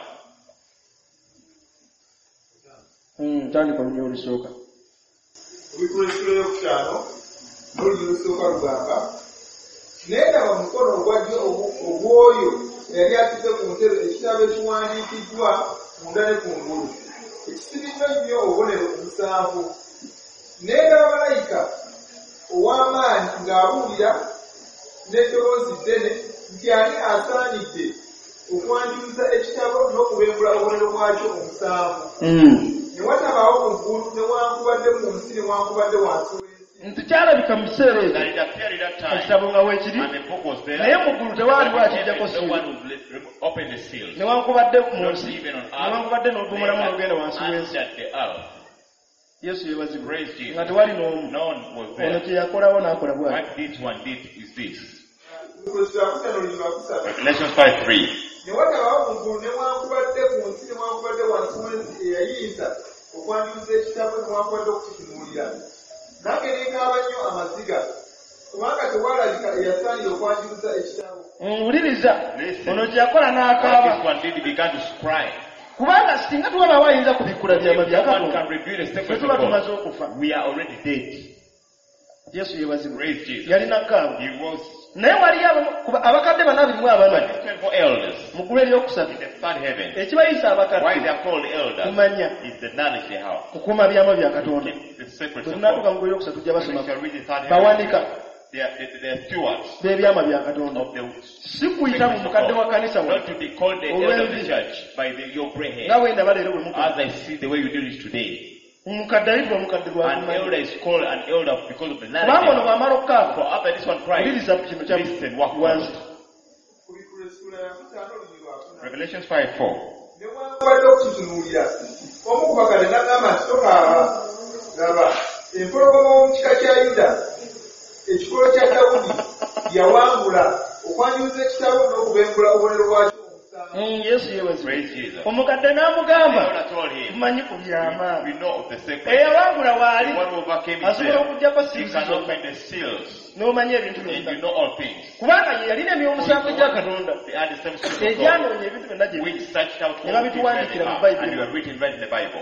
tandika olunya olusooka Bikula ekiro eyokutaano n'olunya olusooka lugamba naye ndaba mukono ogwa ddyo ogw'oyo eyali atudde ku ntebe ekitabo ekiwandiikiddwa munda ne kungulu ekisibiddwa nnyo obubonero 7 naye ndaba malayika ow'amaanyi ng'abuulira n'eddoboozi ddene nti ani asaanidde okwanjuluza ekitabo n'okubembula obubonero bwakyo 7 ne watabaawo mu ggulu newankubadde mu nsi newankubadde wansi w'ensi nti kyalabika mu kiseera ekyo ekitabo nga weekiri naye mu ggulu tewaali bwakijjako siiri newankubadde mu nsi newankubadde n'ogumulamu n'ogenda wansi w'ensi Yesu yebazibwe nga tewali n'omu ono kye yakolawo n'akola bw'ati. Revelation 5:3. Newatabawo mu ggulu newankubadde ku nsi newankubadde wansi w'ensi eyayinza okwanjuluza ekitabo newankubadde okukitunuulira. Nange ne nkaaba nnyo amaziga kubanga tewalabika eyasaanira okwanjuluza ekitabo. Wuliriza ono kye yakola n'akaaba kubanga singa tuwaba wayinza kubikkula byama bya Katonda tuba tumaze okufa. Yesu yebazibwe yalina kaaba naye waliyo abakadde 24 mu ggulu eryokusatu ekibayisa abakadde kumanya kukuuma byama bya Katonda. Tunatuuka mu ggulu eryokusatu tujja basoma bawanika bebyama bya Katonda si kuyita mu mukadde wa kanisa nga wendaba leero bwe mukadde ayitibwa omukadde lwakubanga ono bw'amala okukaaba wuliriza kino kyawansi. Revelation 5:4. Newankubadde okukitunuulira omu ku bakadde n'agamba nti tokaaba, laba empologoma mu kika kya Yuda ekikolo kya Dawudi yawangula okwanjuluza ekitabo n'okubengula obubonero bwakyo. Yesu yebazibwe omukadde n'amugamba tumanyi ku byama eyawangula waali asobola okugjako n'omanya ebintu byonna kubanga ye yalina emyomusango gya Katonda egyanoonya ebintu byonna gye ne babituwandiikira mu Bayibuli.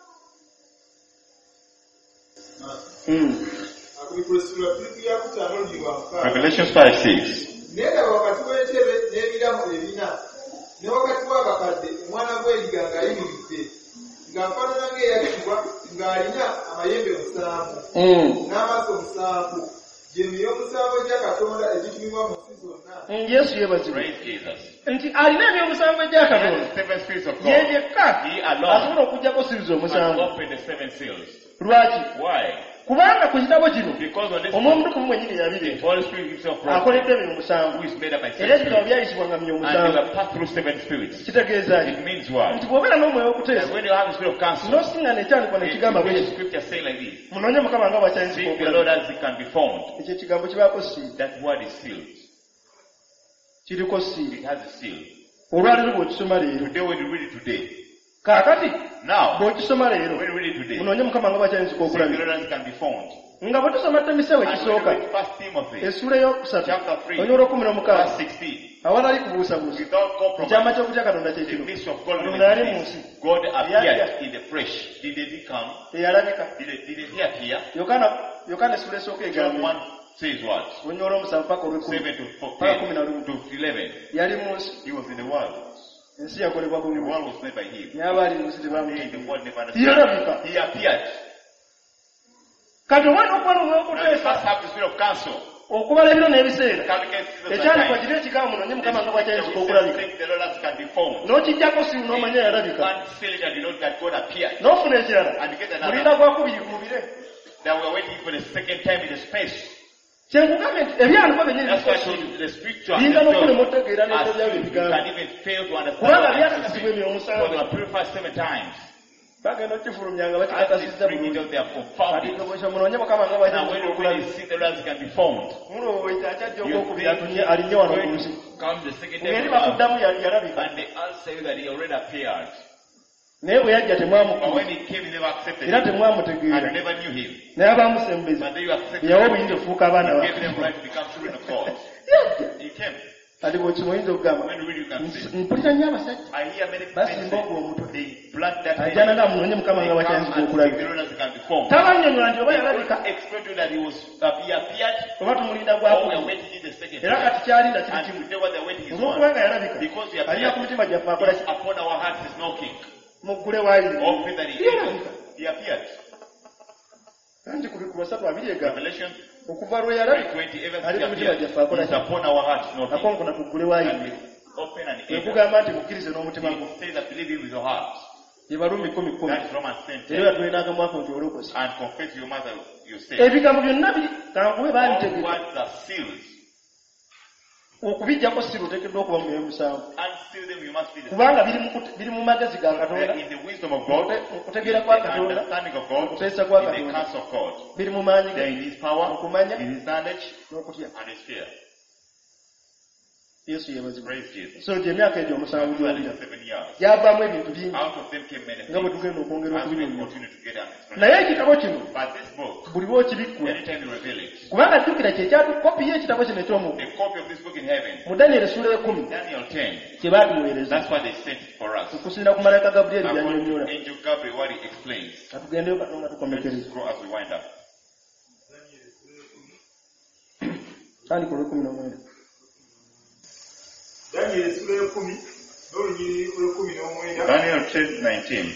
Revelation 5:6. Nenda wakati w'entebe n'ebiramu ebina ne wakati w'abakadde omwana gw'endiga ng'ayimiridde ng'afaanana ng'eyakibwa ng'alina amayembe 7 n'amaaso 7 gy'emiyo 7 gya Katonda egitumibwa mu nsi zonna. Yesu yebazibwe nti alina emyomusango egya Katonda ye yekka asobola okugjako sirizi omusango. Lwaki? Kubanga ku kitabo kino omwomutukuvu mwennyini yabire akoledde emirimu 7 era ebitabo byayisibwanga mu 7. Kitegeeza nti bw'obeera n'omwoyo w'okuteesa n'osiŋŋana ekyandikwa ne kigamba munoonye Mukama nga bw'akyayinzika okulaba. Ekyo ekigambo kibaako siiri, kiriko siiri. Olwaleero bw'okisoma leero kaakati bw'okisoma leero munoonye Mukama nga bw'akyayinzika okulabira nga bwe tusoma Timoseewo ekisooka essuula ey'okusatu onyoola 16 awalali kubuusabuusa ekyama ky'okutya Katonda kye kino Katonda yali mu nsi eyalabika. Yokaana essuula esooka egamba onyoola 7 paka olw'11 yali mu nsi ensi yakolebwa n'abaali mu nsi tebamuyalabika. Kati omwana okuba n'omwoyo w'okuteesa okubala ebiro n'ebiseera ekyandikwa kiri ekigambo munoonye Mukama nga bw'akyayinzika okulabika n'okijjako siru n'omanya yalabika n'ofuna ekirala mulinda gwakubiyikubire. Kyenkugambye nti ebyandikwa byennyini biyinza n'okulema otegeera n'ebyo byabyo ebigambo kubanga byakakasibwa emyoyo 7. Bagenda okifulumyanga bakikakasizza bulungi ati munoonye Mukama nga bw'akyayinzika okulabika. Mulowooza akyajja okwokubiri alinye wano ku nsi ngeri bakuddamu yalabika naye bwe yajja temwamukkiriza era temwamutegeera naye abaamusembeza yawa obuyinza okufuuka abaana yajja ati bw'okimuyinza okugamba mpulira nnyo abasajja basimba ogwo omutwe ajjana nga munoonye Mukama nga bw'akyayinzika okulabika. Tabannyonnyola nti oba yalabika oba tumulinda gwakubiri era kati kyalinda kiri kimu olw'okubanga yalabika alina ku mitima gyaffe akola muggule waayirika kanti ku 3:2 egamba okuva lwe yalabika ali ku mitima gyaffe akola akonkona tuggule waayirika ekugamba nti mukkirize n'omutima gwo Yebarumi 10:10. That's Romans 10:10. Era tulinaga mwako nti olokosa. And confess your mother your sin. Ebigambo byonna biri kanguwe bantegeka. All words are sealed. Okubijjako si luteekeddwa okuba mu musanvu. Unseal them, you must be the kubanga biri mu magezi ga Katonda. In the wisdom of God, okutegeera kwa Katonda, understanding of God, okuteesa kwa in the Katonda, counsel of God. biri mu maanyi ge, in His power, okumanya, in His knowledge, n'okutya. and His fear. Yesu yeebazibwe. Praise Jesus. So gy'emyaka egyo omusanvu gy'olina. 7 years. Gyavaamu ebintu bingi. Out of them came many nga bwe things. tugenda okwongera As we okubinyonnyola. continue to get an explanation. Naye ekitabo kino, But this book, buli lw'okibikkula, anytime you reveal it, kubanga jjukira kye kyatu kopi y'ekitabo kino eky'omugulu. the copy of this book in heaven, Mu Daniel sura 10, Daniel 10, kye baatuweereza. that's why they sent it for us. Okusinziira ku malayika Gaburiyeri According to by'annyonnyola. Angel Gabriel, what he explains. Katugendeyo Katonda Let's tukomekereza. scroll as we wind up. Tandika olw'ekumi Daniel sura 10 n'olunyiriri lw'19. Daniel 10:19.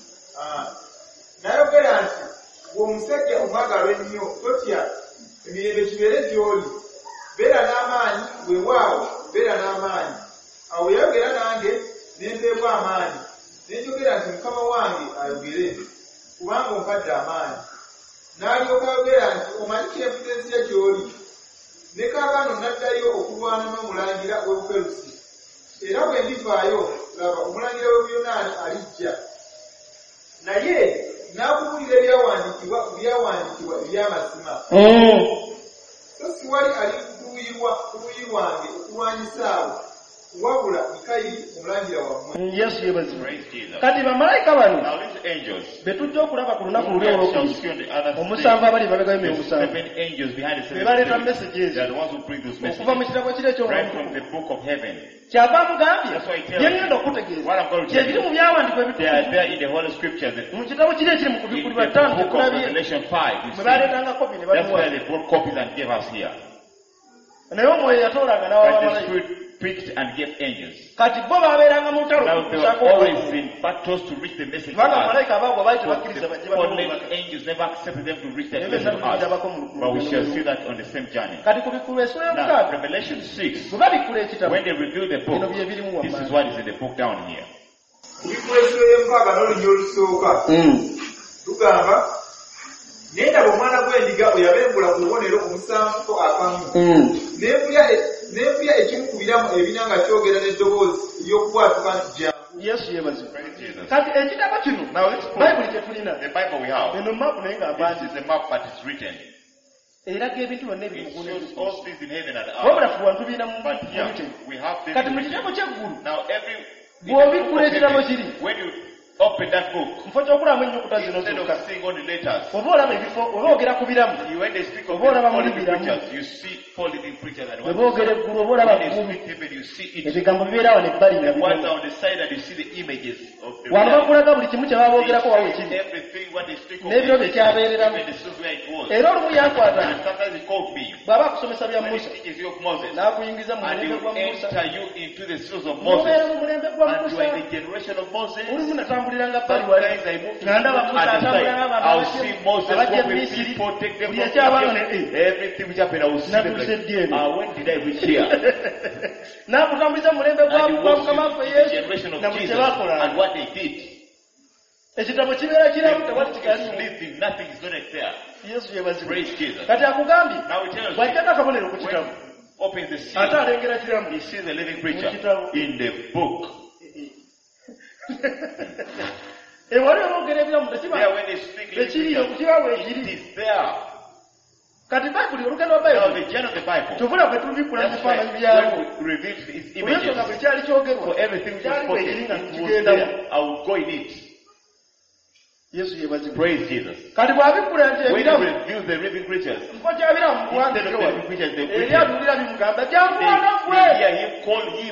N'ayogera nti bw'omusajja omwagalwa ennyo totya emirembe kibeere gy'oli, beera n'amaanyi, weewaawo beera n'amaanyi. Awo yayogera nange ne mpeebwa amaanyi, ne njogera nti mukama wange ayogere, kubanga ompadde amaanyi. N'alyoka ayogera nti omanyi kyenfuze nzija gy'oli, ne kaakano n'addayo okulwana n'omulangira w'Obuperusi. Era bwe ndivaayo, laba omulangira w'Obuyonaani alijja. Naye n'akubulira ebyawandiikibwa eby'amazima. So si wali ali ku luuyi lwange okulwanyisa abo, wabula Mikayiri omulangira wammwe. Yesu yeebazibwe. Kati bamalayika bano Now these angels, be tujja okulaba ku lunaku luli shall olwokubiri, see on the other omusanvu side, abali emabega the y'emirongo 7 angels behind the be 7 baleeta spirits. messages They are the ones who bring those okuva mu messages kitabo kiri right eky'omuntu. from the book of heaven. Kyava amugambye That's why he tells bye you. ngenda okutegeeza What I'm going to kye tell biri mu you, byawandiikibwa they are ebitukuvu there in the Holy Scriptures. mu kitabo kiri ekiri mu In kubikkulirwa the 5 book of tekulabye Revelation 5, you mwe see, baleetanga kopi ne that's where baluwa. they brought copies and gave us here. Naye omwoyo yatoolanga n'awa That the bamalayika. Spirit picked and gave angels. Kati bo baabeeranga mu ntalo Now they were okusaako always okufa. in battles to reach the message to kubanga us. bamalayika abaagwa baali But tebakkiriza bajje the fallen batobaka. angels never accepted them to reach that Naye message to bonna us. tubirabako mu But we shall lugendo. see that on the same journey. Kati ku bikkulwa esula Now, y'omukaaga Revelation 6, bwe babikkula ekitabo when they reveal the bino book, bye birimu this is wammanga. what is in the book down here. Kubikula esula y'omukaaga n'olunyiriri olusooka tugamba, naye ndaba omwana gw'endiga bwe yabembula ku bubonero omusanvu ko akamu. N'empulya ekimu ku biramu ebina nga kyogera n'eddoboozi ery'okubwatuka nti jangu. Yesu yeebazibwe. Praise Jesus. Kati ekitabo kino Now let's bayibuli kye tulina the Bible we have. eno maapu naye nga mbangi This is a map, but it's written. eraga ebintu byonna ebiri mu It ggulu shows all things in heaven and wabula earth. fuba tubiina mu But here written. we have them Kati mu written. kitabo ky'eggulu Now every in the bw'obikkula book of ekitabo heaven, kiri when you open that book, mufo ky'okulamu ennyukuta zino instead zokka of seeing only letters, oba olaba ebifo oba ogera ku biramu when they speak of Oba olaba four muri living biramu. creatures, you see four living creatures, and bwe boogera eggulu oba olaba when they ggulu speak heaven, you see it. ebigambo bibeera awo ne bbali nga The ones birimu on the side, and you see the images of the wano reality. bakulaga buli kimu kye baba boogerako wawe They kiri see everything what they speak of, N'ebiro bye kyabeereramu. even the truth where it was. era olumu yankwata And sometimes he called me bw'aba akusomesa bya when he musa teaches you of Moses, n'akuyingiza mu and he mulembe gwa will musa enter you into the truth of n'obeera Moses, mu mulembe gwa and you musa are in the generation of Moses. olumu natambuliranga bbali wali Sometimes I move to nga ndaba musa at the atambula side. n'abantu I'll see Moses abajja walk mu with misiri people, take them buli from ekyabanga ne Egypt. Everything which happened, I will see them Natuuse like, ddi eno? when did I reach here? n'akutambuliza mu mulembe And he gwa was mukama waffe in the yesu generation of na buli Jesus kye bakola and what they did. ekitabo kibeera kiramu The tewali book is kigali living, nothing is not there. yesu yebazibwe Praise Jesus. kati akugambye Now it tells you, bw'ajjako akabonero ku kitabu when he opens the seal, ate alengera kiramu he sees a living creature Mukitabu. in the book. ewali oboogera ebiramu tekiba There when they speak living tekiriyo creatures, kukibaawo it ekiri is there. kati bayibuli olugendo lwa Now bayibuli the journey of the Bible, tubula bwe tubikkula mu that's why bifaananyi byabo when we reveal its olwensonga bwe images, kyali kyogerwa for everything which was kyali spoken, bwekiri nga it was tukigendamu there. I will go in it. yesu yebazibwe Praise Jesus. kati bwabikkula nti When he ebiramu reveals the living creatures, mufo kyabiramu instead muwandiike of the wali living creatures, they eri preach atuulira bimugamba jangu mwana they gwe hear him, call him.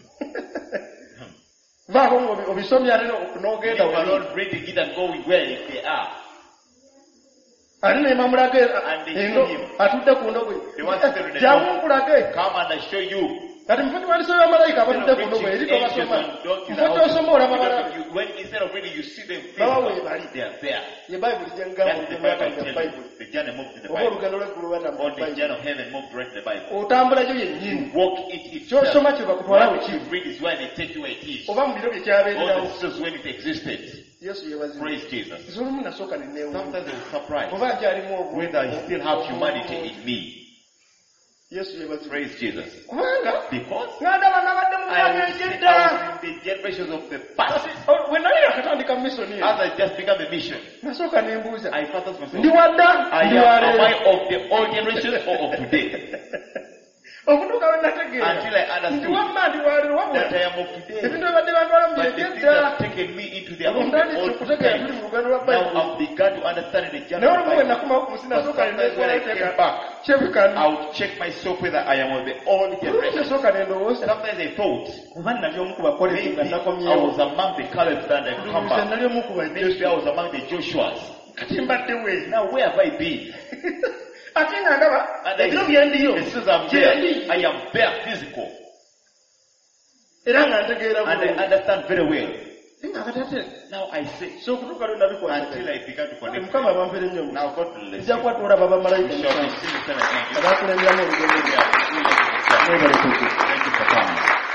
vaako obisomya ate n'ogenda Leave wali alone reading it and going where if they are. ate nemamulage And they eno see him. atudde ku ndogoyi They want to tell you jangu nkulage Come and I show you. kati mufo tiwandisoma bamalayika abatudde ku ndogoyi eri tobasoma mufo kyosoma olaba balabe When instead of reading, you see them baba face. weebali They are there. ye bayibuli That's the Bible I gyengamutambula tell bayibuli you. The journey moved to the oba Bible. olugendo lweggulu Or batambula the bayibuli journey of heaven moved right to the Bible. otambulayo yennyini Walk it itself. kyosoma kye bakutwala What wekiri you read is where they take you where it is. oba mu biro bye All kyabeererawo this is when it existed. Praise Jesus. Sometimes they will surprise whether he still has humanity in me. Praise Jesus. Because I was in the generations of the past. As I just become a mission, I thought of myself, am I of the old generation or of today? Until I understood that I am of today. But the things have taken me into the old times. Now I've begun to understand the journey of life. But sometimes when I came back, I would check myself whether I am of the old generation. Sometimes I thought, maybe I was among the Calebs and I come back. Maybe I was among the Joshuas. Now where have I been? And I am bare physical. And I understand very well. Now I say, until I began to connect. Now God bless you. We shall be seeing the same again. Thank you for coming.